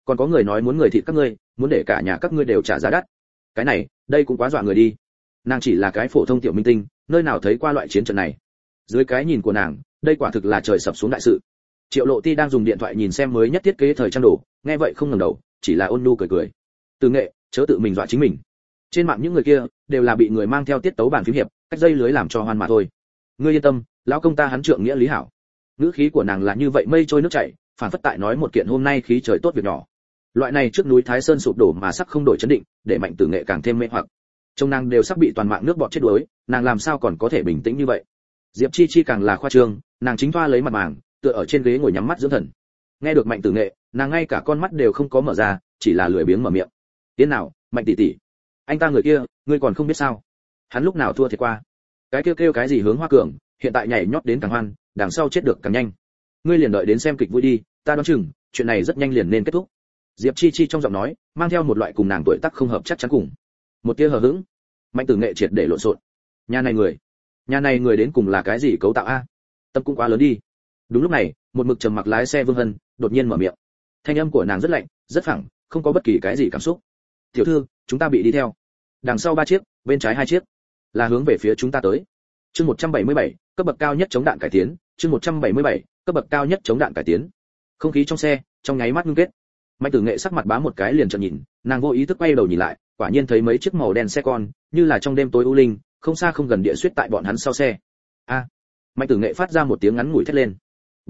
còn có người nói muốn người thịt các ngươi, muốn để cả nhà các ngươi đều trả giá đắt. Cái này, đây cũng quá dọa người đi. Nàng chỉ là cái phổ thông tiểu minh tinh, nơi nào thấy qua loại chiến trận này. Dưới cái nhìn của nàng, đây quả thực là trời sập xuống đại sự. Triệu Lộ Ti đang dùng điện thoại nhìn xem mới nhất thiết kế thời trang đồ, nghe vậy không ngẩng đầu, chỉ là ôn nhu cười cười. Từ Nghệ, chớ tự mình dọa chính mình. Trên mạng những người kia đều là bị người mang theo tiết tấu bàn phím hiệp, cách dây lưới làm cho hoan mà thôi. Ngươi yên tâm, lão công ta hắn trượng nghĩa lý hảo. Ngữ khí của nàng là như vậy mây trôi nước chảy, phản phất tại nói một kiện hôm nay khí trời tốt việc nhỏ. Loại này trước núi Thái Sơn sụp đổ mà sắc không đổi chấn định, để Mạnh Tử Nghệ càng thêm mê hoặc. Trong nàng đều sắp bị toàn mạng nước bọt chết đuối, nàng làm sao còn có thể bình tĩnh như vậy? Diệp Chi Chi càng là khoa trương, nàng chính thoa lấy mặt màng, tựa ở trên ghế ngồi nhắm mắt dưỡng thần. Nghe được Mạnh Tử Nghệ, nàng ngay cả con mắt đều không có mở ra, chỉ là lười biếng mở miệng. "Tiến nào, Mạnh tỷ tỷ, anh ta người kia, ngươi còn không biết sao? Hắn lúc nào thua thiệt qua? Cái kêu cái gì hướng Hoa Cường, hiện tại nhảy nhót đến càng hoan, đằng sau chết được càng nhanh. Ngươi liền đợi đến xem kịch vui đi, ta đoán chừng, chuyện này rất nhanh liền nên kết thúc." Diệp Chi Chi trong giọng nói mang theo một loại cùng nàng tuổi tác không hợp chắc chắn cùng một tia hờ hững. Mạnh Tử Nghệ triệt để lộn xộn. Nhà này người đến cùng là cái gì cấu tạo a? Tâm cũng quá lớn đi. Đúng lúc này, một mực trầm mặc lái xe Vương Hân đột nhiên mở miệng. Thanh âm của nàng rất lạnh, rất phẳng, không có bất kỳ cái gì cảm xúc. "Tiểu thư, chúng ta bị đi theo. Đằng sau 3 chiếc, bên trái 2 chiếc, là hướng về phía chúng ta tới." Chương 177, cấp bậc cao nhất chống đạn cải tiến, chương 177, cấp bậc cao nhất chống đạn cải tiến. Không khí trong xe trong nháy mắt ngưng kết. Mạnh Tử Nghệ sắc mặt bá một cái liền trợn nhìn, nàng vô ý thức quay đầu nhìn lại, quả nhiên thấy mấy chiếc màu đen xe con, như là trong đêm tối u linh, không xa không gần địa suýt tại bọn hắn sau xe. A! Mạnh Tử Nghệ phát ra một tiếng ngắn ngủi thét lên.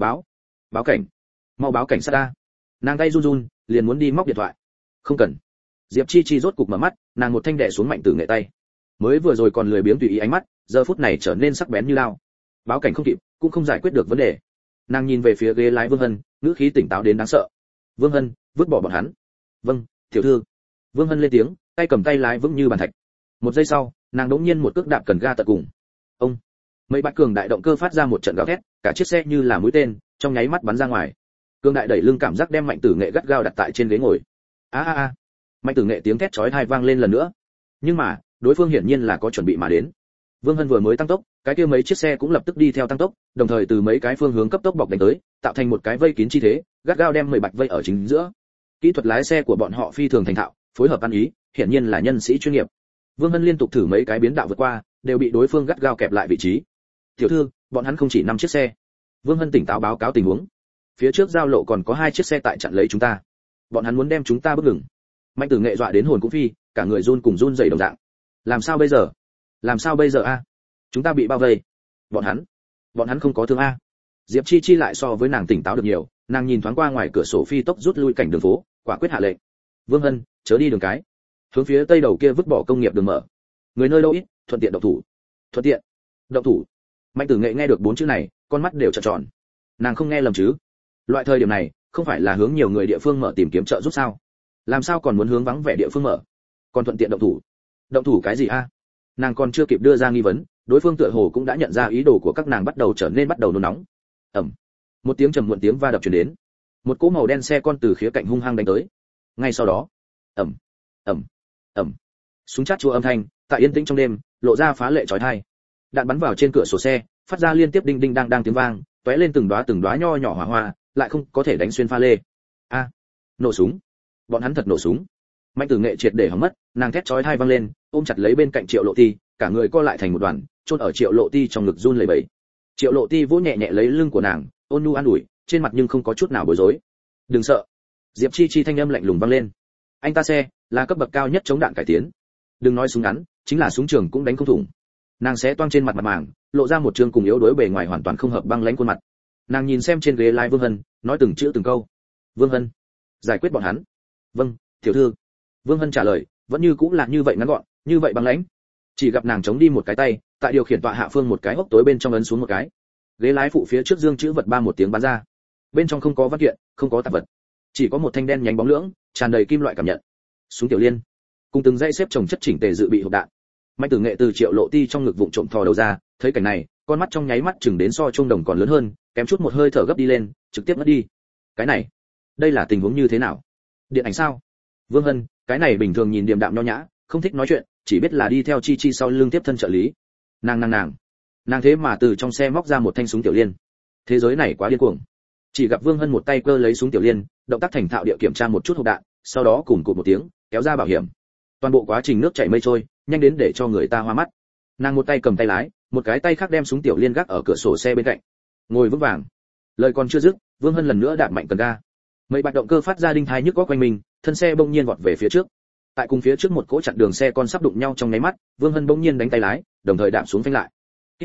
Báo cảnh, mau báo cảnh sát ta." Nàng tay run run, liền muốn đi móc điện thoại. "Không cần." Diệp Chi Chi rốt cục mở mắt, nàng một thanh đè xuống Mạnh Tử Nghệ tay. Mới vừa rồi còn lười biếng tùy ý ánh mắt, giờ phút này trở nên sắc bén như lao. Báo cảnh không kịp, cũng không giải quyết được vấn đề. Nàng nhìn về phía ghế lái Vương Hân, ngữ khí tỉnh táo đến đáng sợ. "Vương Hân, vứt bỏ bọn hắn." "Vâng, tiểu thư." Vương Hân lên tiếng, tay cầm tay lái vững như bàn thạch. Một giây sau, nàng đống nhiên một cước đạp cần ga tận cùng. Ông! Mấy bát cường đại động cơ phát ra một trận gào thét, cả chiếc xe như là mũi tên, trong nháy mắt bắn ra ngoài. Cường đại đẩy lưng cảm giác đem Mạnh Tử Nghệ gắt gao đặt tại trên ghế ngồi. A! Mạnh Tử Nghệ tiếng thét chói tai vang lên lần nữa. Nhưng mà, đối phương hiển nhiên là có chuẩn bị mà đến. Vương Hân vừa mới tăng tốc, cái kia mấy chiếc xe cũng lập tức đi theo tăng tốc, đồng thời từ mấy cái phương hướng cấp tốc bọc đánh tới, tạo thành một cái vây kín chi thế, gắt gao đem 10 bạch vây ở chính giữa. Kỹ thuật lái xe của bọn họ phi thường thành thạo, phối hợp ăn ý, hiển nhiên là nhân sĩ chuyên nghiệp. Vương Hân liên tục thử mấy cái biến đạo vượt qua, đều bị đối phương gắt gao kẹp lại vị trí. "Tiểu thư, bọn hắn không chỉ 5 chiếc xe." Vương Hân tỉnh táo báo cáo tình huống. "Phía trước giao lộ còn có 2 chiếc xe tại chặn lấy chúng ta. Bọn hắn muốn đem chúng ta bức ngừng." Mạnh Tử Nghệ dọa đến hồn cũng phi, cả người run cùng run rẩy đồng dạng. Làm sao bây giờ a? Chúng ta bị bao vây. Bọn hắn không có thương a. Diệp Chi Chi lại so với nàng tỉnh táo được nhiều, nàng nhìn thoáng qua ngoài cửa sổ phi tốc rút lui cảnh đường phố, quả quyết hạ lệnh. "Vương Hân, chớ đi đường cái. Hướng phía tây đầu kia vứt bỏ công nghiệp đường mở. Người nơi đâu ít, thuận tiện động thủ." "Thuận tiện động thủ." Mạnh Tử Nghệ nghe được 4 chữ này, con mắt đều trợn tròn. Nàng không nghe lầm chứ? Loại thời điểm này, không phải là hướng nhiều người địa phương mở tìm kiếm trợ giúp sao? Làm sao còn muốn hướng vắng vẻ địa phương mở? Còn thuận tiện động thủ? Động thủ cái gì a? Nàng còn chưa kịp đưa ra nghi vấn, đối phương tựa hồ cũng đã nhận ra ý đồ của các nàng bắt đầu nôn nóng. Ầm. Một tiếng trầm muộn tiếng va đập truyền đến. Một cỗ màu đen xe con từ khía cạnh hung hăng đánh tới. Ngay sau đó, ầm, ầm, ầm. Súng chát chua âm thanh, tại yên tĩnh trong đêm, lộ ra phá lệ chói tai. Đạn bắn vào trên cửa sổ xe, phát ra liên tiếp đinh đinh đang tiếng vang, tóe lên từng đóa nho nhỏ hỏa hoa, lại không có thể đánh xuyên pha lê. A, nổ súng. Bọn hắn thật nổ súng. Mạnh Tử Nghệ triệt để hỏng mất, nàng thét chói tai vang lên, ôm chặt lấy bên cạnh Triệu Lộ Ti, cả người co lại thành một đoàn, chôn ở Triệu Lộ Ti trong ngực run lẩy bẩy. Triệu Lộ Ti vỗ nhẹ nhẹ lấy lưng của nàng, ôn nhu an ủi, trên mặt nhưng không có chút nào bối rối. "Đừng sợ." Diệp Chi Chi thanh âm lạnh lùng vang lên. "Anh ta xe là cấp bậc cao nhất chống đạn cải tiến. Đừng nói súng ngắn, chính là súng trường cũng đánh không thủng." Nàng xé toang trên mặt màng, lộ ra một trương cùng yếu đuối bề ngoài hoàn toàn không hợp băng lãnh khuôn mặt. Nàng nhìn xem trên ghế lái Vương Hân, nói từng chữ từng câu. "Vương Hân, giải quyết bọn hắn." "Vâng, tiểu thư." Vương Hân trả lời, vẫn như cũng là như vậy ngắn gọn, như vậy băng lãnh. Chỉ gặp nàng chống đi một cái tay, tại điều khiển tọa hạ phương một cái hốc tối bên trong ấn xuống một cái. Ghế lái phụ phía trước dương chữ vật ba một tiếng bắn ra. Bên trong không có văn kiện, không có tạp vật, chỉ có một thanh đen nhánh bóng lưỡng, tràn đầy kim loại cảm nhận. Súng tiểu liên, cùng từng dãy xếp chồng chất chỉnh tề dự bị hộp đạn. Mạnh Tử Nghệ từ Triệu Lộ Ti trong ngực vụng trộm thò đầu ra, thấy cảnh này, con mắt trong nháy mắt chừng đến so trung đồng còn lớn hơn, kém chút một hơi thở gấp đi lên, trực tiếp ngất đi. Cái này, đây là tình huống như thế nào? Điện ảnh sao? Vương Hân, cái này bình thường nhìn điềm đạm nho nhã, không thích nói chuyện, chỉ biết là đi theo Chi Chi sau lưng tiếp thân trợ lý. Nàng thế mà từ trong xe móc ra một thanh súng tiểu liên. Thế giới này quá điên cuồng. Chỉ gặp Vương Hân một tay cơ lấy súng tiểu liên, động tác thành thạo địa kiểm tra một chút hộp đạn, sau đó cùng cụt một tiếng kéo ra bảo hiểm. Toàn bộ quá trình nước chảy mây trôi, nhanh đến để cho người ta hoa mắt. Nàng một tay cầm tay lái, một cái tay khác đem súng tiểu liên gác ở cửa sổ xe bên cạnh, ngồi vững vàng. Lời còn chưa dứt, Vương Hân lần nữa đạp mạnh cần ga. Mấy bạt động cơ phát ra đinh thai nhức góc quanh mình, thân xe bỗng nhiên vọt về phía trước. Tại cùng phía trước một cỗ chặn đường xe con sắp đụng nhau trong nháy mắt, Vương Hân bỗng nhiên đánh tay lái, đồng thời đạp xuống phanh lại.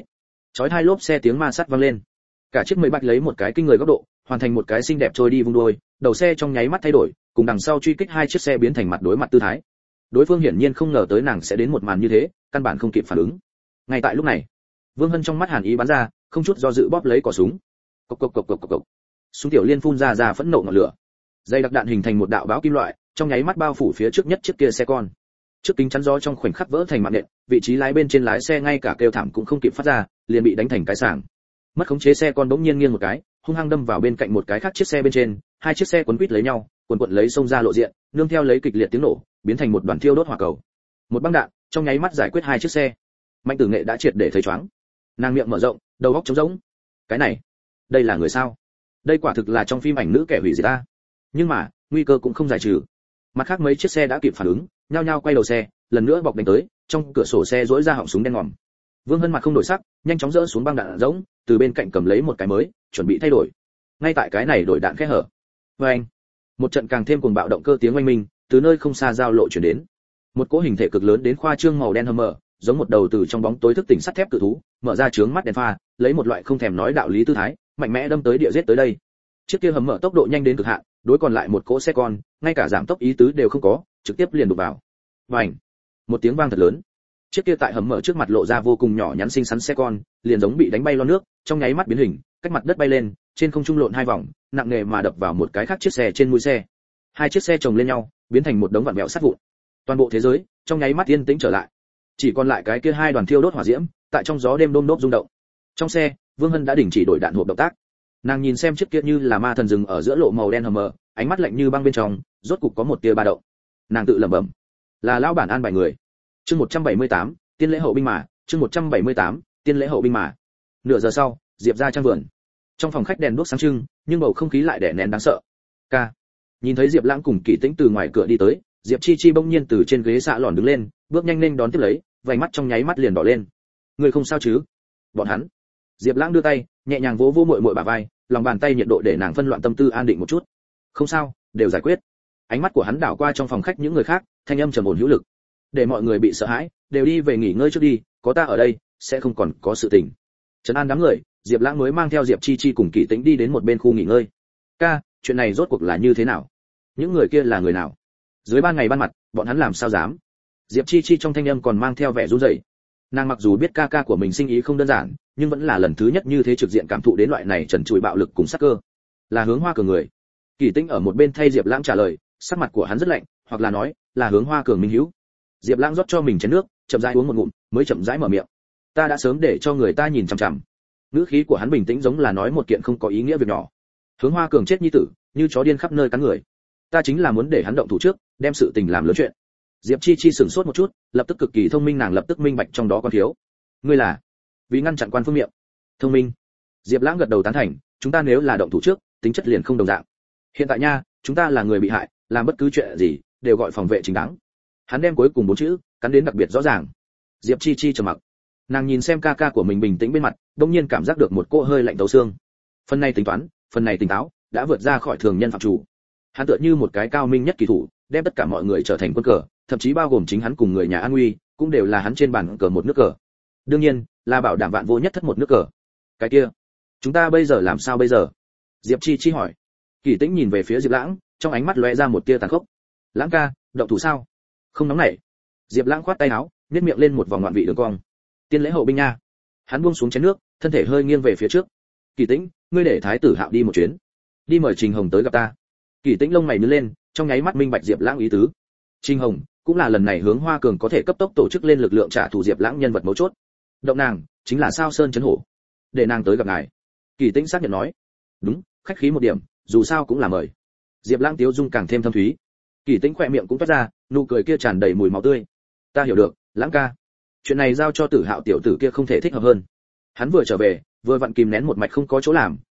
Chói hai lốp xe tiếng ma sát vang lên. Cả chiếc mấy bạt lấy một cái kinh người góc độ, hoàn thành một cái xinh đẹp trôi đi vung đuôi, đầu xe trong nháy mắt thay đổi, cùng đằng sau truy kích hai chiếc xe biến thành mặt đối mặt tư thái. Đối phương hiển nhiên không ngờ tới nàng sẽ đến một màn như thế, căn bản không kịp phản ứng. Ngay tại lúc này, Vương Hân trong mắt hàn ý bắn ra, không chút do dự bóp lấy cò súng. Cộc cộc cộc cộc cộc cộc. Súng tiểu liên phun ra phẫn nộ ngọn lửa. Dây đặc đạn hình thành một đạo báo kim loại, trong nháy mắt bao phủ phía trước nhất chiếc kia xe con. Trước kính chắn gió trong khoảnh khắc vỡ thành mạng nện, vị trí lái bên trên lái xe ngay cả kêu thảm cũng không kịp phát ra, liền bị đánh thành cái sảng. Mất khống chế xe con bỗng nhiên nghiêng một cái, hung hăng đâm vào bên cạnh một cái khác chiếc xe bên trên, hai chiếc xe quấn quýt lấy nhau, cuộn lấy xông ra lộ diện, nương theo lấy kịch liệt tiếng nổ, biến thành một đoàn thiêu đốt hỏa cầu. Một băng đạn, trong nháy mắt giải quyết hai chiếc xe. Mạnh Tử Nghệ đã triệt để thấy choáng. Nàng miệng mở rộng, đầu óc trống rỗng. Cái này, đây là người sao? Đây quả thực là trong phim ảnh nữ kẻ hủy diệt ta. Nhưng mà, nguy cơ cũng không giải trừ. Mặt khác mấy chiếc xe đã kịp phản ứng, nhao nhao quay đầu xe, lần nữa bọc đánh tới, trong cửa sổ xe rỗi ra họng súng đen ngòm. Vương Hân mặt không đổi sắc, nhanh chóng dỡ xuống băng đạn rỗng, từ bên cạnh cầm lấy một cái mới, chuẩn bị thay đổi. Ngay tại cái này đổi đạn kẽ hở. Oeng! Một trận càng thêm cuồng bạo động cơ tiếng oanh minh, từ nơi không xa giao lộ truyền đến. Một cỗ hình thể cực lớn đến khoa trương màu đen hầm mở, giống một đầu từ trong bóng tối thức tỉnh sắt thép cự thú, mở ra trướng mắt đèn pha, lấy một loại không thèm nói đạo lý tư thái, mạnh mẽ đâm tới địa giết tới đây. Chiếc kia hầm mở tốc độ nhanh đến cực hạn, đối còn lại một cỗ xe con, ngay cả giảm tốc ý tứ đều không có, trực tiếp liền đụng vào. Vành! Một tiếng vang thật lớn. Chiếc kia tại hầm mở trước mặt lộ ra vô cùng nhỏ nhắn xinh xắn xe con, liền giống bị đánh bay lon nước, trong nháy mắt biến hình, cách mặt đất bay lên, trên không trung lộn hai vòng, nặng nề mà đập vào một cái khác chiếc xe trên mũi xe. Hai chiếc xe chồng lên nhau, biến thành một đống vặn vẹo sắt vụn. Toàn bộ thế giới trong nháy mắt yên tĩnh trở lại. Chỉ còn lại cái kia hai đoàn thiêu đốt hỏa diễm, tại trong gió đêm đôm đốp rung động. Trong xe, Vương Hân đã đình chỉ đổi đạn hộp động tác. Nàng nhìn xem chiếc kia như là ma thần rừng ở giữa lộ màu đen hầm mờ, ánh mắt lạnh như băng bên trong, rốt cục có một tia ba động. Nàng tự lẩm bẩm, là lão bản an bài người. Chương 178, tiên lễ hậu binh mà, chương 178, tiên lễ hậu binh mà. Nửa giờ sau, Diệp ra trang vườn. Trong phòng khách đèn đuốc sáng trưng, nhưng bầu không khí lại đè nén đáng sợ. Ca. Nhìn thấy Diệp Lãng cùng Kỷ Tĩnh từ ngoài cửa đi tới, Diệp Chi Chi bỗng nhiên từ trên ghế xạ lòn đứng lên, bước nhanh lên đón tiếp lấy, vành mắt trong nháy mắt liền đỏ lên. Người không sao chứ? Bọn hắn. Diệp Lãng đưa tay, nhẹ nhàng vỗ vỗ muội muội bả vai, lòng bàn tay nhiệt độ để nàng phân loạn tâm tư an định một chút. Không sao, đều giải quyết. Ánh mắt của hắn đảo qua trong phòng khách những người khác, thanh âm trầm ổn hữu lực. Để mọi người bị sợ hãi, đều đi về nghỉ ngơi trước đi, có ta ở đây, sẽ không còn có sự tình. Trấn an đám người, Diệp Lãng mới mang theo Diệp Chi Chi cùng Kỷ Tĩnh đi đến một bên khu nghỉ ngơi. Ca, chuyện này rốt cuộc là như thế nào? Những người kia là người nào? Dưới ban ngày ban mặt, bọn hắn làm sao dám? Diệp Chi Chi trong thanh âm còn mang theo vẻ run rẩy. Nàng mặc dù biết ca ca của mình sinh ý không đơn giản, nhưng vẫn là lần thứ nhất như thế trực diện cảm thụ đến loại này trần trụi bạo lực cùng sát cơ. Là Hướng Hoa Cường người. Kỷ Tĩnh ở một bên thay Diệp Lãng trả lời, sắc mặt của hắn rất lạnh, hoặc là nói, là Hướng Hoa Cường minh hữu. Diệp Lãng rót cho mình chén nước, chậm rãi uống một ngụm, mới chậm rãi mở miệng. Ta đã sớm để cho người ta nhìn chằm chằm. Ngữ khí của hắn bình tĩnh giống là nói một kiện không có ý nghĩa việc nhỏ. Hướng Hoa Cường chết như tử, như chó điên khắp nơi cắn người. Ta chính là muốn để hắn động thủ trước, đem sự tình làm lớn chuyện. Diệp Chi Chi sửng sốt một chút, lập tức cực kỳ thông minh, nàng lập tức minh bạch trong đó có thiếu. Ngươi là vì ngăn chặn Quan Phương miệng. Thông minh. Diệp Lãng gật đầu tán thành, chúng ta nếu là động thủ trước, tính chất liền không đồng dạng. Hiện tại nha, chúng ta là người bị hại, làm bất cứ chuyện gì đều gọi phòng vệ chính đáng. Hắn đem cuối cùng bốn chữ cắn đến đặc biệt rõ ràng. Diệp Chi Chi trầm mặc. Nàng nhìn xem ca ca của mình bình tĩnh bên mặt, đột nhiên cảm giác được một cỗ hơi lạnh thấu xương. Phần này tính toán, phần này tỉnh táo, đã vượt ra khỏi thường nhân phạm chủ. Hắn tựa như một cái cao minh nhất kỳ thủ, đem tất cả mọi người trở thành quân cờ, thậm chí bao gồm chính hắn cùng người nhà an nguy, cũng đều là hắn trên bàn cờ một nước cờ. Đương nhiên, là bảo đảm vạn vô nhất thất một nước cờ. Cái kia, chúng ta bây giờ làm sao bây giờ? Diệp Chi Chi hỏi. Kỷ Tĩnh nhìn về phía Diệp Lãng, trong ánh mắt lóe ra một tia tàn khốc. Lãng ca, động thủ sao? Không nóng nảy. Diệp Lãng khoát tay áo, nhếch miệng lên một vòng ngoạn vị đường cong. Tiên lễ hậu binh nha. Hắn buông xuống chén nước, thân thể hơi nghiêng về phía trước. Kỷ Tĩnh, ngươi để Thái tử Hạo đi một chuyến, đi mời Trình Hồng tới gặp ta. Kỷ Tĩnh lông mày nhướng lên, trong nháy mắt minh bạch Diệp Lãng ý tứ. Trình Hồng cũng là lần này Hướng Hoa Cường có thể cấp tốc tổ chức lên lực lượng trả thù Diệp Lãng nhân vật mấu chốt. Động nàng chính là Sao Sơn chấn hổ, để nàng tới gặp ngài. Kỷ Tĩnh xác nhận nói. Đúng, khách khí một điểm, dù sao cũng là mời. Diệp Lãng tiếu dung càng thêm thâm thúy. Kỷ Tĩnh khỏe miệng cũng toát ra, nụ cười kia tràn đầy mùi máu tươi. Ta hiểu được, Lãng ca, chuyện này giao cho Tử Hạo tiểu tử kia không thể thích hợp hơn. Hắn vừa trở về, vừa vặn kìm nén một mạch không có chỗ làm,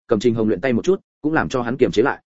cầm Trình Hồng luyện tay một chút, cũng làm cho hắn kiềm chế lại.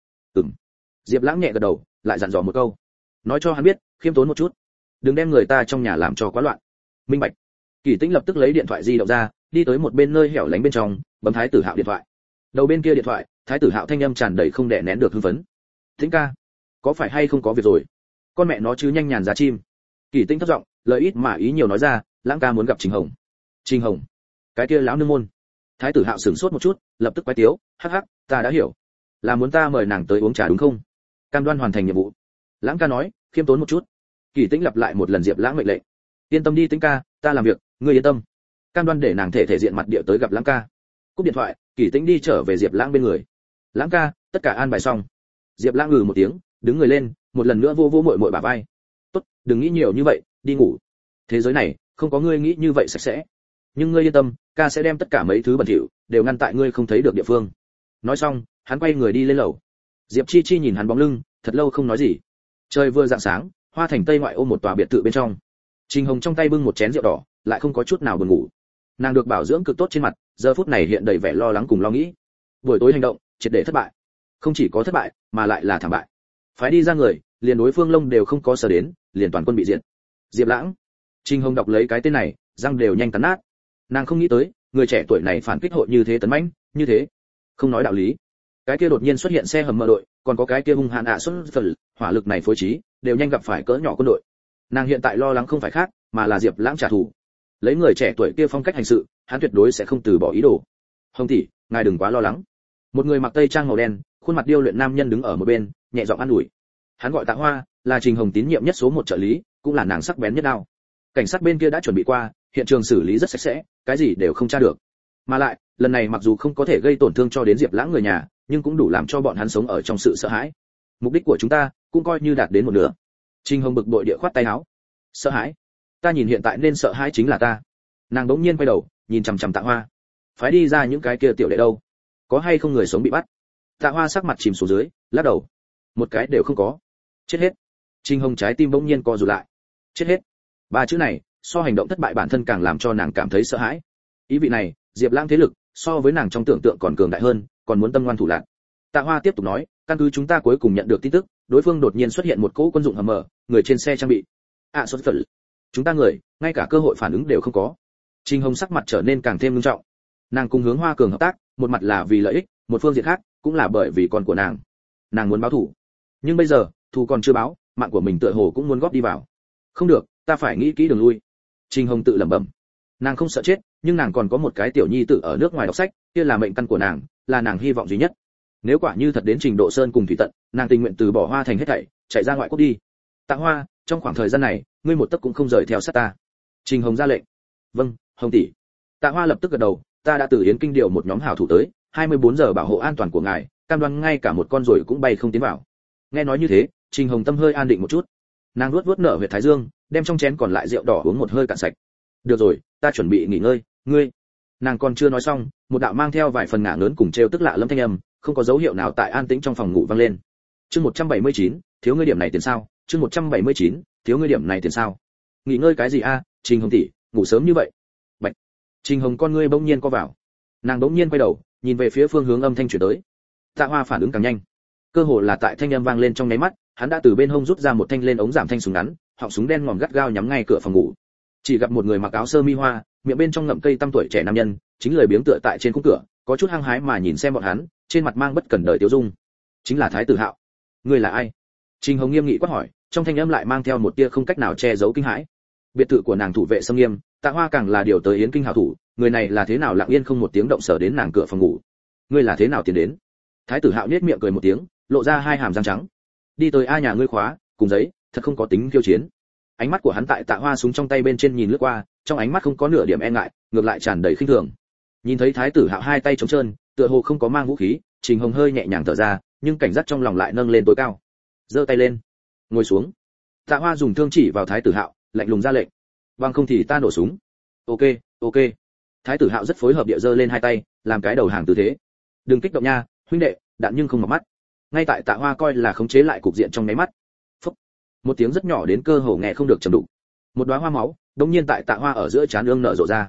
Diệp Lãng nhẹ gật đầu, lại dặn dò một câu, nói cho hắn biết, khiêm tốn một chút, đừng đem người ta trong nhà làm cho quá loạn. Minh bạch. Kỳ Tĩnh lập tức lấy điện thoại di động ra, đi tới một bên nơi hẻo lánh bên trong, bấm Thái Tử Hạo điện thoại. Đầu bên kia điện thoại, Thái Tử Hạo thanh âm tràn đầy không đè nén được hưng phấn. Tĩnh ca, có phải hay không có việc rồi? Con mẹ nó chứ nhanh nhàn giá chim. Kỳ Tĩnh thấp giọng, lời ít mà ý nhiều nói ra, Lãng ca muốn gặp Trình Hồng. Trình Hồng? Cái kia lão nương môn. Thái Tử Hạo sửng sốt một chút, lập tức quay tiếu, hắc hắc, ta đã hiểu, là muốn ta mời nàng tới uống trà đúng không? Cam đoan hoàn thành nhiệm vụ. Lãng ca nói, khiêm tốn một chút. Kỳ Tĩnh lặp lại một lần Diệp Lãng mệnh lệnh. Yên tâm đi Tĩnh ca, ta làm việc, ngươi yên tâm. Cam đoan để nàng thể diện mặt địa tới gặp Lãng ca. Cúp điện thoại, Kỳ Tĩnh đi trở về Diệp Lãng bên người. Lãng ca, tất cả an bài xong. Diệp Lãng một tiếng, đứng người lên, một lần nữa vô muội muội bả vai. Tốt, đừng nghĩ nhiều như vậy, đi ngủ. Thế giới này, không có ngươi nghĩ như vậy sạch sẽ. Nhưng ngươi yên tâm, ca sẽ đem tất cả mấy thứ bẩn thỉu đều ngăn tại ngươi không thấy được địa phương. Nói xong, hắn quay người đi lên lầu. Diệp Chi Chi nhìn hắn bóng lưng, thật lâu không nói gì. Trời vừa rạng sáng, Hoa Thành Tây ngoại ô một tòa biệt thự bên trong. Trình Hồng trong tay bưng một chén rượu đỏ, lại không có chút nào buồn ngủ. Nàng được bảo dưỡng cực tốt trên mặt, giờ phút này hiện đầy vẻ lo lắng cùng lo nghĩ. Buổi tối hành động, triệt để thất bại. Không chỉ có thất bại, mà lại là thảm bại. Phái đi ra người, liền đối phương lông đều không có sở đến, liền toàn quân bị diệt. Diệp Lãng. Trình Hồng đọc lấy cái tên này, răng đều nhanh cắn nát. Nàng không nghĩ tới, người trẻ tuổi này phản kích hội như thế tấn mãnh, như thế. Không nói đạo lý. Cái kia đột nhiên xuất hiện xe hầm mơ đội, còn có cái kia hung hãn xuất phần, hỏa lực này phối trí, đều nhanh gặp phải cỡ nhỏ quân đội. Nàng hiện tại lo lắng không phải khác, mà là Diệp Lãng trả thù. Lấy người trẻ tuổi kia phong cách hành sự, hắn tuyệt đối sẽ không từ bỏ ý đồ. Hồng tỷ, ngài đừng quá lo lắng. Một người mặc tây trang màu đen, khuôn mặt điêu luyện nam nhân đứng ở một bên, nhẹ giọng an ủi. Hắn gọi Tạ Hoa, là Trình Hồng tín nhiệm nhất số một trợ lý, cũng là nàng sắc bén nhất đao. Cảnh sát bên kia đã chuẩn bị qua, hiện trường xử lý rất sạch sẽ, cái gì đều không tra được. Mà lại, lần này mặc dù không có thể gây tổn thương cho đến Diệp Lãng người nhà, nhưng cũng đủ làm cho bọn hắn sống ở trong sự sợ hãi. Mục đích của chúng ta cũng coi như đạt đến một nửa. Trình Hồng bực bội địa khoát tay áo. Sợ hãi? Ta nhìn hiện tại nên sợ hãi chính là ta. Nàng đống nhiên quay đầu, nhìn chằm chằm Tạ Hoa. Phái đi ra những cái kia tiểu đệ đâu? Có hay không người sống bị bắt? Tạ Hoa sắc mặt chìm xuống dưới, lắc đầu. Một cái đều không có. Chết hết. Trình Hồng trái tim bỗng nhiên co rụt lại. Chết hết. Ba chữ này, so hành động thất bại bản thân càng làm cho nàng cảm thấy sợ hãi. Ý vị này, Diệp Lãng thế lực, so với nàng trong tưởng tượng còn cường đại hơn, còn muốn tâm ngoan thủ lạn. Tạ Hoa tiếp tục nói, căn cứ chúng ta cuối cùng nhận được tin tức, đối phương đột nhiên xuất hiện một cỗ quân dụng hầm mở, người trên xe trang bị. Xuất phận. Chúng ta người, ngay cả cơ hội phản ứng đều không có. Trình Hồng sắc mặt trở nên càng thêm nghiêm trọng. Nàng cùng Hướng Hoa Cường hợp tác, một mặt là vì lợi ích, một phương diện khác cũng là bởi vì con của nàng. Nàng muốn báo thù. Nhưng bây giờ, thù còn chưa báo, mạng của mình tựa hồ cũng muốn góp đi vào. Không được, ta phải nghĩ kỹ đường lui. Trình Hồng tự lẩm bẩm. Nàng không sợ chết, nhưng nàng còn có một cái tiểu nhi tử ở nước ngoài đọc sách, kia là mệnh căn của nàng, là nàng hy vọng duy nhất. Nếu quả như thật đến trình độ sơn cùng thủy tận, nàng tình nguyện từ bỏ Hoa Thành hết thảy, chạy ra ngoại quốc đi. Tạ Hoa, trong khoảng thời gian này, ngươi một tấc cũng không rời theo sát ta. Trình Hồng ra lệnh. Vâng, Hồng tỷ. Tạ Hoa lập tức gật đầu, ta đã từ Yến Kinh điều một nhóm hảo thủ tới, 24 giờ bảo hộ an toàn của ngài, cam đoan ngay cả một con ruồi cũng bay không tiến vào. Nghe nói như thế, Trình Hồng tâm hơi an định một chút. Nàng nuốt nuốt nở huyệt thái dương, đem trong chén còn lại rượu đỏ uống một hơi cạn sạch. Được rồi, ta chuẩn bị nghỉ ngơi, ngươi. Nàng còn chưa nói xong, một đạo mang theo vài phần ngả ngớn cùng trêu tức lạ lẫm thanh âm, không có dấu hiệu nào tại an tĩnh trong phòng ngủ vang lên. Chương 179, thiếu ngươi điểm này tiền sao? Chương 179, thiếu ngươi điểm này tiền sao? Nghỉ ngơi cái gì a, Trình Hồng tỷ, ngủ sớm như vậy. Bạch. Trình Hồng con ngươi bỗng nhiên co vào. Nàng bỗng nhiên quay đầu, nhìn về phía phương hướng âm thanh truyền tới. Tạ Hoa phản ứng càng nhanh. Cơ hồ là tại thanh âm vang lên trong nháy mắt, hắn đã từ bên hông rút ra một thanh lên ống giảm thanh súng ngắn, họng súng đen ngòm gắt gao nhắm ngay cửa phòng ngủ. Chỉ gặp một người mặc áo sơ mi hoa, miệng bên trong ngậm cây tăm tuổi trẻ nam nhân, chính lười biếng tựa tại trên khung cửa, có chút hăng hái mà nhìn xem bọn hắn, trên mặt mang bất cần đời tiêu dung. Chính là Thái Tử Hạo. Ngươi là ai? Trình Hồng nghiêm nghị quát hỏi, trong thanh âm lại mang theo một tia không cách nào che giấu kinh hãi. Biệt thự của nàng thủ vệ xâm nghiêm, Tạ Hoa càng là điều tới Yến Kinh hảo thủ, người này là thế nào lặng yên không một tiếng động sở đến nàng cửa phòng ngủ. Ngươi là thế nào tiến đến? Thái Tử Hạo nhếch miệng cười một tiếng, lộ ra hai hàm răng trắng. Đi tới a nhà ngươi khóa, cùng giấy, thật không có tính khiêu chiến. Ánh mắt của hắn tại Tạ Hoa súng trong tay bên trên nhìn lướt qua, trong ánh mắt không có nửa điểm e ngại, ngược lại tràn đầy khinh thường. Nhìn thấy Thái Tử Hạo hai tay trống trơn, tựa hồ không có mang vũ khí, Trình Hồng hơi nhẹ nhàng thở ra, nhưng cảnh giác trong lòng lại nâng lên tối cao. Giơ tay lên, ngồi xuống. Tạ Hoa dùng thương chỉ vào Thái Tử Hạo, lạnh lùng ra lệnh. Bằng không thì ta nổ súng. Ok, ok. Thái Tử Hạo rất phối hợp địa giơ lên hai tay, làm cái đầu hàng tư thế. Đừng kích động nha, huynh đệ, đạn nhưng không mở mắt. Ngay tại Tạ Hoa coi là khống chế lại cục diện trong nháy mắt. Phốc. Một tiếng rất nhỏ đến cơ hồ nghe không được trầm đục. Một đóa hoa máu, đột nhiên tại Tạ Hoa ở giữa trán ương nở rộ ra.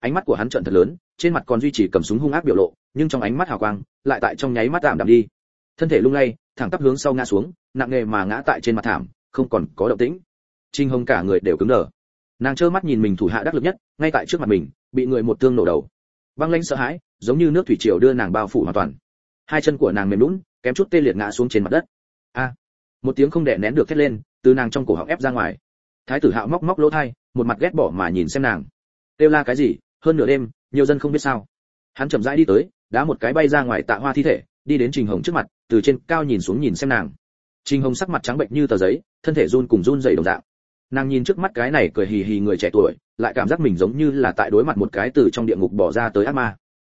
Ánh mắt của hắn trợn thật lớn, trên mặt còn duy trì cầm súng hung ác biểu lộ, nhưng trong ánh mắt hào quang lại tại trong nháy mắt tạm đạm đi. Thân thể lung lay, thẳng tắp hướng sau ngã xuống, nặng nề mà ngã tại trên mặt thảm, không còn có động tĩnh. Trình Hồng cả người đều cứng đờ. Nàng trơ mắt nhìn mình thủ hạ đắc lực nhất, ngay tại trước mặt mình, bị người một thương nổ đầu. Băng lãnh sợ hãi, giống như nước thủy triều đưa nàng bao phủ hoàn toàn. Hai chân của nàng mềm nhũn, kém chút tê liệt ngã xuống trên mặt đất. A! Một tiếng không đè nén được thét lên, từ nàng trong cổ họng ép ra ngoài. Thái tử Hạo móc móc lỗ tai, một mặt ghét bỏ mà nhìn xem nàng. Kêu la cái gì, hơn nửa đêm, nhiều dân không biết sao. Hắn chậm rãi đi tới, đá một cái bay ra ngoài Tạ Hoa thi thể, đi đến Trình Hồng trước mặt, từ trên cao nhìn xuống nhìn xem nàng. Trình Hồng sắc mặt trắng bệnh như tờ giấy, thân thể run cùng run rẩy đồng dạng. Nàng nhìn trước mắt cái này cười hì hì người trẻ tuổi, lại cảm giác mình giống như là tại đối mặt một cái từ trong địa ngục bỏ ra tới ác ma.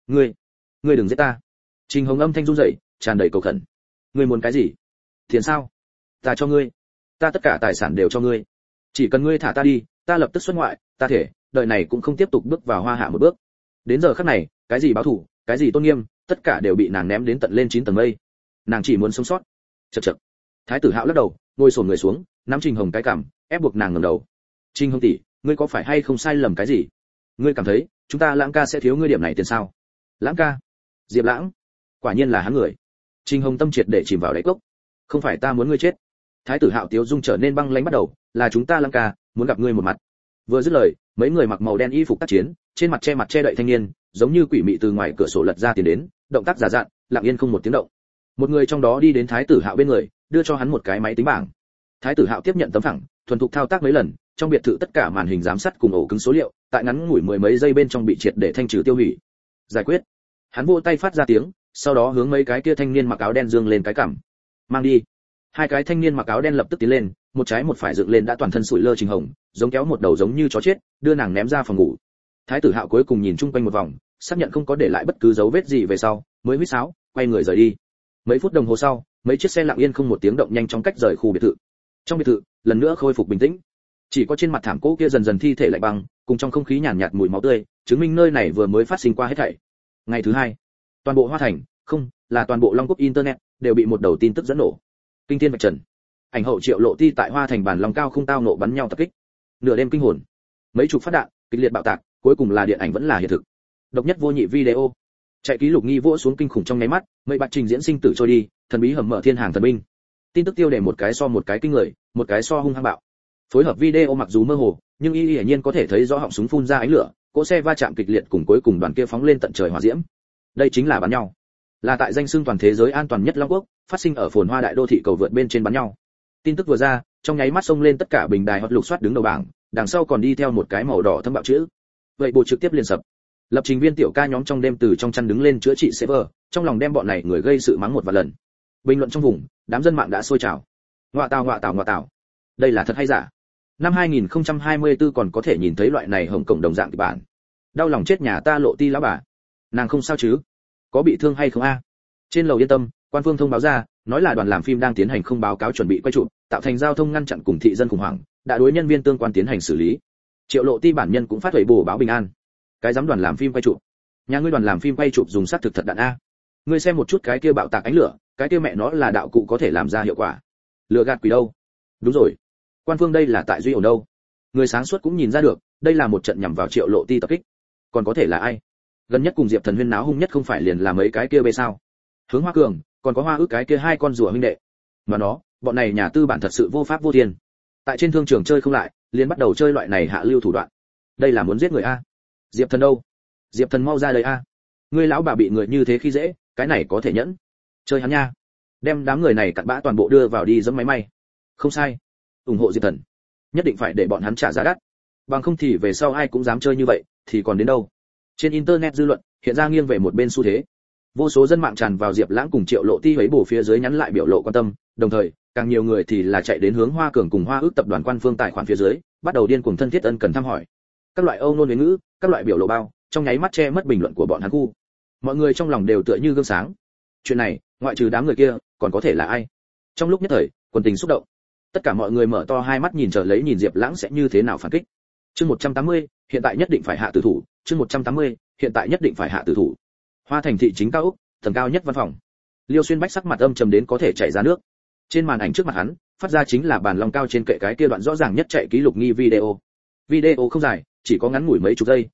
Ngươi đừng giết ta. Trình Hồng âm thanh run rẩy, tràn đầy cầu khẩn. Ngươi muốn cái gì? Tiền sao? Ta cho ngươi. Ta tất cả tài sản đều cho ngươi. Chỉ cần ngươi thả ta đi, ta lập tức xuất ngoại, ta thể, đời này cũng không tiếp tục bước vào Hoa Hạ một bước. Đến giờ khắc này, cái gì báo thù, cái gì tôn nghiêm, tất cả đều bị nàng ném đến tận lên 9 tầng mây. Nàng chỉ muốn sống sót. Chậc chậc. Thái tử Hạo lắc đầu, ngồi xổm người xuống, nắm Trình Hồng cái cằm, ép buộc nàng ngẩng đầu. Trình Hồng tỷ, ngươi có phải hay không sai lầm cái gì? Ngươi cảm thấy chúng ta Lãng ca sẽ thiếu ngươi điểm này tiền sao? Lãng ca? Diệp Lãng? Quả nhiên là hắn người. Trình Hồng tâm triệt để chìm vào đáy cốc. Không phải ta muốn ngươi chết. Thái tử Hạo tiếu dung trở nên băng lãnh bắt đầu, là chúng ta Lãng ca muốn gặp ngươi một mặt. Vừa dứt lời, mấy người mặc màu đen y phục tác chiến, trên mặt che đậy thanh niên, giống như quỷ mị từ ngoài cửa sổ lật ra tiến đến, động tác giả dạn, lặng yên không một tiếng động. Một người trong đó đi đến Thái tử Hạo bên người, đưa cho hắn một cái máy tính bảng. Thái tử Hạo tiếp nhận tấm phẳng, thuần thục thao tác mấy lần, trong biệt thự tất cả màn hình giám sát cùng ổ cứng số liệu, tại ngắn ngủi mười mấy giây bên trong bị triệt để thanh trừ tiêu hủy. Giải quyết. Hắn vỗ tay phát ra tiếng, sau đó hướng mấy cái kia thanh niên mặc áo đen dương lên cái cằm. Mang đi. Hai cái thanh niên mặc áo đen lập tức tiến lên, một trái một phải dựng lên đã toàn thân sụi lơ Trình Hồng, giống kéo một đầu giống như chó chết, đưa nàng ném ra phòng ngủ. Thái tử Hạo cuối cùng nhìn chung quanh một vòng, xác nhận không có để lại bất cứ dấu vết gì về sau, mới huýt sáo, quay người rời đi. Mấy phút đồng hồ sau, mấy chiếc xe lặng yên không một tiếng động nhanh chóng cách rời khu biệt thự. Trong biệt thự, lần nữa khôi phục bình tĩnh. Chỉ có trên mặt thảm cỗ kia dần dần thi thể lạnh băng, cùng trong không khí nhàn nhạt mùi máu tươi, chứng minh nơi này vừa mới phát sinh qua hết thảy. Ngày thứ hai, toàn bộ Hoa Thành, không, là toàn bộ Long Quốc internet đều bị một đầu tin tức dẫn nổ. Kinh thiên vạch trần. Ảnh hậu Triệu Lộ Ti tại Hoa Thành bản lòng cao không tao nộ bắn nhau tập kích. Nửa đêm kinh hồn. Mấy chục phát đạn, kịch liệt bạo tạc, cuối cùng là điện ảnh vẫn là hiện thực. Độc nhất vô nhị video. Chạy ký lục nghi vỗ xuống kinh khủng trong nháy mắt, mây bạc trình diễn sinh tử trôi đi, thần bí hầm mở thiên hàng thần binh. Tin tức tiêu đề một cái so một cái kinh người, một cái so hung hăng bạo. Phối hợp video mặc dù mơ hồ, nhưng hiển nhiên có thể thấy rõ họng súng phun ra ánh lửa, cỗ xe va chạm kịch liệt cùng cuối cùng đoàn kia phóng lên tận trời hỏa diễm. Đây chính là bắn nhau. Là tại danh xưng toàn thế giới an toàn nhất Long Quốc, phát sinh ở phồn hoa đại đô thị cầu vượt bên trên bắn nhau. Tin tức vừa ra, trong nháy mắt xông lên tất cả bình đài hot lục soát đứng đầu bảng, đằng sau còn đi theo một cái màu đỏ thâm bạo chữ. Vậy bộ trực tiếp liền sập. Lập trình viên tiểu ca nhóm trong đêm từ trong chăn đứng lên chữa trị server, trong lòng đem bọn này người gây sự mắng một vài lần. Bình luận trong vùng, đám dân mạng đã sôi trào. Ngoạ tào. Đây là thật hay giả? Năm 2024 còn có thể nhìn thấy loại này Hồng Kông đồng dạng kịch bản. Đau lòng chết nhà ta Lộ Ti lão bà. Nàng không sao chứ? Có bị thương hay không a? Trên lầu Yên Tâm, quan phương thông báo ra, nói là đoàn làm phim đang tiến hành không báo cáo chuẩn bị quay chụp, tạo thành giao thông ngăn chặn cùng thị dân khủng hoảng, đã đối nhân viên tương quan tiến hành xử lý. Triệu Lộ Ti bản nhân cũng phát huệ bổ báo bình an. Cái giám đoàn làm phim quay chụp? Nhà ngươi đoàn làm phim quay chụp dùng sát thực thật đạn a. Ngươi xem một chút cái kia bạo tạc ánh lửa, cái kia mẹ nó là đạo cụ có thể làm ra hiệu quả. Lừa gạt quỷ đâu? Đúng rồi. Quan phương đây là tại duy ổn đâu? Người sáng suốt cũng nhìn ra được, đây là một trận nhằm vào Triệu Lộ Ti tập kích. Còn có thể là ai? Gần nhất cùng Diệp Thần huyên náo hung nhất không phải liền là mấy cái kia bê sao? Hướng Hoa Cường, còn có Hoa Ước cái kia hai con rùa huynh đệ. Mà nó, bọn này nhà tư bản thật sự vô pháp vô thiên. Tại trên thương trường chơi không lại, liền bắt đầu chơi loại này hạ lưu thủ đoạn. Đây là muốn giết người a. Diệp Thần đâu? Diệp Thần mau ra đây a. Ngươi lão bà bị người như thế khi dễ, cái này có thể nhẫn. Chơi hắn nha. Đem đám người này cặn bã toàn bộ đưa vào đi dẫm máy may. Không sai. Ủng hộ Diệp Thần. Nhất định phải để bọn hắn trả giá đắt. Bằng không thì về sau ai cũng dám chơi như vậy, thì còn đến đâu. Trên internet dư luận hiện ra nghiêng về một bên xu thế. Vô số dân mạng tràn vào Diệp Lãng cùng Triệu Lộ Ti ấy bổ phía dưới nhắn lại biểu lộ quan tâm, đồng thời, càng nhiều người thì là chạy đến hướng Hoa Cường cùng Hoa Ước tập đoàn quan phương tài khoản phía dưới, bắt đầu điên cuồng thân thiết ân cần thăm hỏi. Các loại âu nôn huế ngữ, các loại biểu lộ bao, trong nháy mắt che mất bình luận của bọn hắn khu. Mọi người trong lòng đều tựa như gương sáng. Chuyện này, ngoại trừ đám người kia, còn có thể là ai? Trong lúc nhất thời, quần tình xúc động. Tất cả mọi người mở to hai mắt nhìn chờ lấy nhìn Diệp Lãng sẽ như thế nào phản kích. Chương 180, hiện tại nhất định phải hạ tử thủ, chương 180, hiện tại nhất định phải hạ tử thủ. Hoa Thành thị chính cao ốc, tầng cao nhất văn phòng. Liêu Xuyên Bách sắc mặt âm trầm đến có thể chảy ra nước. Trên màn ảnh trước mặt hắn, phát ra chính là bàn long cao trên kệ cái kia đoạn rõ ràng nhất chạy ký lục nghi video. Video không dài, chỉ có ngắn ngủi mấy chục giây,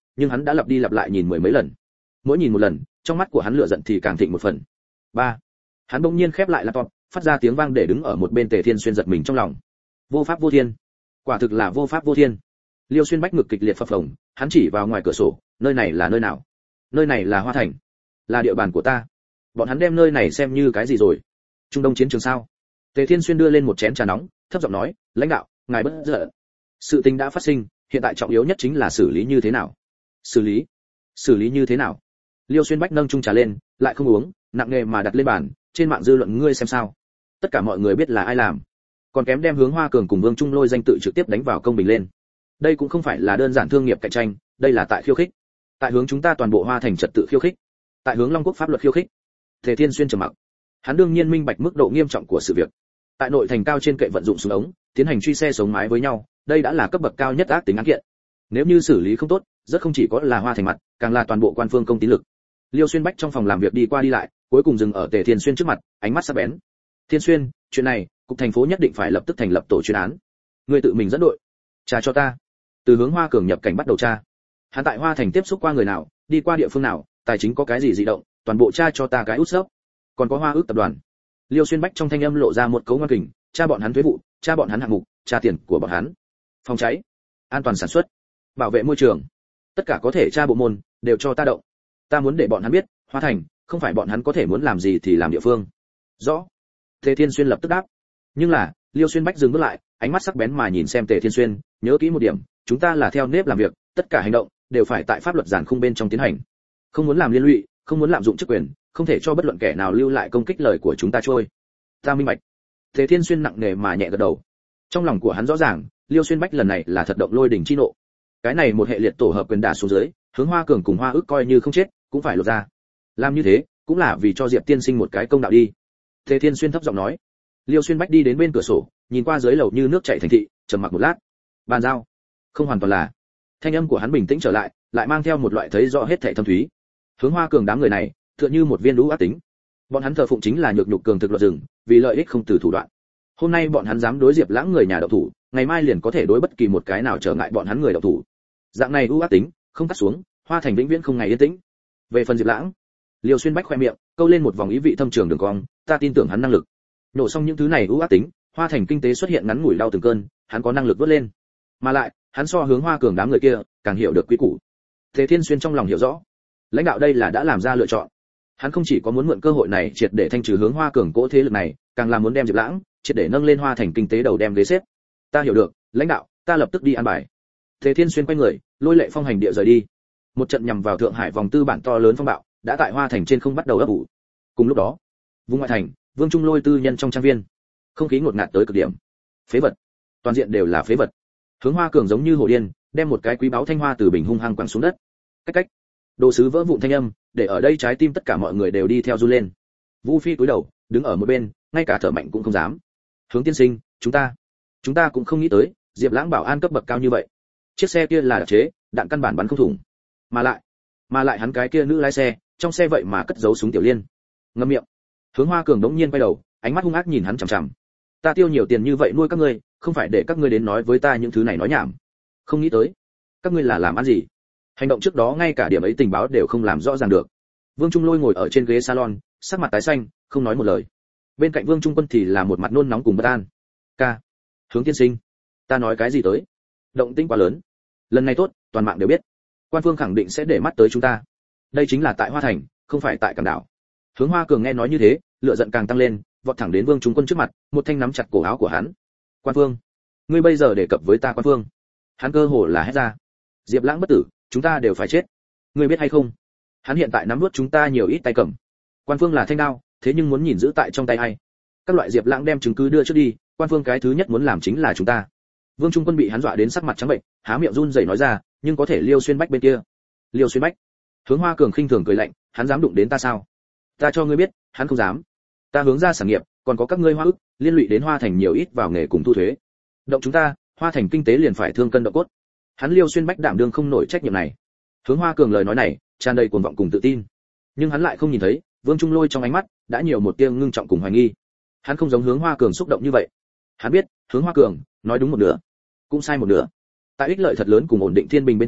nhưng hắn đã lặp đi lặp lại nhìn mười mấy lần. Mỗi nhìn một lần, trong mắt của hắn lửa giận thì càng thịnh một phần. 3. Hắn bỗng nhiên khép lại laptop, phát ra tiếng vang để đứng ở một bên Tề Thiên Xuyên giật mình trong lòng. Vô pháp vô thiên, quả thực là vô pháp vô thiên. Liêu Xuyên Bách ngực kịch liệt phập phồng, hắn chỉ vào ngoài cửa sổ, nơi này là nơi nào? Nơi này là Hoa Thành, là địa bàn của ta. Bọn hắn đem nơi này xem như cái gì rồi? Trung Đông chiến trường sao? Tề Thiên Xuyên đưa lên một chén trà nóng, thấp giọng nói, lãnh đạo, ngài bất giận. Sự tình đã phát sinh, hiện tại trọng yếu nhất chính là xử lý như thế nào. Xử lý như thế nào? Liêu Xuyên Bách nâng chung trà lên, lại không uống, nặng nề mà đặt lên bàn, trên mạng dư luận ngươi xem sao? Tất cả mọi người biết là ai làm, còn kém đem Hướng Hoa Cường cùng Vương Trung Lôi danh tự trực tiếp đánh vào công bình lên. Đây cũng không phải là đơn giản thương nghiệp cạnh tranh, đây là tại khiêu khích, tại hướng chúng ta toàn bộ Hoa Thành trật tự khiêu khích, tại hướng Long Quốc pháp luật khiêu khích. Tề Thiên Xuyên trầm mặc, hắn đương nhiên minh bạch mức độ nghiêm trọng của sự việc. Tại nội thành cao trên kệ vận dụng súng ống, tiến hành truy xe sống mái với nhau, đây đã là cấp bậc cao nhất ác tính án kiện. Nếu như xử lý không tốt, rất không chỉ có là Hoa Thành mặt, càng là toàn bộ quan phương công tín lực. Liêu Xuyên Bách trong phòng làm việc đi qua đi lại, cuối cùng dừng ở Tề Thiên Xuyên trước mặt, ánh mắt sắc bén. Thiên Xuyên, chuyện này, cục thành phố nhất định phải lập tức thành lập tổ chuyên án. Ngươi tự mình dẫn đội, tra cho ta. Từ Hướng Hoa Cường nhập cảnh bắt đầu tra. Hắn tại Hoa Thành tiếp xúc qua người nào, đi qua địa phương nào, tài chính có cái gì dị động, toàn bộ tra cho ta cái út sấp. Còn có Hoa Ước tập đoàn. Liêu Xuyên Bách trong thanh âm lộ ra một cấu ngoan kình, tra bọn hắn thuế vụ, tra bọn hắn hạng mục, tra tiền của bọn hắn. Phòng cháy, an toàn sản xuất, bảo vệ môi trường, tất cả có thể tra bộ môn, đều cho ta động. Ta muốn để bọn hắn biết, Hoa Thành không phải bọn hắn có thể muốn làm gì thì làm địa phương. Rõ. Tề Thiên Xuyên lập tức đáp. Nhưng là, Liêu Xuyên Bách dừng bước lại, ánh mắt sắc bén mà nhìn xem Tề Thiên Xuyên, nhớ kỹ một điểm, chúng ta là theo nếp làm việc, tất cả hành động đều phải tại pháp luật giản khung bên trong tiến hành. Không muốn làm liên lụy, không muốn lạm dụng chức quyền, không thể cho bất luận kẻ nào lưu lại công kích lời của chúng ta trôi. Ta minh bạch. Tề Thiên Xuyên nặng nề mà nhẹ gật đầu. Trong lòng của hắn rõ ràng, Liêu Xuyên Bách lần này là thật động lôi đỉnh chi nộ. Cái này một hệ liệt tổ hợp quyền đả xuống dưới, Hướng Hoa Cường cùng Hoa Ước coi như không chết, cũng phải lột ra. Làm như thế, cũng là vì cho Diệp tiên sinh một cái công đạo đi. Tề Thiên Xuyên thấp giọng nói. Liêu Xuyên Bách đi đến bên cửa sổ, nhìn qua dưới lầu như nước chảy thành thị, trầm mặc một lát. Bàn giao. Không hoàn toàn là. Thanh âm của hắn bình tĩnh trở lại, lại mang theo một loại thấy rõ hết thảy thâm thúy. Hướng Hoa Cường đám người này, tựa như một viên lũ ác tính. Bọn hắn thờ phụng chính là nhược nhục cường thực luật rừng, vì lợi ích không từ thủ đoạn. Hôm nay bọn hắn dám đối Diệp Lãng người nhà động thủ, ngày mai liền có thể đối bất kỳ một cái nào trở ngại bọn hắn người động thủ. Dạng này ưu ác tính, không cắt xuống, Hoa Thành vĩnh viễn không ngày yên tĩnh. Về phần Diệp Lãng, Liêu Xuyên Bách khoe miệng, câu lên một vòng ý vị thâm trường đường cong, ta tin tưởng hắn năng lực. Nổ xong những thứ này ưu ác tính, Hoa Thành kinh tế xuất hiện ngắn ngủi đau từng cơn, hắn có năng lực vớt lên. Mà lại, hắn so Hướng Hoa Cường đám người kia, càng hiểu được quy củ. Tề Thiên Xuyên trong lòng hiểu rõ, lãnh đạo đây là đã làm ra lựa chọn. Hắn không chỉ có muốn mượn cơ hội này triệt để thanh trừ Hướng Hoa Cường cỗ thế lực này, càng là muốn đem Diệp Lãng triệt để nâng lên Hoa Thành kinh tế đầu đem ghế xếp. Ta hiểu được, lãnh đạo, ta lập tức đi an bài. Tề Thiên Xuyên quay người, lôi lệ phong hành địa rời đi. Một trận nhằm vào Thượng Hải vòng tư bản to lớn phong bạo, đã tại Hoa Thành trên không bắt đầu ấp ủ. Cùng lúc đó, vùng ngoại thành, Vương Trung Lôi tư nhân trong trang viên, không khí ngột ngạt tới cực điểm. Phế vật, toàn diện đều là phế vật. Hướng Hoa Cường giống như hổ điên, đem một cái quý báu thanh hoa từ bình hung hăng quẳng xuống đất. Cách cách, đồ sứ vỡ vụn thanh âm, để ở đây trái tim tất cả mọi người đều đi theo run lên. Vũ Phi cúi đầu, đứng ở một bên, ngay cả thở mạnh cũng không dám. Hướng tiên sinh, chúng ta cũng không nghĩ tới, Diệp Lãng bảo an cấp bậc cao như vậy. Chiếc xe kia là đặc chế, đạn căn bản bắn không thủng. Mà lại hắn cái kia nữ lái xe, trong xe vậy mà cất giấu súng tiểu liên. Ngậm miệng. Hướng Hoa Cường đống nhiên quay đầu, ánh mắt hung ác nhìn hắn chằm chằm. Ta tiêu nhiều tiền như vậy nuôi các ngươi, không phải để các ngươi đến nói với ta những thứ này nói nhảm. Không nghĩ tới, các ngươi là làm ăn gì? Hành động trước đó ngay cả điểm ấy tình báo đều không làm rõ ràng được. Vương Trung Lôi ngồi ở trên ghế salon, sắc mặt tái xanh, không nói một lời. Bên cạnh Vương Trung Quân thì là một mặt nôn nóng cùng bất an. Ca, Hướng tiên sinh, ta nói cái gì tới? Động tĩnh quá lớn. Lần này tốt, toàn mạng đều biết. Quan phương khẳng định sẽ để mắt tới chúng ta. Đây chính là tại Hoa Thành, không phải tại Cẩm Đảo. Hướng Hoa Cường nghe nói như thế, lửa giận càng tăng lên, vọt thẳng đến Vương Trung Quân trước mặt, một thanh nắm chặt cổ áo của hắn. Quan phương, ngươi bây giờ đề cập với ta quan phương? Hắn cơ hồ là hét ra. Diệp Lãng bất tử, chúng ta đều phải chết. Ngươi biết hay không? Hắn hiện tại nắm nuốt chúng ta nhiều ít tay cầm. Quan phương là thanh đao, thế nhưng muốn nhìn giữ tại trong tay ai? Các loại Diệp Lãng đem chứng cứ đưa trước đi, quan phương cái thứ nhất muốn làm chính là chúng ta. Vương Trung Quân bị hắn dọa đến sắc mặt trắng bệch, há miệng run rẩy nói ra, nhưng có thể Liêu Xuyên Bách bên kia. Liêu Xuyên Bách? Hướng Hoa Cường khinh thường cười lạnh, hắn dám đụng đến ta sao? Ta cho ngươi biết, hắn không dám. Ta hướng ra sản nghiệp, còn có các ngươi Hoa Ước, liên lụy đến Hoa Thành nhiều ít vào nghề cùng thu thuế. Động chúng ta, Hoa Thành kinh tế liền phải thương cân động cốt. Hắn Liêu Xuyên Bách đảm đương không nổi trách nhiệm này. Hướng Hoa Cường lời nói này, tràn đầy cuồng vọng cùng tự tin. Nhưng hắn lại không nhìn thấy, Vương Trung Lôi trong ánh mắt đã nhiều một tia ngưng trọng cùng hoài nghi. Hắn không giống Hướng Hoa Cường xúc động như vậy. Hắn biết, Hướng Hoa Cường nói đúng một nửa, cũng sai một nửa. Tại ích lợi thật lớn cùng ổn định thiên bình bên trên,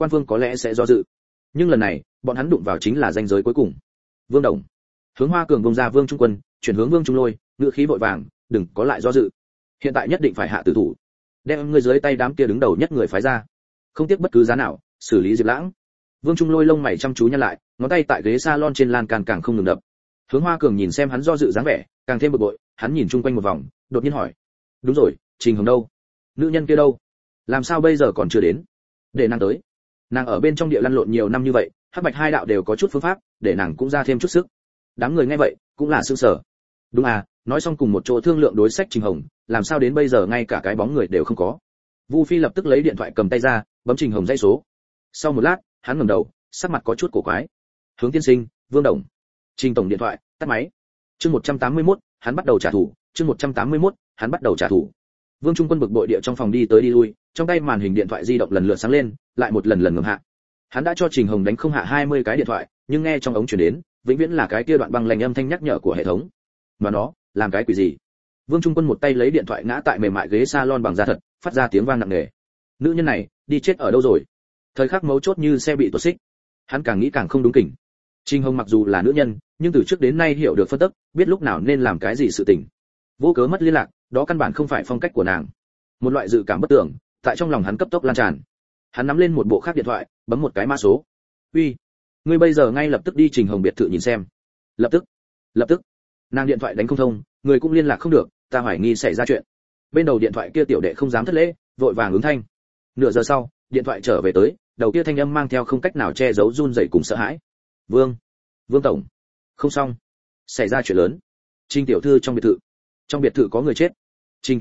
quan phương có lẽ sẽ do dự. Nhưng lần này bọn hắn đụng vào chính là ranh giới cuối cùng. Vương Đồng. Hướng Hoa Cường bông ra Vương Trung Quân, chuyển hướng Vương Trung Lôi, ngữ khí vội vàng, đừng có lại do dự, hiện tại nhất định phải hạ tử thủ, đem ngươi dưới tay đám kia đứng đầu nhất người phái ra, không tiếc bất cứ giá nào xử lý Diệp Lãng. Vương Trung Lôi lông mày chăm chú nhăn lại, ngón tay tại ghế salon trên lan can càng không ngừng đập. Hướng Hoa Cường nhìn xem hắn do dự dáng vẻ, càng thêm bực bội, hắn nhìn chung quanh một vòng, đột nhiên hỏi: "Đúng rồi, Trình Hồng đâu? Nữ nhân kia đâu? Làm sao bây giờ còn chưa đến?" "Để nàng tới. Nàng ở bên trong địa lăn lộn nhiều năm như vậy, hắc bạch hai đạo đều có chút phương pháp, để nàng cũng ra thêm chút sức." Đám người nghe vậy, cũng là sửng sở. "Đúng à, nói xong cùng một chỗ thương lượng đối sách Trình Hồng, làm sao đến bây giờ ngay cả cái bóng người đều không có?" Vu Phi lập tức lấy điện thoại cầm tay ra, bấm Trình Hồng dãy số. Sau một lát, hắn ngẩng đầu, sắc mặt có chút cổ quái. "Hướng tiên sinh, Vương Đồng." Trình tổng điện thoại, tắt máy. Chương 181, hắn bắt đầu trả thù, chương 181, hắn bắt đầu trả thù. Vương Trung Quân bực bội địa trong phòng đi tới đi lui, trong tay màn hình điện thoại di động lần lượt sáng lên, lại một lần ngừng hạ. Hắn đã cho Trình Hồng đánh không hạ 20 cái điện thoại, nhưng nghe trong ống truyền đến, vĩnh viễn là cái kia đoạn băng lạnh âm thanh nhắc nhở của hệ thống. Mà nó, làm cái quỷ gì? Vương Trung Quân một tay lấy điện thoại ngã tại mềm mại ghế salon bằng da thật, phát ra tiếng vang nặng nề. Nữ nhân này, đi chết ở đâu rồi? Thời khắc mấu chốt như xe bị tuột xích. Hắn càng nghĩ càng không đúng kỉnh. Trình Hồng mặc dù là nữ nhân, nhưng từ trước đến nay hiểu được phân tích, biết lúc nào nên làm cái gì sự tình. Vô cớ mất liên lạc, đó căn bản không phải phong cách của nàng. Một loại dự cảm bất tưởng, tại trong lòng hắn cấp tốc lan tràn. Hắn nắm lên một bộ khác điện thoại, bấm một cái mã số. "Uy, ngươi bây giờ ngay lập tức đi Trình Hồng biệt thự nhìn xem." Lập tức. Nàng điện thoại đánh không thông, người cũng liên lạc không được, ta hoài nghi xảy ra chuyện. Bên đầu điện thoại kia tiểu đệ không dám thất lễ, vội vàng ứng thanh. Nửa giờ sau, điện thoại trở về tới, đầu kia thanh âm mang theo không cách nào che giấu run rẩy cùng sợ hãi. Vương tổng, không xong, xảy ra chuyện lớn. Trình tiểu thư trong biệt thự có người chết. Trình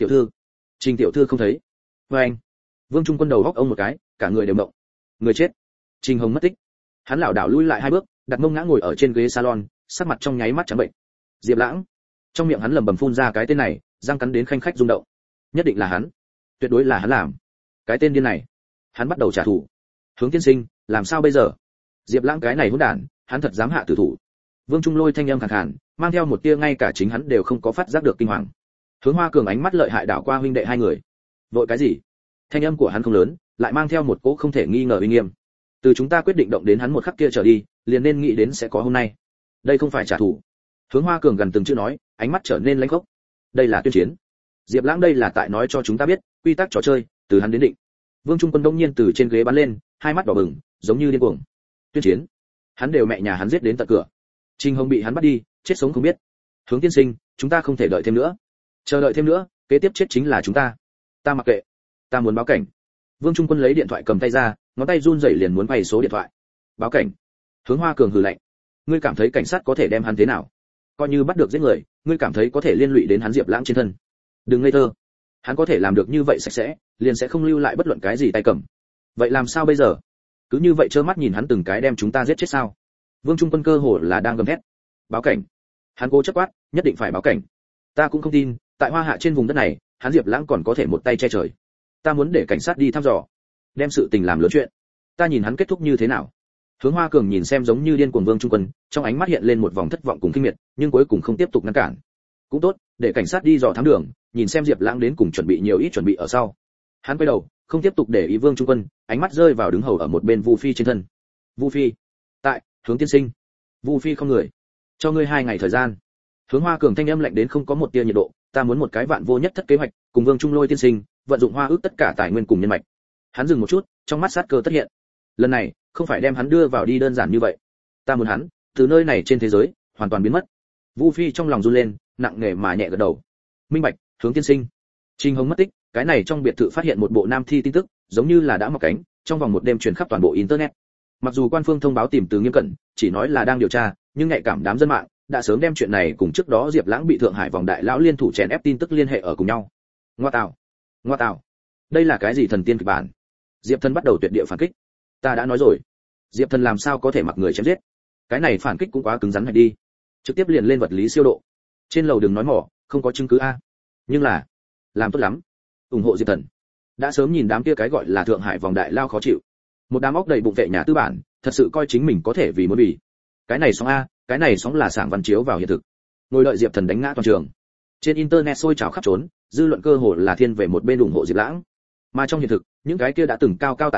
tiểu thư không thấy. Với anh, Vương Trung Quân đầu góc ông một cái, cả người đều động. Người chết. Trình Hồng mất tích. Hắn lảo đảo lui lại 2 bước, đặt mông ngã ngồi ở trên ghế salon, sắc mặt trong nháy mắt trắng bệnh. Diệp Lãng. Trong miệng hắn lẩm bẩm phun ra cái tên này, răng cắn đến khanh khách rung động. Nhất định là hắn, tuyệt đối là hắn làm. Cái tên điên này, hắn bắt đầu trả thù. Hướng tiên sinh, làm sao bây giờ? Diệp Lãng cái này hỗn đản, hắn thật dám hạ tử thủ. Vương Trung Lôi thanh âm khàn khàn, mang theo một tia ngay cả chính hắn đều không có phát giác được kinh hoàng. Hướng Hoa Cường ánh mắt lợi hại đảo qua huynh đệ hai người. Vội cái gì? Thanh âm của hắn không lớn, lại mang theo một cỗ không thể nghi ngờ uy nghiêm. Từ chúng ta quyết định động đến hắn một khắc kia trở đi, liền nên nghĩ đến sẽ có hôm nay. Đây không phải trả thù. Hướng Hoa Cường gần từng chữ nói, ánh mắt trở nên lãnh khốc. Đây là tuyên chiến. Diệp Lãng đây là tại nói cho chúng ta biết, quy tắc trò chơi, từ hắn đến định. Vương Trung Quân đông nhiên từ trên ghế bắn lên, hai mắt đỏ bừng, giống như điên cuồng. Tuyên chiến? Hắn đều mẹ nhà hắn giết đến tận cửa. Trình Hồng bị hắn bắt đi, chết sống không biết. Hướng tiên sinh, chúng ta không thể đợi thêm nữa. Chờ đợi thêm nữa, kế tiếp chết chính là chúng ta. Ta mặc kệ, ta muốn báo cảnh. Vương Trung Quân lấy điện thoại cầm tay ra, ngón tay run rẩy liền muốn quay số điện thoại. Báo cảnh? Hướng Hoa Cường hừ lạnh. Ngươi cảm thấy cảnh sát có thể đem hắn thế nào? Coi như bắt được giết người, ngươi cảm thấy có thể liên lụy đến hắn Diệp Lãng trên thân? Đừng ngây thơ. Hắn có thể làm được như vậy sạch sẽ, liền sẽ không lưu lại bất luận cái gì tay cầm. Vậy làm sao bây giờ? Cứ như vậy trơ mắt nhìn hắn từng cái đem chúng ta giết chết sao? Vương Trung Quân cơ hồ là đang gầm thét. Báo cảnh. Hắn cố chấp quát, nhất định phải báo cảnh. Ta cũng không tin, tại Hoa Hạ trên vùng đất này, hắn Diệp Lãng còn có thể một tay che trời. Ta muốn để cảnh sát đi thăm dò, đem sự tình làm lớn chuyện. Ta nhìn hắn kết thúc như thế nào. Hướng Hoa Cường nhìn xem giống như điên cuồng Vương Trung Quân, trong ánh mắt hiện lên một vòng thất vọng cùng kinh miệt, nhưng cuối cùng không tiếp tục ngăn cản. Cũng tốt, để cảnh sát đi dò thám đường, nhìn xem Diệp Lãng đến cùng chuẩn bị nhiều ít chuẩn bị ở sau. Hắn quay đầu, không tiếp tục để ý Vương Trung Quân, ánh mắt rơi vào đứng hầu ở một bên Vu Phi trên thân. Vu Phi, tại, Hướng tiên sinh. Vu Phi không người, cho ngươi 2 ngày thời gian. Hướng Hoa Cường thanh âm lạnh đến không có một tia nhiệt độ, ta muốn một cái vạn vô nhất thất kế hoạch, cùng Vương Trung Lôi tiên sinh, vận dụng Hoa ước tất cả tài nguyên cùng nhân mạch. Hắn dừng một chút, trong mắt sát cơ tất hiện. Lần này, không phải đem hắn đưa vào đi đơn giản như vậy. Ta muốn hắn, từ nơi này trên thế giới, hoàn toàn biến mất. Vu Phi trong lòng run lên, nặng nề mà nhẹ gật đầu. Minh bạch, Hướng tiên sinh. Trình Hồng mất tích, cái này trong biệt thự phát hiện một bộ nam thi tin tức, giống như là đã mọc cánh, trong vòng một đêm truyền khắp toàn bộ internet. Mặc dù quan phương thông báo tìm từ nghiêm cẩn, chỉ nói là đang điều tra, nhưng nhạy cảm đám dân mạng đã sớm đem chuyện này cùng trước đó Diệp Lãng bị Thượng Hải vòng đại lão liên thủ chèn ép tin tức liên hệ ở cùng nhau. Ngoa tào, đây là cái gì thần tiên kịch bản? Diệp Thần bắt đầu tuyệt địa phản kích. Ta đã nói rồi, Diệp Thần làm sao có thể mặc người chém giết? Cái này phản kích cũng quá cứng rắn hay đi. Trực tiếp liền lên vật lý siêu độ. Trên lầu đừng nói mỏ, không có chứng cứ a. Nhưng là, làm tốt lắm. Ủng hộ Diệp Thần. Đã sớm nhìn đám kia cái gọi là Thượng Hải vòng đại lao khó chịu. Một đám óc đầy bụng vệ nhà tư bản, thật sự coi chính mình có thể vì muốn bỉ. Cái này sóng a, cái này sóng là sảng văn chiếu vào hiện thực. Ngồi đợi Diệp Thần đánh ngã toàn trường. Trên internet sôi trào khắp trốn, dư luận cơ hồ là thiên về một bên ủng hộ Diệp Lãng. Mà trong hiện thực, những cái kia đã từng cao cao tại thượng,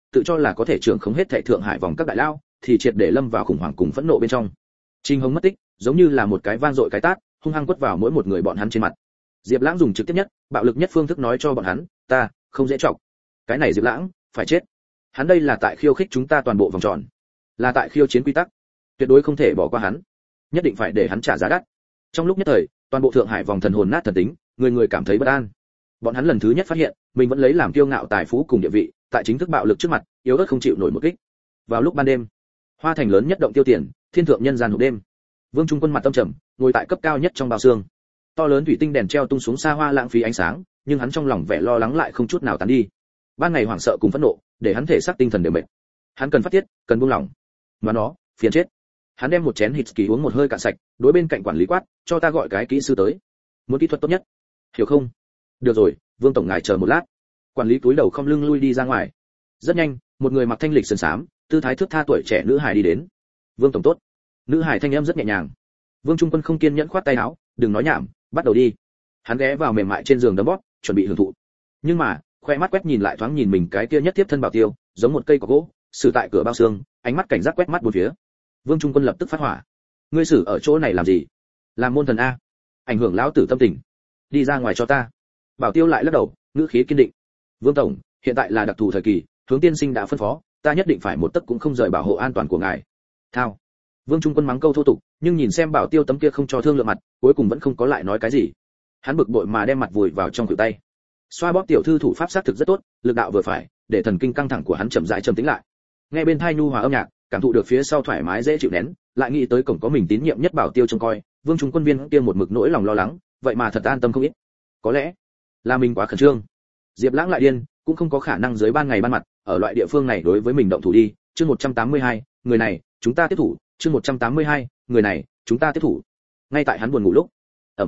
tự cho là có thể trưởng khống hết thảy thượng hải vòng các đại lao, thì triệt để lâm vào khủng hoảng cùng phẫn nộ bên trong. Trình Hồng mất tích, giống như là một cái vang dội cái tát, hung hăng quất vào mỗi một người bọn hắn trên mặt. Diệp Lãng dùng trực tiếp nhất, bạo lực nhất phương thức nói cho bọn hắn, ta không dễ chọc. Cái này Diệp Lãng, phải chết. Hắn đây là tại khiêu khích chúng ta toàn bộ vòng tròn, là tại khiêu chiến quy tắc, tuyệt đối không thể bỏ qua hắn, nhất định phải để hắn trả giá đắt. Trong lúc nhất thời, toàn bộ thượng hải vòng thần hồn nát thần tính, người người cảm thấy bất an. Bọn hắn lần thứ nhất phát hiện, mình vẫn lấy làm kiêu ngạo tài phú cùng địa vị, tại chính thức bạo lực trước mặt, yếu ớt không chịu nổi một kích. Vào lúc ban đêm, Hoa Thành lớn nhất động tiêu tiền, thiên thượng nhân gian hộp đêm. Vương Trung Quân mặt tâm trầm, ngồi tại cấp cao nhất trong bao xương. To lớn thủy tinh đèn treo tung xuống xa hoa lãng phí ánh sáng, nhưng hắn trong lòng vẻ lo lắng lại không chút nào tán đi. Ban ngày hoảng sợ cùng phẫn nộ, để hắn thể xác tinh thần đều mệt. Hắn cần phát tiết, cần buông lỏng. Mà nó, phiền chết. Hắn đem một chén whisky uống một hơi cạn sạch, đối bên cạnh quản lý quát, cho ta gọi cái kỹ sư tới. Muốn kỹ thuật tốt nhất. Hiểu không? Được rồi, Vương tổng ngài chờ một lát. Quản lý túi đầu không lưng lui đi ra ngoài. Rất nhanh, một người mặc thanh lịch sườn xám, tư thái thướt tha tuổi trẻ nữ hài đi đến. Vương tổng tốt. Nữ hài thanh âm rất nhẹ nhàng. Vương Trung Quân không kiên nhẫn khoát tay áo, đừng nói nhảm, bắt đầu đi. Hắn ghé vào mềm mại trên giường đấm bóp, chuẩn bị hưởng thụ. Nhưng mà, khoe mắt quét nhìn lại thoáng nhìn mình cái kia nhất tiếp thân bảo tiêu, giống một cây cỏ gỗ, xử tại cửa bao xương, ánh mắt cảnh giác quét mắt bốn phía. Vương Trung Quân lập tức phát hỏa. Ngươi xử ở chỗ này làm gì? Làm môn thần a? Ảnh hưởng lão tử tâm tình. Đi ra ngoài cho ta. Bảo tiêu lại lắc đầu, ngữ khí kiên định. Vương tổng, hiện tại là đặc thù thời kỳ, Hướng tiên sinh đã phân phó, ta nhất định phải một tấc cũng không rời bảo hộ an toàn của ngài. Thao. Vương Trung Quân mắng câu thô tục, nhưng nhìn xem bảo tiêu tấm kia không cho thương lượng mặt, cuối cùng vẫn không có lại nói cái gì. Hắn bực bội mà đem mặt vùi vào trong khuỷu tay. Xoa bóp tiểu thư thủ pháp sát thực rất tốt, lực đạo vừa phải, để thần kinh căng thẳng của hắn chậm rãi trầm tĩnh lại. Nghe bên tai nhu hòa âm nhạc, cảm thụ được phía sau thoải mái dễ chịu nén, lại nghĩ tới cổng có mình tín nhiệm nhất bảo tiêu trông coi, Vương Trung Quân viên kia một mực nỗi lòng lo lắng, vậy mà thật an tâm không ít. Có lẽ là mình quá khẩn trương. Diệp Lãng lại điên, cũng không có khả năng dưới ban ngày ban mặt, ở loại địa phương này đối với mình động thủ đi. Chương 182, người này, chúng ta tiếp thủ. Chương 182, người này, chúng ta tiếp thủ. Ngay tại hắn buồn ngủ lúc,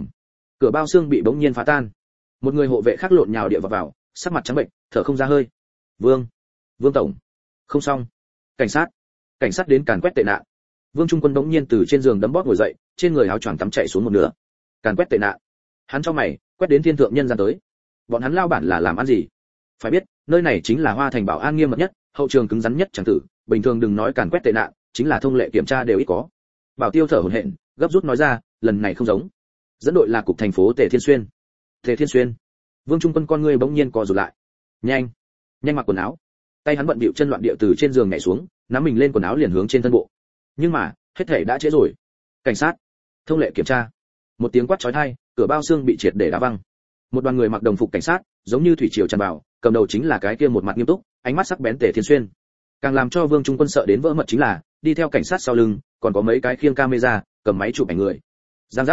cửa bao xương bị bỗng nhiên phá tan. Một người hộ vệ khác lộn nhào địa vào, sắc mặt trắng bệnh, thở không ra hơi. Vương tổng, không xong. Cảnh sát đến càn quét tệ nạn. Vương Trung Quân bỗng nhiên từ trên giường đấm bóp ngồi dậy, trên người áo choàng tắm chạy xuống một nửa. Càn quét tệ nạn. Hắn cho mày, quét đến thiên thượng nhân gian tới. Bọn hắn lao bản là làm ăn gì? Phải biết, nơi này chính là Hoa Thành bảo an nghiêm mật nhất, hậu trường cứng rắn nhất chẳng tử, bình thường đừng nói càn quét tệ nạn, chính là thông lệ kiểm tra đều ít có. Bảo Tiêu thở hổn hển, gấp rút nói ra, lần này không giống. Dẫn đội là cục thành phố Tề Thiên Xuyên. Tề Thiên Xuyên. Vương Trung Quân con ngươi bỗng nhiên co rụt lại. Nhanh mặc quần áo. Tay hắn bận bịu chân loạn địa từ trên giường nhảy xuống, nắm mình lên quần áo liền hướng trên thân bộ. Nhưng mà, hết thảy đã trễ rồi. Cảnh sát, thông lệ kiểm tra. Một tiếng quát chói tai, cửa bao xương bị triệt để đá văng. Một đoàn người mặc đồng phục cảnh sát, giống như thủy triều tràn vào, cầm đầu chính là cái kia một mặt nghiêm túc, ánh mắt sắc bén Tề Thiên Xuyên. Càng làm cho Vương Trung Quân sợ đến vỡ mật chính là, đi theo cảnh sát sau lưng, còn có mấy cái khiêng camera, cầm máy chụp ảnh người. Giang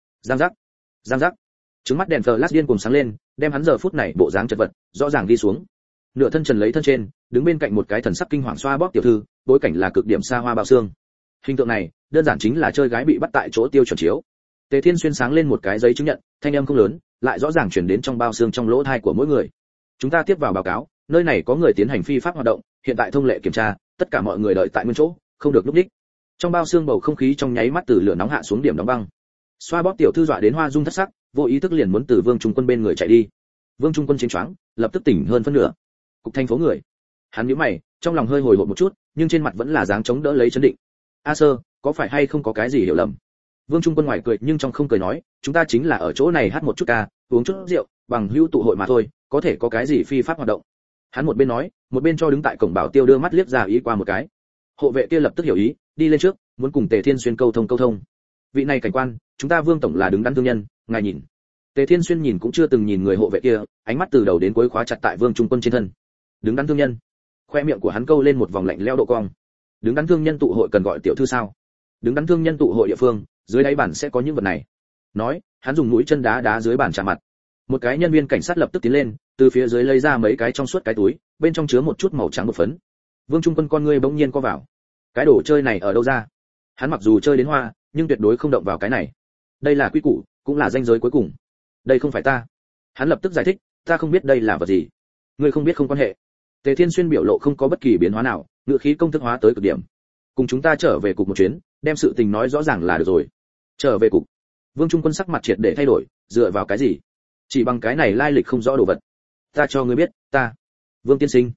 giác. Trứng mắt đèn flash điên cuồng sáng lên, đem hắn giờ phút này bộ dáng chật vật, rõ ràng đi xuống. Nửa thân trần lấy thân trên, đứng bên cạnh một cái thần sắc kinh hoàng xoa bóp tiểu thư, bối cảnh là cực điểm xa hoa bao xương. Hình tượng này, đơn giản chính là chơi gái bị bắt tại chỗ tiêu chuẩn chiếu. Tề Thiên Xuyên sáng lên một cái giấy chứng nhận, thanh âm không lớn, lại rõ ràng truyền đến trong bao xương trong lỗ tai của mỗi người. Chúng ta tiếp vào báo cáo, nơi này có người tiến hành phi pháp hoạt động, hiện tại thông lệ kiểm tra, tất cả mọi người đợi tại nguyên chỗ, không được lúc đích. Trong bao xương bầu không khí trong nháy mắt từ lửa nóng hạ xuống điểm đóng băng. Xoa bóp tiểu thư dọa đến hoa dung thất sắc, vô ý thức liền muốn từ Vương Trung Quân bên người chạy đi. Vương Trung Quân chiến choáng, lập tức tỉnh hơn phân nửa. Cục thành phố người. Hắn nhíu mày, trong lòng hơi hồi hộp một chút, nhưng trên mặt vẫn là dáng chống đỡ lấy chấn định. A sơ, có phải hay không có cái gì hiểu lầm? Vương Trung Quân ngoài cười nhưng trong không cười nói, chúng ta chính là ở chỗ này hát một chút ca, uống chút rượu, bằng hữu tụ hội mà thôi, có thể có cái gì phi pháp hoạt động. Hắn một bên nói, một bên cho đứng tại cổng bảo tiêu đưa mắt liếc ra ý qua một cái. Hộ vệ kia lập tức hiểu ý, đi lên trước, muốn cùng Tề Thiên Xuyên câu thông. Vị này cảnh quan, chúng ta Vương tổng là đứng đắn thương nhân, ngài nhìn. Tề Thiên Xuyên nhìn cũng chưa từng nhìn người hộ vệ kia, ánh mắt từ đầu đến cuối khóa chặt tại Vương Trung Quân trên thân. Đứng đắn thương nhân. Khoe miệng của hắn câu lên một vòng lạnh lẽo độ cong. Đứng đắn thương nhân tụ hội cần gọi tiểu thư sao? Đứng đắn thương nhân tụ hội địa phương, dưới đáy bàn sẽ có những vật này. Nói, hắn dùng mũi chân đá dưới bàn chạm mặt. Một cái nhân viên cảnh sát lập tức tiến lên, từ phía dưới lấy ra mấy cái trong suốt cái túi, bên trong chứa một chút màu trắng bột phấn. Vương Trung Quân con ngươi bỗng nhiên co vào. Cái đồ chơi này ở đâu ra? Hắn mặc dù chơi đến hoa, nhưng tuyệt đối không động vào cái này. Đây là quy củ, cũng là ranh giới cuối cùng. Đây không phải ta. Hắn lập tức giải thích, ta không biết đây là vật gì. Ngươi không biết không quan hệ. Tề Thiên Xuyên biểu lộ không có bất kỳ biến hóa nào, ngữ khí công thức hóa tới cực điểm. Cùng chúng ta trở về cục một chuyến, đem sự tình nói rõ ràng là được rồi. Trở về cục. Vương Trung Quân sắc mặt triệt để thay đổi, dựa vào cái gì? Chỉ bằng cái này lai lịch không rõ đồ vật. Ta cho ngươi biết, ta. Vương tiên sinh.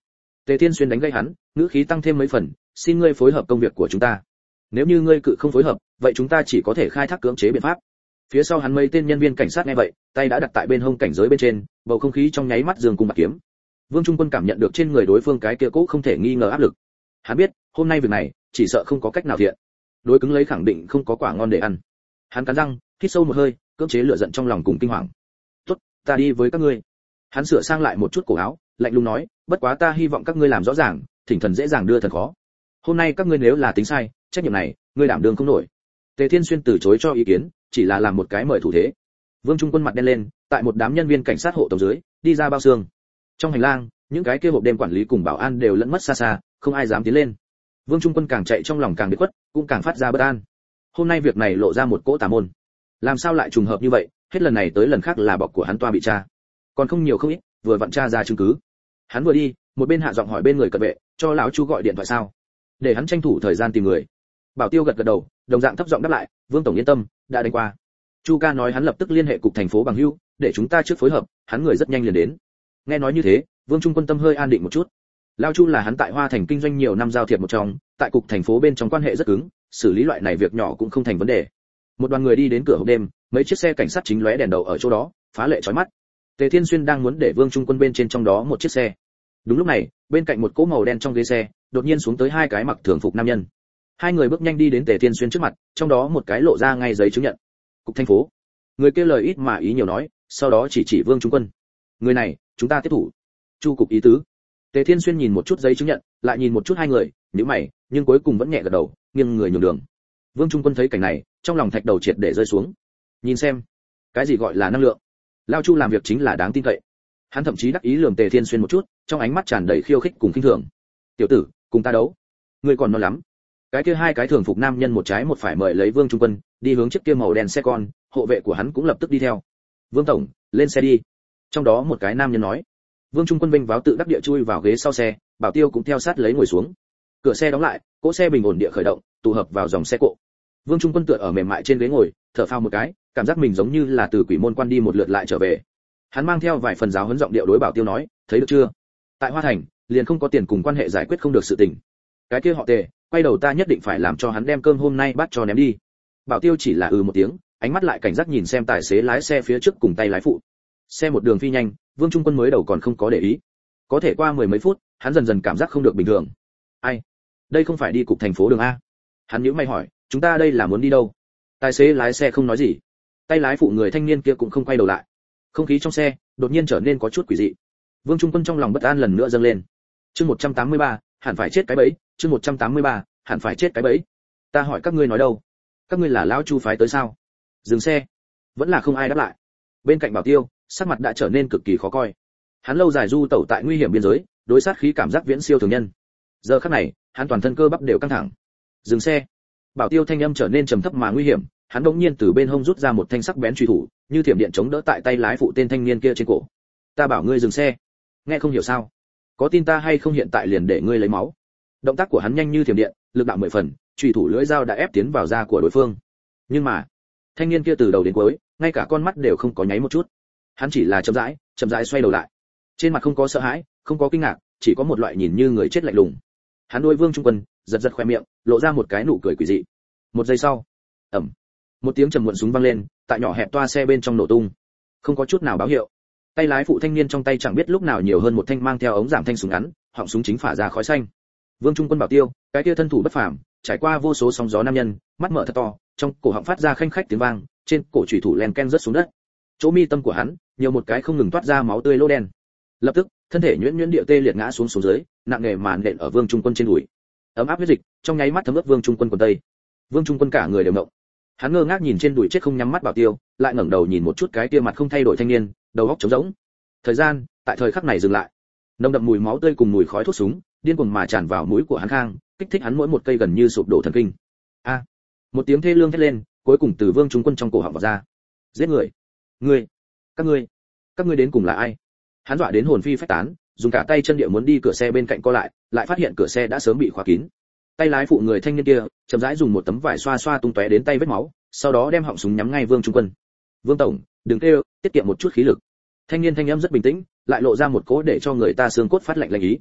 Tề Thiên Xuyên đánh gây hắn, ngữ khí tăng thêm mấy phần, xin ngươi phối hợp công việc của chúng ta. Nếu như ngươi cự không phối hợp, vậy chúng ta chỉ có thể khai thác cưỡng chế biện pháp. Phía sau hắn mấy tên nhân viên cảnh sát nghe vậy, tay đã đặt tại bên hông cảnh giới bên trên, bầu không khí trong nháy mắt giường cùng bạc kiếm. Vương Trung Quân cảm nhận được trên người đối phương cái kia cố không thể nghi ngờ áp lực. Hắn biết, hôm nay việc này, chỉ sợ không có cách nào thiện. Đối cứng lấy khẳng định không có quả ngon để ăn. Hắn cắn răng, hít sâu một hơi, cưỡng chế lửa giận trong lòng cùng kinh hoàng. "Tốt, ta đi với các ngươi." Hắn sửa sang lại một chút cổ áo, lạnh lùng nói, "Bất quá ta hy vọng các ngươi làm rõ ràng, thỉnh thần dễ dàng đưa thần khó. Hôm nay các ngươi nếu là tính sai, trách nhiệm này, ngươi đảm đương không nổi." Tề Thiên Xuyên từ chối cho ý kiến, chỉ là làm một cái mời thủ thế. Vương Trung Quân mặt đen lên, tại một đám nhân viên cảnh sát hộ tống dưới, đi ra bao xương. Trong hành lang, những cái kia hộp đêm quản lý cùng bảo an đều lẫn mất xa xa, không ai dám tiến lên. Vương Trung Quân càng chạy trong lòng càng bị quất, cũng càng phát ra bất an. Hôm nay việc này lộ ra một cỗ tà môn. Làm sao lại trùng hợp như vậy, hết lần này tới lần khác là bọc của hắn toa bị tra. Còn không nhiều không ít, vừa vặn tra ra chứng cứ. Hắn vừa đi, một bên hạ giọng hỏi bên người cận vệ, cho lão Chu gọi điện thoại sao? Để hắn tranh thủ thời gian tìm người. Bảo Tiêu gật gật đầu, đồng dạng thấp giọng đáp lại, Vương tổng yên tâm, đã đánh qua. Chu ca nói hắn lập tức liên hệ cục thành phố bằng hữu, để chúng ta trước phối hợp, hắn người rất nhanh liền đến. Nghe nói như thế, Vương Trung Quân tâm hơi an định một chút. Lão Chu là hắn tại Hoa Thành kinh doanh nhiều năm giao thiệp một trong, tại cục thành phố bên trong quan hệ rất cứng, xử lý loại này việc nhỏ cũng không thành vấn đề. Một đoàn người đi đến cửa hộp đêm, mấy chiếc xe cảnh sát chính lóe đèn đầu ở chỗ đó, phá lệ chói mắt. Tề Thiên Xuyên đang muốn để Vương Trung Quân bên trên trong đó một chiếc xe. Đúng lúc này, bên cạnh một cỗ màu đen trong ghế xe, đột nhiên xuống tới hai cái mặc thường phục nam nhân. Hai người bước nhanh đi đến Tề Thiên Xuyên trước mặt, trong đó một cái lộ ra ngay giấy chứng nhận. Cục thành phố. Người kia lời ít mà ý nhiều nói, sau đó chỉ Vương Trung Quân. Người này, chúng ta tiếp thủ. Chu cục ý tứ. Tề Thiên Xuyên nhìn một chút giấy chứng nhận, lại nhìn một chút hai người, nhíu mày, nhưng cuối cùng vẫn nhẹ gật đầu, nghiêng người nhường đường. Vương Trung Quân thấy cảnh này, trong lòng thạch đầu triệt để rơi xuống. Nhìn xem, cái gì gọi là năng lượng? Lao Chu làm việc chính là đáng tin cậy. Hắn thậm chí đắc ý lườm Tề Thiên Xuyên một chút, trong ánh mắt tràn đầy khiêu khích cùng khinh thường. "Tiểu tử, cùng ta đấu, ngươi còn non lắm." Cái kia hai cái thường phục nam nhân một trái một phải mời lấy Vương Trung Quân, đi hướng chiếc kia màu đen xe con, hộ vệ của hắn cũng lập tức đi theo. "Vương tổng, lên xe đi." Trong đó một cái nam nhân nói. Vương Trung Quân vênh váo tự đắc địa chui vào ghế sau xe, Bảo Tiêu cũng theo sát lấy ngồi xuống. Cửa xe đóng lại, cỗ xe bình ổn địa khởi động, tụ hợp vào dòng xe cộ. Vương Trung Quân tựa ở mềm mại trên ghế ngồi, thở phào một cái, cảm giác mình giống như là từ quỷ môn quan đi một lượt lại trở về. Hắn mang theo vài phần giáo huấn giọng điệu đối Bảo Tiêu nói, "Thấy được chưa? Tại Hoa Thành, liền không có tiền cùng quan hệ giải quyết không được sự tình. Cái kia họ Tề, quay đầu ta nhất định phải làm cho hắn đem cơm hôm nay bắt cho ném đi." Bảo Tiêu chỉ là một tiếng, ánh mắt lại cảnh giác nhìn xem tài xế lái xe phía trước cùng tay lái phụ. Xe một đường phi nhanh, Vương Trung Quân mới đầu còn không có để ý. Có thể qua mười mấy phút, hắn dần dần cảm giác không được bình thường. "Ai? Đây không phải đi cục thành phố đường a?" Hắn nhíu mày hỏi, "Chúng ta đây là muốn đi đâu?" Tài xế lái xe không nói gì. Tay lái phụ người thanh niên kia cũng không quay đầu lại. Không khí trong xe đột nhiên trở nên có chút quỷ dị. Vương Trung Quân trong lòng bất an lần nữa dâng lên. Chương 183, hẳn phải chết cái bẫy, chương 183, hẳn phải chết cái bẫy. "Ta hỏi các ngươi nói đâu? Các ngươi là lão Chu phái tới sao?" Dừng xe. Vẫn là không ai đáp lại. Bên cạnh Bảo Tiêu, sắc mặt đã trở nên cực kỳ khó coi. Hắn lâu dài du tẩu tại nguy hiểm biên giới, đối sát khí cảm giác viễn siêu thường nhân. Giờ khắc này, hắn toàn thân cơ bắp đều căng thẳng. Dừng xe. Bảo Tiêu thanh âm trở nên trầm thấp mà nguy hiểm, hắn đột nhiên từ bên hông rút ra một thanh sắc bén truy thủ, như thiểm điện chống đỡ tại tay lái phụ tên thanh niên kia trên cổ. "Ta bảo ngươi dừng xe, nghe không hiểu sao? Có tin ta hay không hiện tại liền để ngươi lấy máu." Động tác của hắn nhanh như thiểm điện, lực đạo 10 phần, truy thủ lưỡi dao đã ép tiến vào da của đối phương. Nhưng mà, thanh niên kia từ đầu đến cuối, ngay cả con mắt đều không có nháy một chút. Hắn chỉ là chậm rãi xoay đầu lại. Trên mặt không có sợ hãi, không có kinh ngạc, chỉ có một loại nhìn như người chết lạnh lùng. Hắn đối Vương Trung Quân giật giật khoe miệng, lộ ra một cái nụ cười quỷ dị. Một giây sau, ầm, một tiếng trầm muộn súng vang lên, tại nhỏ hẹp toa xe bên trong nổ tung. Không có chút nào báo hiệu. Tay lái phụ thanh niên trong tay chẳng biết lúc nào nhiều hơn một thanh mang theo ống giảm thanh súng ngắn, họng súng chính phả ra khói xanh. Vương Trung Quân Bảo Tiêu, cái kia thân thủ bất phàm, trải qua vô số sóng gió nam nhân, mắt mở thật to, trong cổ họng phát ra khanh khách tiếng vang, trên cổ chủy thủ len ken rớt xuống đất. Chỗ mi tâm của hắn, nhiều một cái không ngừng toát ra máu tươi lỗ đen. Lập tức, thân thể nhuyễn nhuyễn địa tê liệt ngã xuống dưới, nặng nề màn nện ở Vương Trung Quân trên đùi. Ấm áp huyết dịch, trong nháy mắt thấm ướt Vương Trung Quân quần tây. Vương Trung Quân cả người đều ngộng. Hắn ngơ ngác nhìn trên đùi chết không nhắm mắt Bảo Tiêu, lại ngẩng đầu nhìn một chút cái kia mặt không thay đổi thanh niên, đầu óc trống rỗng. Thời gian, tại thời khắc này dừng lại. Nồng đậm mùi máu tươi cùng mùi khói thuốc súng, điên cuồng mà tràn vào mũi của hắn khang, kích thích hắn mỗi một cây gần như sụp đổ thần kinh. A! Một tiếng thê lương thét lên, cuối cùng từ Vương Trung Quân trong cổ họng vọt ra. Giết người! Ngươi! Các ngươi đến cùng là ai? Hắn dọa đến hồn phi phách tán, dùng cả tay chân địa muốn đi cửa xe bên cạnh co lại phát hiện cửa xe đã sớm bị khóa kín. Tay lái phụ người thanh niên kia, chậm rãi dùng một tấm vải xoa xoa tung tóe đến tay vết máu, sau đó đem họng súng nhắm ngay Vương Trung Quân. "Vương tổng, đừng kêu, tiết kiệm một chút khí lực." Thanh niên thanh âm rất bình tĩnh, lại lộ ra một cỗ để cho người ta xương cốt phát lạnh lạnh ý.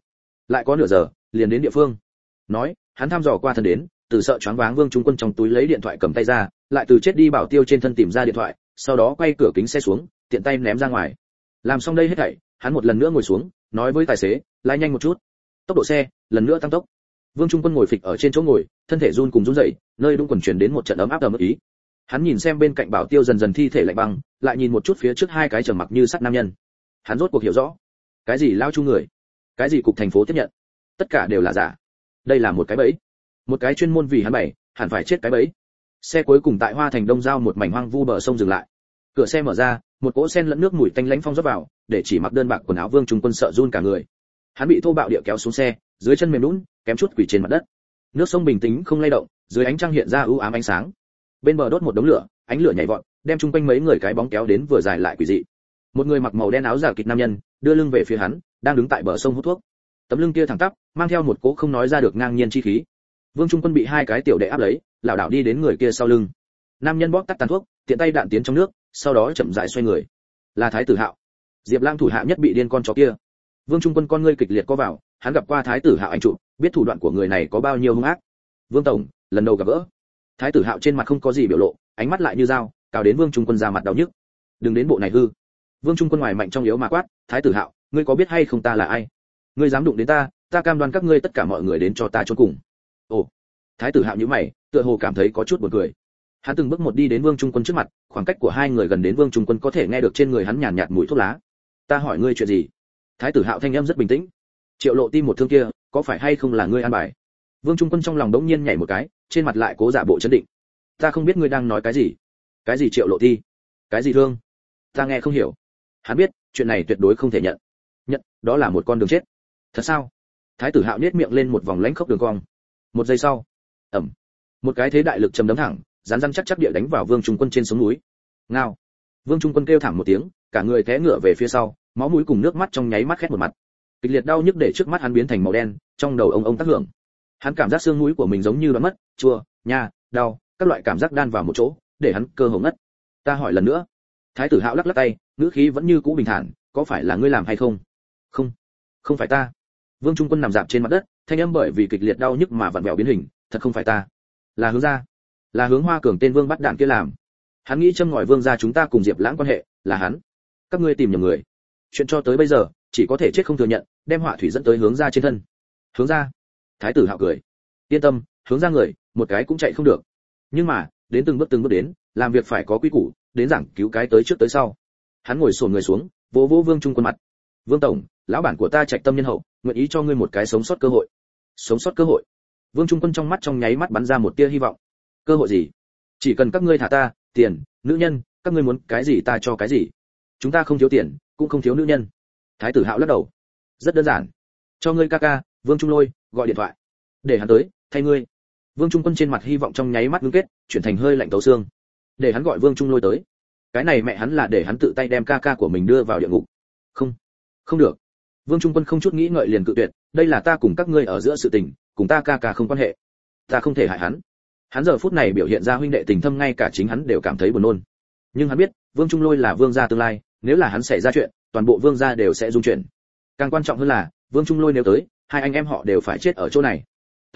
lại có nửa giờ liền đến địa phương. Nói, hắn thăm dò qua thân đến, từ sợ choáng váng Vương Trung Quân trong túi lấy điện thoại cầm tay ra, lại từ chết đi Bảo Tiêu trên thân tìm ra điện thoại, sau đó quay cửa kính xe xuống, tiện tay ném ra ngoài. Làm xong đây hết thảy, hắn một lần nữa ngồi xuống, nói với tài xế, lái nhanh một chút. Tốc độ xe lần nữa tăng tốc. Vương Trung Quân ngồi phịch ở trên chỗ ngồi, thân thể run cùng run rẩy, nơi đúng quần truyền đến một trận ấm áp ấm ý. Hắn nhìn xem bên cạnh Bảo Tiêu dần dần thi thể lạnh băng, lại nhìn một chút phía trước hai cái trầm mặc như sắt nam nhân. Hắn rốt cuộc hiểu rõ, cái gì lao chu người, cái gì cục thành phố tiếp nhận, tất cả đều là giả. Đây là một cái bẫy, một cái chuyên môn vì hắn bày, hẳn phải chết cái bẫy. Xe cuối cùng tại Hoa Thành Đông giao một mảnh hoang vu bờ sông dừng lại. Cửa xe mở ra, một cỗ sen lẫn nước mùi tanh lãnh phong rót vào, để chỉ mặc đơn bạc quần áo Vương Trung Quân sợ run cả người. Hắn bị thô bạo địa kéo xuống xe, dưới chân mềm nhũn, kém chút quỳ trên mặt đất. Nước sông bình tĩnh không lay động, dưới ánh trăng hiện ra u ám ánh sáng. Bên bờ đốt một đống lửa, ánh lửa nhảy vọt, đem chung quanh mấy người cái bóng kéo đến vừa dài lại quỷ dị. Một người mặc màu đen áo giả kịch nam nhân, đưa lưng về phía hắn, đang đứng tại bờ sông hút thuốc. Tấm lưng kia thẳng tắp, mang theo một cỗ không nói ra được ngang nhiên chi khí. Vương Trung Quân bị hai cái tiểu đệ áp lấy, lảo đảo đi đến người kia sau lưng. Nam nhân bóp tắt tàn thuốc, tiện tay đạn tiến trong nước, sau đó chậm rãi xoay người. Là Thái tử Hạo, Diệp Lam thủ hạ nhất bị điên con chó kia. Vương Trung Quân con ngươi kịch liệt co vào, hắn gặp qua Thái tử Hạo ảnh chụp, biết thủ đoạn của người này có bao nhiêu hung ác. Vương tổng, lần đầu gặp gỡ. Thái tử Hạo trên mặt không có gì biểu lộ, ánh mắt lại như dao, cào đến Vương Trung Quân ra mặt đau nhức. Đừng đến bộ này hư. Vương Trung Quân ngoài mạnh trong yếu mà quát, Thái tử Hạo, ngươi có biết hay không ta là ai? Ngươi dám đụng đến ta, ta cam đoan các ngươi tất cả mọi người đến cho ta chôn cùng. Ồ. Thái tử Hạo nhíu mày, tựa hồ cảm thấy có chút buồn cười. Hắn từng bước một đi đến Vương Trung Quân trước mặt, khoảng cách của hai người gần đến Vương Trung Quân có thể nghe được trên người hắn nhàn nhạt mùi thuốc lá. Ta hỏi ngươi chuyện gì? Thái tử Hạo thanh âm rất bình tĩnh. Triệu Lộ Tim một thương kia, có phải hay không là ngươi an bài? Vương Trung Quân trong lòng đống nhiên nhảy một cái, trên mặt lại cố giả bộ trấn định. Ta không biết ngươi đang nói cái gì. Cái gì Triệu Lộ Ti? Cái gì thương? Ta nghe không hiểu. Hắn biết, chuyện này tuyệt đối không thể nhận. Nhận, đó là một con đường chết. Thật sao? Thái tử Hạo nhếch miệng lên một vòng lãnh khốc đường cong. Một giây sau, ầm, một cái thế đại lực chầm đấm thẳng, rắn rắn chắc chắc địa đánh vào Vương Trung Quân trên sống núi. Ngao. Vương Trung Quân kêu thảm một tiếng, cả người té ngửa về phía sau, máu mũi cùng nước mắt trong nháy mắt khét một mặt. Kịch liệt đau nhức để trước mắt hắn biến thành màu đen, trong đầu ông tác hưởng. Hắn cảm giác xương mũi của mình giống như đã mất, chua, nha, đau, các loại cảm giác đan vào một chỗ, để hắn cơ hồ ngất. Ta hỏi lần nữa. Thái tử Hạo lắc lắc tay, ngữ khí vẫn như cũ bình thản, có phải là ngươi làm hay không? Không, không phải ta. Vương Trung Quân nằm dạp trên mặt đất, thanh âm bởi vì kịch liệt đau nhức mà vặn vẹo biến hình, thật không phải ta. Là Hướng gia, là Hướng Hoa Cường tên Vương bắt đạn kia làm. Hắn nghĩ châm ngòi Vương gia chúng ta cùng Diệp Lãng quan hệ, là hắn. Các ngươi tìm nhầm người. Chuyện cho tới bây giờ, chỉ có thể chết không thừa nhận, đem họa thủy dẫn tới Hướng gia trên thân. Hướng gia? Thái tử Hạo cười. Yên tâm, Hướng gia người, một cái cũng chạy không được. Nhưng mà, đến từng bước đến, làm việc phải có quy củ, đến giảng cứu cái tới trước tới sau. Hắn ngồi xổm người xuống, vỗ vỗ Vương Trung Quân mặt. Vương tổng, lão bản của ta trạch tâm nhân hậu, nguyện ý cho ngươi một cái sống sót cơ hội. Sống sót cơ hội? Vương Trung Quân trong mắt trong nháy mắt bắn ra một tia hy vọng. Cơ hội gì? Chỉ cần các ngươi thả ta, tiền, nữ nhân, các ngươi muốn cái gì ta cho cái gì. Chúng ta không thiếu tiền, cũng không thiếu nữ nhân. Thái tử Hạo lắc đầu. Rất đơn giản. Cho ngươi ca ca, Vương Trung Lôi, gọi điện thoại. Để hắn tới, thay ngươi. Vương Trung Quân trên mặt hy vọng trong nháy mắt ngưng kết, chuyển thành hơi lạnh tấu xương. Để hắn gọi Vương Trung Lôi tới. Cái này mẹ hắn là để hắn tự tay đem ca ca của mình đưa vào địa ngục. Không, không được. Vương Trung Quân không chút nghĩ ngợi liền cự tuyệt, đây là ta cùng các ngươi ở giữa sự tình, cùng ta ca ca không quan hệ. Ta không thể hại hắn. Hắn giờ phút này biểu hiện ra huynh đệ tình thâm, ngay cả chính hắn đều cảm thấy buồn nôn. Nhưng hắn biết, Vương Trung Lôi là Vương gia tương lai, nếu là hắn xảy ra chuyện, toàn bộ Vương gia đều sẽ rung chuyển. Càng quan trọng hơn là, Vương Trung Lôi nếu tới, hai anh em họ đều phải chết ở chỗ này.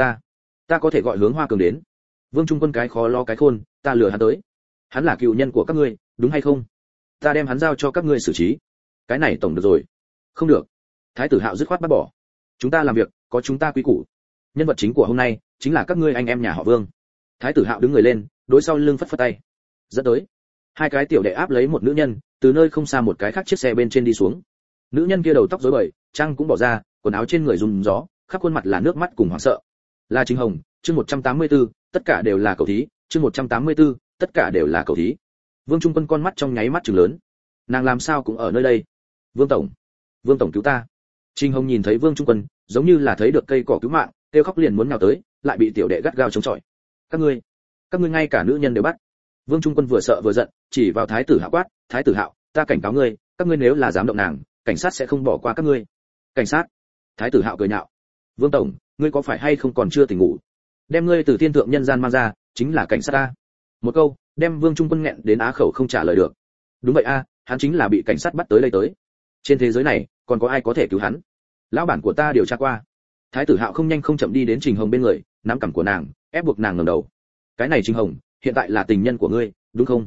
Ta có thể gọi Hướng Hoa Cường đến. Vương Trung Quân cái khó lo cái khôn, ta lừa hắn tới. Hắn là cựu nhân của các ngươi, đúng hay không? Ta đem hắn giao cho các ngươi xử trí. Cái này tổng được rồi. Không được. Thái tử Hạo dứt khoát bắt bỏ. Chúng ta làm việc, có chúng ta quy củ. Nhân vật chính của hôm nay chính là các ngươi anh em nhà họ Vương. Thái tử Hạo đứng người lên, đối sau lưng phất phất tay. Dẫn tới. Hai cái tiểu đệ áp lấy một nữ nhân, từ nơi không xa một cái khác chiếc xe bên trên đi xuống. Nữ nhân kia đầu tóc rối bời, trang cũng bỏ ra, quần áo trên người rung gió, khắp khuôn mặt là nước mắt cùng hoảng sợ. Là Trình Hồng, chương 184, tất cả đều là cầu thí, chương 184, tất cả đều là cầu thí. Vương Trung Quân con mắt trong nháy mắt trừng lớn. Nàng làm sao cũng ở nơi đây? Vương tổng cứu ta. Trình Hồng nhìn thấy Vương Trung Quân, giống như là thấy được cây cỏ cứu mạng, kêu khóc liền muốn nhào tới, lại bị tiểu đệ gắt gao chống chọi. Các ngươi ngay cả nữ nhân đều bắt. Vương Trung Quân vừa sợ vừa giận, chỉ vào Thái tử Hạo quát, Thái tử Hạo, ta cảnh cáo ngươi, các ngươi nếu là dám động nàng, cảnh sát sẽ không bỏ qua các ngươi. Cảnh sát? Thái tử Hạo cười nhạo. Vương tổng, ngươi có phải hay không còn chưa tỉnh ngủ? Đem ngươi từ thiên thượng nhân gian mang ra, chính là cảnh sát ta. Một câu, đem Vương Trung Quân nghẹn đến á khẩu không trả lời được. Đúng vậy a, hắn chính là bị cảnh sát bắt tới đây tới. Trên thế giới này, còn có ai có thể cứu hắn? Lão bản của ta điều tra qua, Thái tử Hạo không nhanh không chậm đi đến Trình Hồng bên người, nắm cằm của nàng, ép buộc nàng ngẩng đầu. Cái này Trình Hồng, hiện tại là tình nhân của ngươi, đúng không?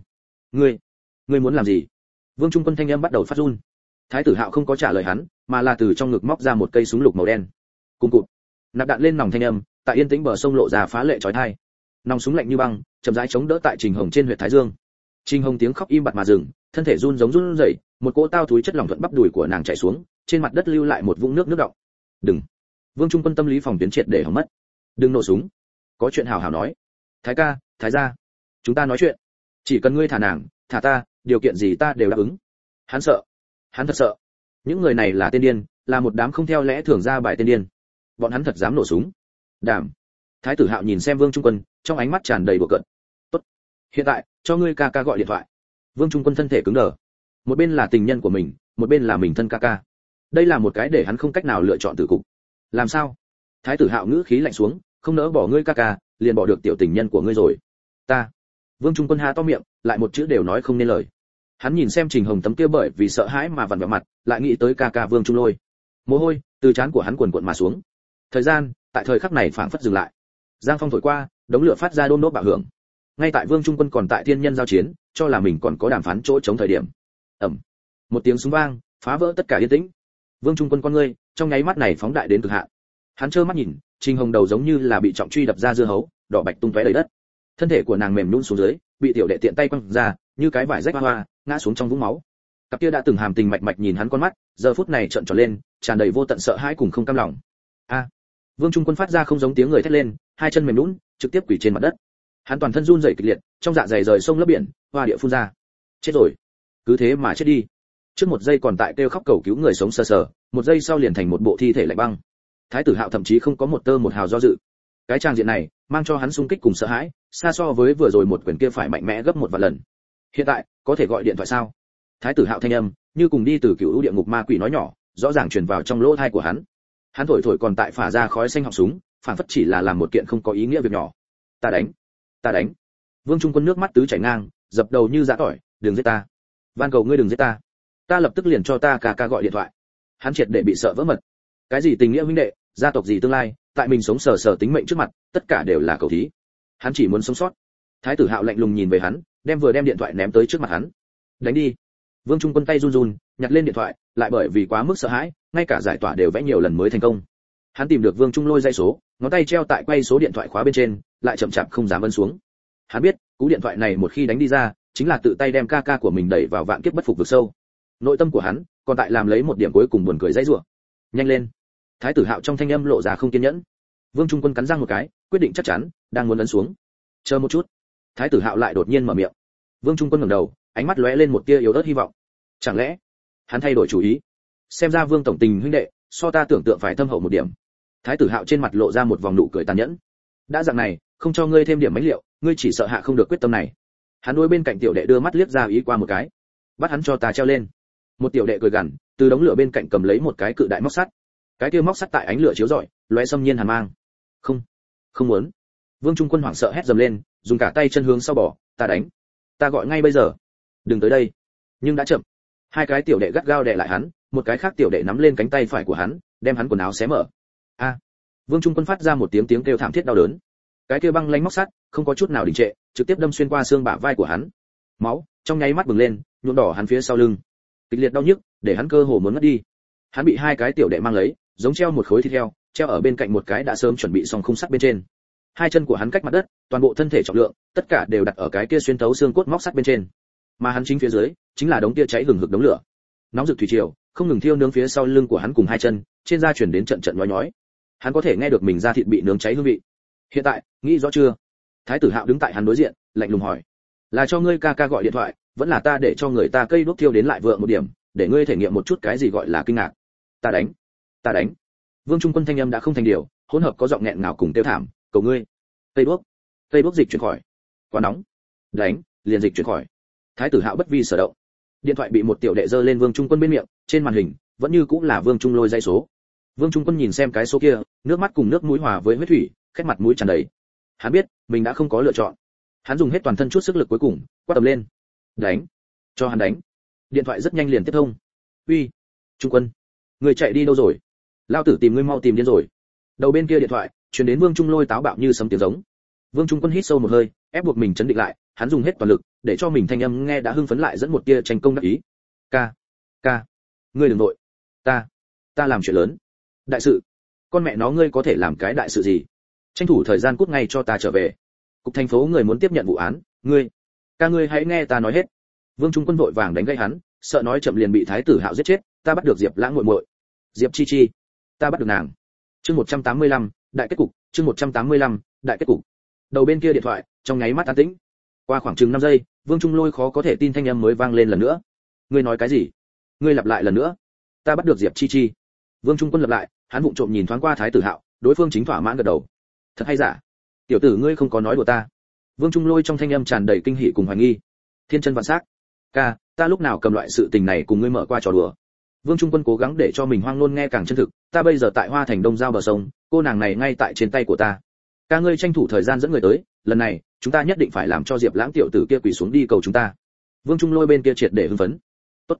Ngươi muốn làm gì? Vương Trung Quân thanh âm bắt đầu phát run. Thái tử Hạo không có trả lời hắn, mà là từ trong ngực móc ra một cây súng lục màu đen. Cùng cụt, nạp đạn lên nòng thanh âm, tại yên tĩnh bờ sông lộ ra phá lệ chói tai. Nòng súng lạnh như băng, chậm rãi chống đỡ tại Trình Hồng trên huyệt thái dương. Trình Hồng tiếng khóc im bặt mà dừng, thân thể run rẩy, một cỗ tao túi chất lỏng thuận bắp đùi của nàng chảy xuống, trên mặt đất lưu lại một vũng nước đọng. Đừng. Vương Trung Quân tâm lý phòng tuyến triệt để hỏng mất. Đừng nổ súng. Có chuyện hào hào nói. Thái ca, thái gia, chúng ta nói chuyện. Chỉ cần ngươi thả nàng, thả ta, điều kiện gì ta đều đáp ứng. Hắn sợ. Hắn thật sợ. Những người này là tên điên, là một đám không theo lẽ thường ra bài tên điên. Bọn hắn thật dám nổ súng. Đảm. Thái tử Hạo nhìn xem Vương Trung Quân, trong ánh mắt tràn đầy đùa cợt. Tốt. Hiện tại, cho ngươi ca ca gọi điện thoại. Vương Trung Quân thân thể cứng đờ. Một bên là tình nhân của mình, một bên là mình thân ca ca. Đây là một cái để hắn không cách nào lựa chọn tử cục. Làm sao? Thái tử Hạo ngữ khí lạnh xuống, không nỡ bỏ ngươi ca ca, liền bỏ được tiểu tình nhân của ngươi rồi. Ta. Vương Trung Quân há to miệng, lại một chữ đều nói không nên lời. Hắn nhìn xem Trình Hồng tấm kia bởi vì sợ hãi mà vặn vẹo mặt, lại nghĩ tới ca ca Vương Trung Lôi. Mồ hôi từ trán của hắn cuồn cuộn mà xuống. Thời gian, tại thời khắc này phảng phất dừng lại. Giang phong thổi qua, đống lửa phát ra đôm đốp bạo hưởng. Ngay tại Vương Trung Quân còn tại thiên nhân giao chiến, cho là mình còn có đàm phán chỗ chống thời điểm. Ầm. Một tiếng súng vang, phá vỡ tất cả yên tĩnh. Vương Trung Quân con ngươi, trong nháy mắt này phóng đại đến cực hạn. Hắn trơ mắt nhìn, Trình Hồng đầu giống như là bị trọng truy đập ra dưa hấu, đỏ bạch tung tóe đầy đất. Thân thể của nàng mềm nhũn xuống dưới, bị tiểu đệ tiện tay quăng ra, như cái vải rách hoa, ngã xuống trong vũng máu. Cặp kia đã từng hàm tình mạch mạch nhìn hắn con mắt, giờ phút này trợn tròn lên, tràn đầy vô tận sợ hãi cùng không cam lòng. A! Vương Trung Quân phát ra không giống tiếng người thét lên, hai chân mềm nhũn, trực tiếp quỳ trên mặt đất. Hắn toàn thân run rẩy kịch liệt, trong dạ dày rời sông lấp biển, hoa địa phun ra. Chết rồi, cứ thế mà chết đi. Trước một giây còn tại kêu khóc cầu cứu người sống sờ sờ, một giây sau liền thành một bộ thi thể lạnh băng. Thái tử Hạo thậm chí không có một tơ một hào do dự. Cái trang diện này mang cho hắn sung kích cùng sợ hãi, xa so với vừa rồi một quyền kia phải mạnh mẽ gấp một vạn lần. Hiện tại, có thể gọi điện thoại sao? Thái tử Hạo thanh âm, như cùng đi từ cựu địa ngục ma quỷ nói nhỏ, rõ ràng truyền vào trong lỗ tai của hắn. Hắn thổi thổi còn tại phả ra khói xanh họng súng, phản phất chỉ là làm một kiện không có ý nghĩa việc nhỏ. Ta đánh. Vương Trung Quân nước mắt tứ chảy ngang, dập đầu như giã tỏi, đừng giết ta. Van cầu ngươi đừng giết ta. Ta lập tức liền cho ta ca ca gọi điện thoại. Hắn triệt để bị sợ vỡ mật. Cái gì tình nghĩa huynh đệ, gia tộc gì tương lai, tại mình sống sờ sờ tính mệnh trước mặt, tất cả đều là cầu thí. Hắn chỉ muốn sống sót. Thái tử Hạo lạnh lùng nhìn về hắn, đem điện thoại ném tới trước mặt hắn. Đánh đi. Vương Trung Quân tay run run, nhặt lên điện thoại, lại bởi vì quá mức sợ hãi, ngay cả giải tỏa đều vẽ nhiều lần mới thành công. Hắn tìm được Vương Trung Lôi dây số, ngón tay treo tại quay số điện thoại khóa bên trên, lại chậm chạp không dám ấn xuống. Hắn biết, cú điện thoại này một khi đánh đi ra, chính là tự tay đem ca ca của mình đẩy vào vạn kiếp bất phục vực sâu. Nội tâm của hắn còn tại làm lấy một điểm cuối cùng buồn cười dãy rủa. Nhanh lên. Thái tử Hạo trong thanh âm lộ ra không kiên nhẫn. Vương Trung Quân cắn răng một cái, quyết định chắc chắn, đang muốn ấn xuống. Chờ một chút. Thái tử Hạo lại đột nhiên mở miệng. Vương Trung Quân ngẩng đầu, ánh mắt lóe lên một tia yếu ớt hy vọng. Chẳng lẽ hắn thay đổi chủ ý? Xem ra Vương tổng tình huynh đệ, so ta tưởng tượng phải thâm hậu một điểm. Thái tử Hạo trên mặt lộ ra một vòng nụ cười tàn nhẫn. Đã dạng này, không cho ngươi thêm điểm mấy liệu, ngươi chỉ sợ hạ không được quyết tâm này. Hắn đối bên cạnh tiểu đệ đưa mắt liếc ra ý qua một cái. Bắt hắn cho ta treo lên. Một tiểu đệ cười gằn, từ đống lửa bên cạnh cầm lấy một cái cự đại móc sắt. Cái kia móc sắt tại ánh lửa chiếu rọi, lóe xâm nhiên hàn mang. Không muốn. Vương Trung Quân hoảng sợ hét dầm lên, dùng cả tay chân hướng sau bỏ, ta đánh. Ta gọi ngay bây giờ. Đừng tới đây. Nhưng đã chậm. Hai cái tiểu đệ gắt gao đè lại hắn, một cái khác tiểu đệ nắm lên cánh tay phải của hắn, đem hắn quần áo xé mở. A! Vương Trung Quân phát ra một tiếng kêu thảm thiết đau đớn. Cái kia băng lánh móc sắt, không có chút nào đình trệ, trực tiếp đâm xuyên qua xương bả vai của hắn. Máu trong nháy mắt bừng lên, nhuộm đỏ hắn phía sau lưng. Kịch liệt đau nhức, để hắn cơ hồ muốn ngất đi. Hắn bị hai cái tiểu đệ mang lấy, giống treo một khối thịt heo, treo ở bên cạnh một cái đã sớm chuẩn bị xong khung sắt bên trên. Hai chân của hắn cách mặt đất, toàn bộ thân thể trọng lượng, tất cả đều đặt ở cái kia xuyên thấu xương cốt móc sắt bên trên. Mà hắn chính phía dưới, chính là đống kia cháy hừng hực đống lửa. Nóng rực thủy triều, không ngừng thiêu nướng phía sau lưng của hắn cùng hai chân, trên da truyền đến trận trận nhói nhói. Hắn có thể nghe được mình da thịt bị nướng cháy hương vị. Hiện tại, nghĩ rõ chưa? Thái tử Hạo đứng tại hắn đối diện, lạnh lùng hỏi. Là cho ngươi ca ca gọi điện thoại, vẫn là ta để cho người ta cây đuốc thiêu đến lại vượng một điểm, để ngươi thể nghiệm một chút cái gì gọi là kinh ngạc. Ta đánh. Vương Trung Quân thanh âm đã không thành điều, hỗn hợp có giọng nghẹn ngào cùng tiêu thảm, cầu ngươi. Cây đuốc dịch chuyển khỏi. Quá nóng. Đánh, liền dịch chuyển khỏi. Thái tử Hạo bất vi sở động. Điện thoại bị một tiểu đệ giơ lên Vương Trung Quân bên miệng, trên màn hình vẫn như cũng là Vương Trung Lôi dây số. Vương Trung Quân nhìn xem cái số kia, nước mắt cùng nước mũi hòa với huyết thủy, khét mặt mũi tràn đầy. Hắn biết, mình đã không có lựa chọn. Hắn dùng hết toàn thân chút sức lực cuối cùng, quát tầm lên. Đánh, cho hắn đánh. Điện thoại rất nhanh liền tiếp thông. Uy, Trung Quân, người chạy đi đâu rồi? Lao tử tìm ngươi mau tìm điên rồi. Đầu bên kia điện thoại truyền đến Vương Trung Lôi táo bạo như sấm tiếng giống. Vương Trung Quân hít sâu một hơi, ép buộc mình chấn định lại, hắn dùng hết toàn lực để cho mình thanh âm nghe đã hưng phấn lại dẫn một tia tranh công đắc ý. Ca, ca, ngươi đừng nội, ta làm chuyện lớn, đại sự. Con mẹ nó ngươi có thể làm cái đại sự gì? Tranh thủ thời gian cút ngay cho ta trở về. Cục thành phố người muốn tiếp nhận vụ án, ngươi hãy nghe ta nói hết. Vương Trung Quân vội vàng đánh gãy hắn, sợ nói chậm liền bị Thái tử Hạo giết chết. Ta bắt được Diệp Lãng muội muội, Diệp Chi Chi, ta bắt được nàng. Chương 185, đại kết cục. Chương 185, đại kết cục. Đầu bên kia điện thoại trong nháy mắt an tĩnh. Qua khoảng chừng 5 giây, Vương Trung Lôi khó có thể tin thanh âm mới vang lên lần nữa. Ngươi nói cái gì? Ngươi lặp lại lần nữa. Ta bắt được Diệp Chi Chi. Vương Trung Quân lặp lại, hắn vụng trộm nhìn thoáng qua Thái tử Hạo, đối phương chính thỏa mãn gật đầu. Thật hay giả? Tiểu tử ngươi không có nói đùa ta. Vương Trung Lôi trong thanh âm tràn đầy kinh hỉ cùng hoài nghi. Thiên chân vạn sắc. Ca, ta lúc nào cầm loại sự tình này cùng ngươi mở qua trò đùa. Vương Trung Quân cố gắng để cho mình hoang ngôn nghe càng chân thực, ta bây giờ tại Hoa Thành Đông giao bờ sông, cô nàng này ngay tại trên tay của ta. Ca ngươi tranh thủ thời gian dẫn người tới, lần này, chúng ta nhất định phải làm cho Diệp Lãng tiểu tử kia quỳ xuống đi cầu chúng ta. Vương Trung Lôi bên kia triệt để hưng phấn. Tốt.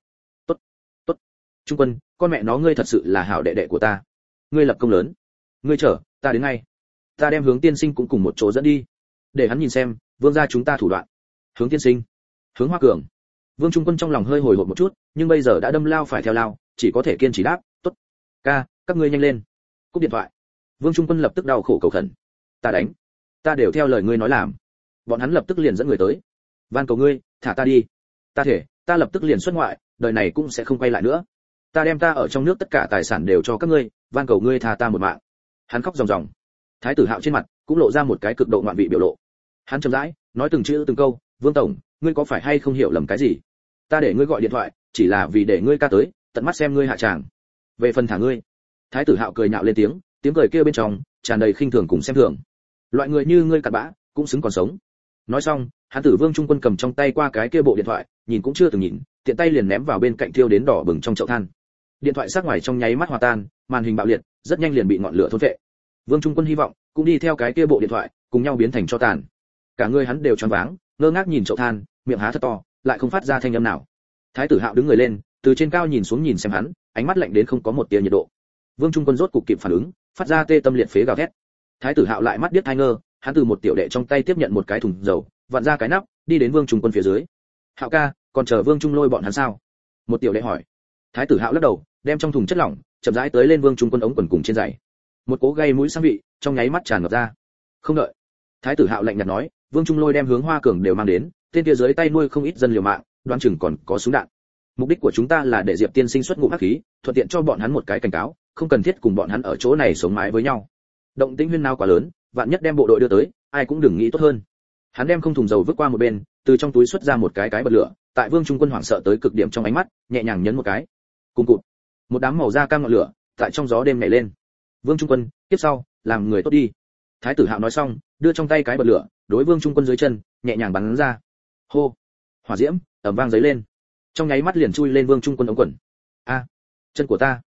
Trung Quân, con mẹ nó ngươi thật sự là hảo đệ đệ của ta. Ngươi lập công lớn. Ngươi chờ, ta đến ngay. Ta đem Hướng tiên sinh cũng cùng một chỗ dẫn đi, để hắn nhìn xem, Vương gia chúng ta thủ đoạn. Hướng tiên sinh, Hướng Hoa Cường. Vương Trung Quân trong lòng hơi hồi hộp một chút, nhưng bây giờ đã đâm lao phải theo lao, chỉ có thể kiên trì đáp, tốt. Ca, các ngươi nhanh lên. Cúp điện thoại. Vương Trung Quân lập tức đau khổ cầu khẩn. Ta đánh, ta đều theo lời ngươi nói làm. Bọn hắn lập tức liền dẫn người tới. Van cầu ngươi, thả ta đi. Ta thể, ta lập tức liền xuất ngoại, đời này cũng sẽ không quay lại nữa. Ta đem ta ở trong nước tất cả tài sản đều cho các ngươi, van cầu ngươi tha ta một mạng. Hắn khóc ròng ròng. Thái tử Hạo trên mặt cũng lộ ra một cái cực độ ngoạn vị biểu lộ. Hắn chậm rãi nói từng chữ từng câu, Vương tổng, ngươi có phải hay không hiểu lầm cái gì? Ta để ngươi gọi điện thoại, chỉ là vì để ngươi ca tới, tận mắt xem ngươi hạ tràng. Về phần thả ngươi. Thái tử Hạo cười nhạo lên tiếng cười kia bên trong tràn đầy khinh thường cùng xem thường. Loại người như ngươi cặn bã, cũng xứng còn sống. Nói xong, hắn tử Vương Trung Quân cầm trong tay qua cái kia bộ điện thoại, nhìn cũng chưa từng nhìn, tiện tay liền ném vào bên cạnh thiêu đến đỏ bừng trong chậu than. Điện thoại sát ngoài trong nháy mắt hòa tan, màn hình bạo liệt, rất nhanh liền bị ngọn lửa thôn phệ. Vương Trung Quân hy vọng cũng đi theo cái kia bộ điện thoại, cùng nhau biến thành tro tàn. Cả người hắn đều choáng váng, ngơ ngác nhìn chậu than, miệng há thật to, lại không phát ra thanh âm nào. Thái tử Hạo đứng người lên, từ trên cao nhìn xuống nhìn xem hắn, ánh mắt lạnh đến không có một tia nhiệt độ. Vương Trung Quân rốt cục kịp phản ứng, phát ra tê tâm liệt phế gào thét. Thái tử Hạo lại mắt điếc tai ngơ, hắn từ một tiểu đệ trong tay tiếp nhận một cái thùng dầu, vặn ra cái nắp, đi đến Vương Trung Quân phía dưới. Hạo ca, còn chờ Vương Trung Lôi bọn hắn sao? Một tiểu đệ hỏi. Thái tử Hạo lắc đầu, đem trong thùng chất lỏng chậm rãi tới lên Vương Trung Quân ống quần cùng trên giày. Một cỗ gây mũi sang vị trong nháy mắt tràn ngập ra. Không đợi. Thái tử Hạo lạnh nhạt nói, Vương Trung Lôi đem Hướng Hoa Cường đều mang đến, tên kia dưới tay nuôi không ít dân liều mạng, đoán chừng còn có súng đạn. Mục đích của chúng ta là để Diệp tiên sinh xuất ngụm ác khí, thuận tiện cho bọn hắn một cái cảnh cáo, không cần thiết cùng bọn hắn ở chỗ này sống mái với nhau. Động tĩnh huyên náo quá lớn, vạn nhất đem bộ đội đưa tới, ai cũng đừng nghĩ tốt hơn. Hắn đem không thùng dầu vứt qua một bên, từ trong túi xuất ra một cái bật lửa, tại Vương Trung Quân hoảng sợ tới cực điểm trong ánh mắt, nhẹ nhàng nhấn một cái. Cùng cụt, một đám màu da cam ngọn lửa tại trong gió đêm nhảy lên. Vương Trung Quân, tiếp sau, làm người tốt đi. Thái tử Hạo nói xong, đưa trong tay cái bật lửa, đối Vương Trung Quân dưới chân, nhẹ nhàng bắn ra. Hô, hỏa diễm ầm vang giấy lên, trong nháy mắt liền chui lên Vương Trung Quân ống quần. A, chân của ta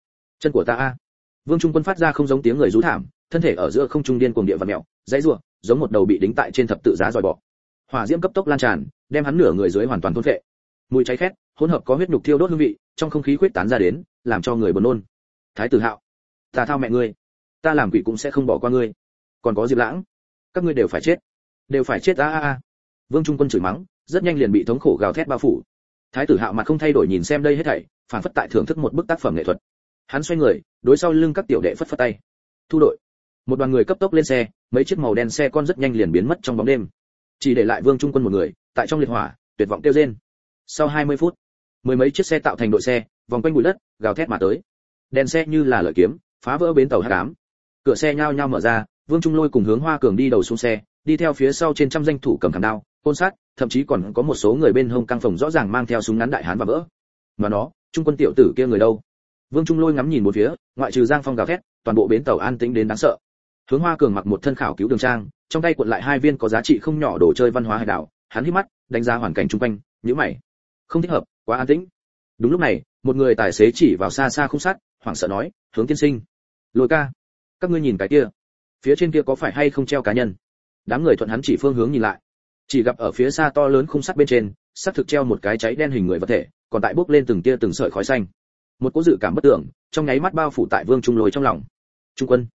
a! Vương Trung Quân phát ra không giống tiếng người rú thảm, thân thể ở giữa không trung điên cuồng địa vặn mèo, dãy rủa, giống một đầu bị đính tại trên thập tự giá dòi bọ. Hỏa diễm cấp tốc lan tràn, đem hắn nửa người dưới hoàn toàn thôn phệ. Mùi cháy khét, hỗn hợp có huyết nhục thiêu đốt hương vị, trong không khí khuếch tán ra đến, làm cho người buồn nôn. Thái tử Hạo, ta thao mẹ ngươi, ta làm quỷ cũng sẽ không bỏ qua ngươi. Còn có Diệp Lãng, các ngươi đều phải chết a! Vương Trung Quân chửi mắng, rất nhanh liền bị thống khổ gào thét bao phủ. Thái tử Hạo mặt không thay đổi nhìn xem đây hết thảy, phản phất tại thưởng thức một bức tác phẩm nghệ thuật. Hắn xoay người, đối sau lưng các tiểu đệ phất phất tay. Thu đội. Một đoàn người cấp tốc lên xe, mấy chiếc màu đen xe con rất nhanh liền biến mất trong bóng đêm. Chỉ để lại Vương Trung Quân một người, tại trong liệt hỏa, tuyệt vọng kêu rên. Sau 20 phút, mười mấy chiếc xe tạo thành đội xe, vòng quanh bụi đất, gào thét mà tới. Đèn xe như là lợi kiếm, phá vỡ bến tàu hắc ám. Cửa xe nhao nhao mở ra, Vương Trung Lôi cùng Hướng Hoa Cường đi đầu xuống xe, đi theo phía sau trên trăm danh thủ cầm khảm đao, côn sát, thậm chí còn có một số người bên hông căng phòng rõ ràng mang theo súng ngắn đại hán và vỡ. Mà nó, Trung Quân tiểu tử kia người đâu? Vương Trung Lôi ngắm nhìn một phía, ngoại trừ Giang Phong gào thét, toàn bộ bến tàu an tĩnh đến đáng sợ. Hướng Hoa Cường mặc một thân khảo cứu đường trang, trong tay cuộn lại hai viên có giá trị không nhỏ đồ chơi văn hóa hải đảo, hắn híp mắt, đánh giá hoàn cảnh xung quanh, nhíu mày. Không thích hợp, quá an tĩnh. Đúng lúc này, một người tài xế chỉ vào xa xa khung sắt, hoảng sợ nói, "Hướng tiên sinh, Lôi ca, các ngươi nhìn cái kia, phía trên kia có phải hay không treo cá nhân?" Đám người thuận hắn chỉ phương hướng nhìn lại, chỉ gặp ở phía xa to lớn khung sắt bên trên, sắt thực treo một cái cháy đen hình người vật thể, còn tại bốc lên từng tia từng sợi khói xanh. Một cỗ dự cảm bất tưởng trong nháy mắt bao phủ tại Vương Trung Lôi trong lòng. Trung Quân,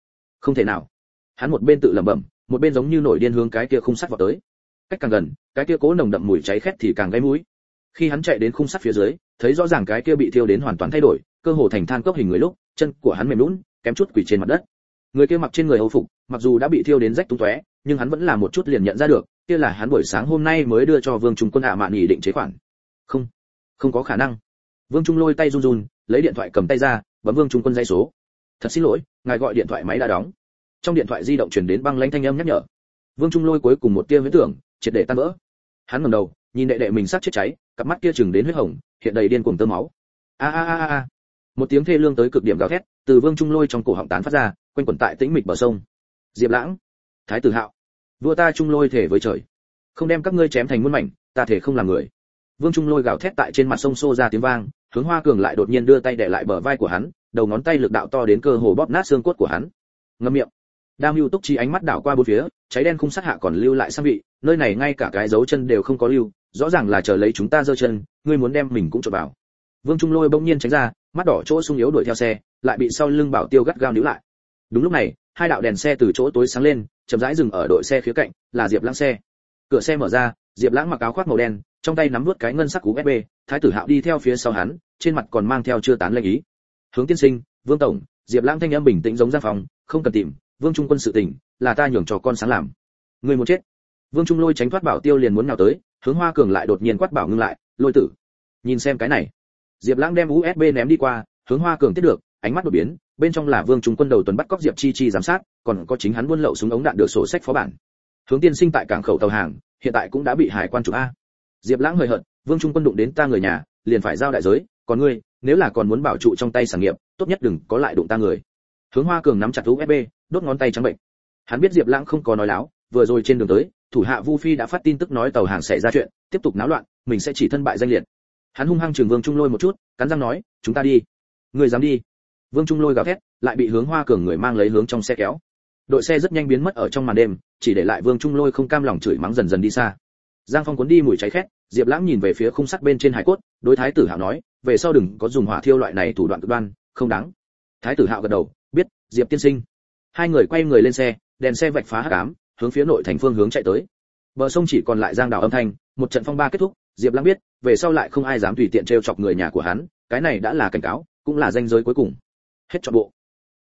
Không thể nào. Hắn một bên tự lẩm bẩm, một bên giống như nổi điên hướng cái kia khung sắt vọt tới. Cách càng gần, cái kia cố nồng đậm mùi cháy khét thì càng gây mũi. Khi hắn chạy đến khung sắt phía dưới, thấy rõ ràng cái kia bị thiêu đến hoàn toàn thay đổi, cơ hồ thành than cốc hình người lúc, chân của hắn mềm nhũn, kém chút quỳ trên mặt đất. Người kia mặc trên người Âu phục, mặc dù đã bị thiêu đến rách tung tóe, nhưng hắn vẫn là một chút liền nhận ra được, kia là hắn buổi sáng hôm nay mới đưa cho Vương Trung Quân mạn nghị định chế khoản. Không, không có khả năng. Vương Trung Lôi tay run run, lấy điện thoại cầm tay ra, bấm Vương Trung Quân dây số. Thật xin lỗi, ngài gọi điện thoại máy đã đóng. Trong điện thoại di động truyền đến băng lãnh thanh âm nhắc nhở. Vương Trung Lôi cuối cùng một tia huyễn tưởng triệt để tan vỡ. Hắn ngẩng đầu, nhìn đệ đệ mình sắp chết cháy, cặp mắt kia trừng đến huyết hồng, hiện đầy điên cuồng tơ máu. A a a a. Một tiếng thê lương tới cực điểm gào thét, từ Vương Trung Lôi trong cổ họng tán phát ra, quanh quẩn tại tĩnh mịch bờ sông. Diệp Lãng, Thái tử Hạo, vua ta Trung Lôi thể với trời, không đem các ngươi chém thành muôn mảnh, ta thể không làm người. Vương Trung Lôi gào thét tại trên mặt sông xô ra tiếng vang, Hướng Hoa Cường lại đột nhiên đưa tay đè lại bờ vai của hắn, đầu ngón tay lực đạo to đến cơ hồ bóp nát xương cốt của hắn. Ngậm miệng. Đam Hưu Túc Chi ánh mắt đảo qua bốn phía, cháy đen khung sát hạ còn lưu lại sang vị, nơi này ngay cả cái dấu chân đều không có lưu, rõ ràng là chờ lấy chúng ta giơ chân, ngươi muốn đem mình cũng trộn vào. Vương Trung Lôi bỗng nhiên tránh ra, mắt đỏ chỗ sung yếu đuổi theo xe, lại bị sau lưng Bảo Tiêu gắt gao níu lại. Đúng lúc này, hai đạo đèn xe từ chỗ tối sáng lên, chậm rãi dừng ở đội xe phía cạnh, là Diệp Lãng xe. Cửa xe mở ra, Diệp Lãng mặc áo khoác màu đen, trong tay nắm nuốt cái ngân sắc USB, Thái tử Hạo đi theo phía sau hắn, trên mặt còn mang theo chưa tán lệnh ý. Hướng tiên sinh, Vương tổng, Diệp Lãng thanh âm bình tĩnh giống Giang Phong, không cần tìm, Vương Trung Quân sự tình, là ta nhường cho con sáng làm. Ngươi muốn chết. Vương Trung Lôi tránh thoát Bảo Tiêu liền muốn nào tới, Hướng Hoa Cường lại đột nhiên quát bảo ngưng lại, Lôi tử, nhìn xem cái này. Diệp Lãng đem USB ném đi qua, Hướng Hoa Cường tiếp được, ánh mắt đột biến, bên trong là Vương Trung Quân đầu tuần bắt cóc Diệp Chi Chi giám sát, còn có chính hắn buôn lậu súng ống đạn được sổ sách phó bản. Hướng tiên sinh tại cảng khẩu tàu hàng, hiện tại cũng đã bị hải quan chụp a. Diệp Lãng hời hợt, Vương Trung Quân đụng đến ta người nhà, liền phải giao đại giới, còn ngươi, nếu là còn muốn bảo trụ trong tay sản nghiệp, tốt nhất đừng có lại đụng ta người. Hướng Hoa Cường nắm chặt USB, đốt ngón tay trắng bệnh. Hắn biết Diệp Lãng không có nói láo, vừa rồi trên đường tới, thủ hạ Vu Phi đã phát tin tức nói tàu hàng xảy ra chuyện, tiếp tục náo loạn, mình sẽ chỉ thân bại danh liệt. Hắn hung hăng trừng Vương Trung Lôi một chút, cắn răng nói, chúng ta đi. Ngươi dám đi? Vương Trung Lôi gào thét, lại bị Hướng Hoa Cường người mang lấy hướng trong xe kéo. Đội xe rất nhanh biến mất ở trong màn đêm, chỉ để lại Vương Trung Lôi không cam lòng chửi mắng dần dần đi xa. Giang Phong cuốn đi mùi cháy khét, Diệp Lãng nhìn về phía khung sắt bên trên hải cốt, đối Thái tử Hạo nói, về sau đừng có dùng hỏa thiêu loại này thủ đoạn cực đoan, không đáng. Thái tử Hạo gật đầu, biết, Diệp tiên sinh. Hai người quay người lên xe, đèn xe vạch phá hắc ám, hướng phía nội thành phương hướng chạy tới. Bờ sông chỉ còn lại giang đảo âm thanh, một trận phong ba kết thúc, Diệp Lãng biết, về sau lại không ai dám tùy tiện trêu chọc người nhà của hắn, cái này đã là cảnh cáo, cũng là ranh giới cuối cùng. Hết trọn bộ.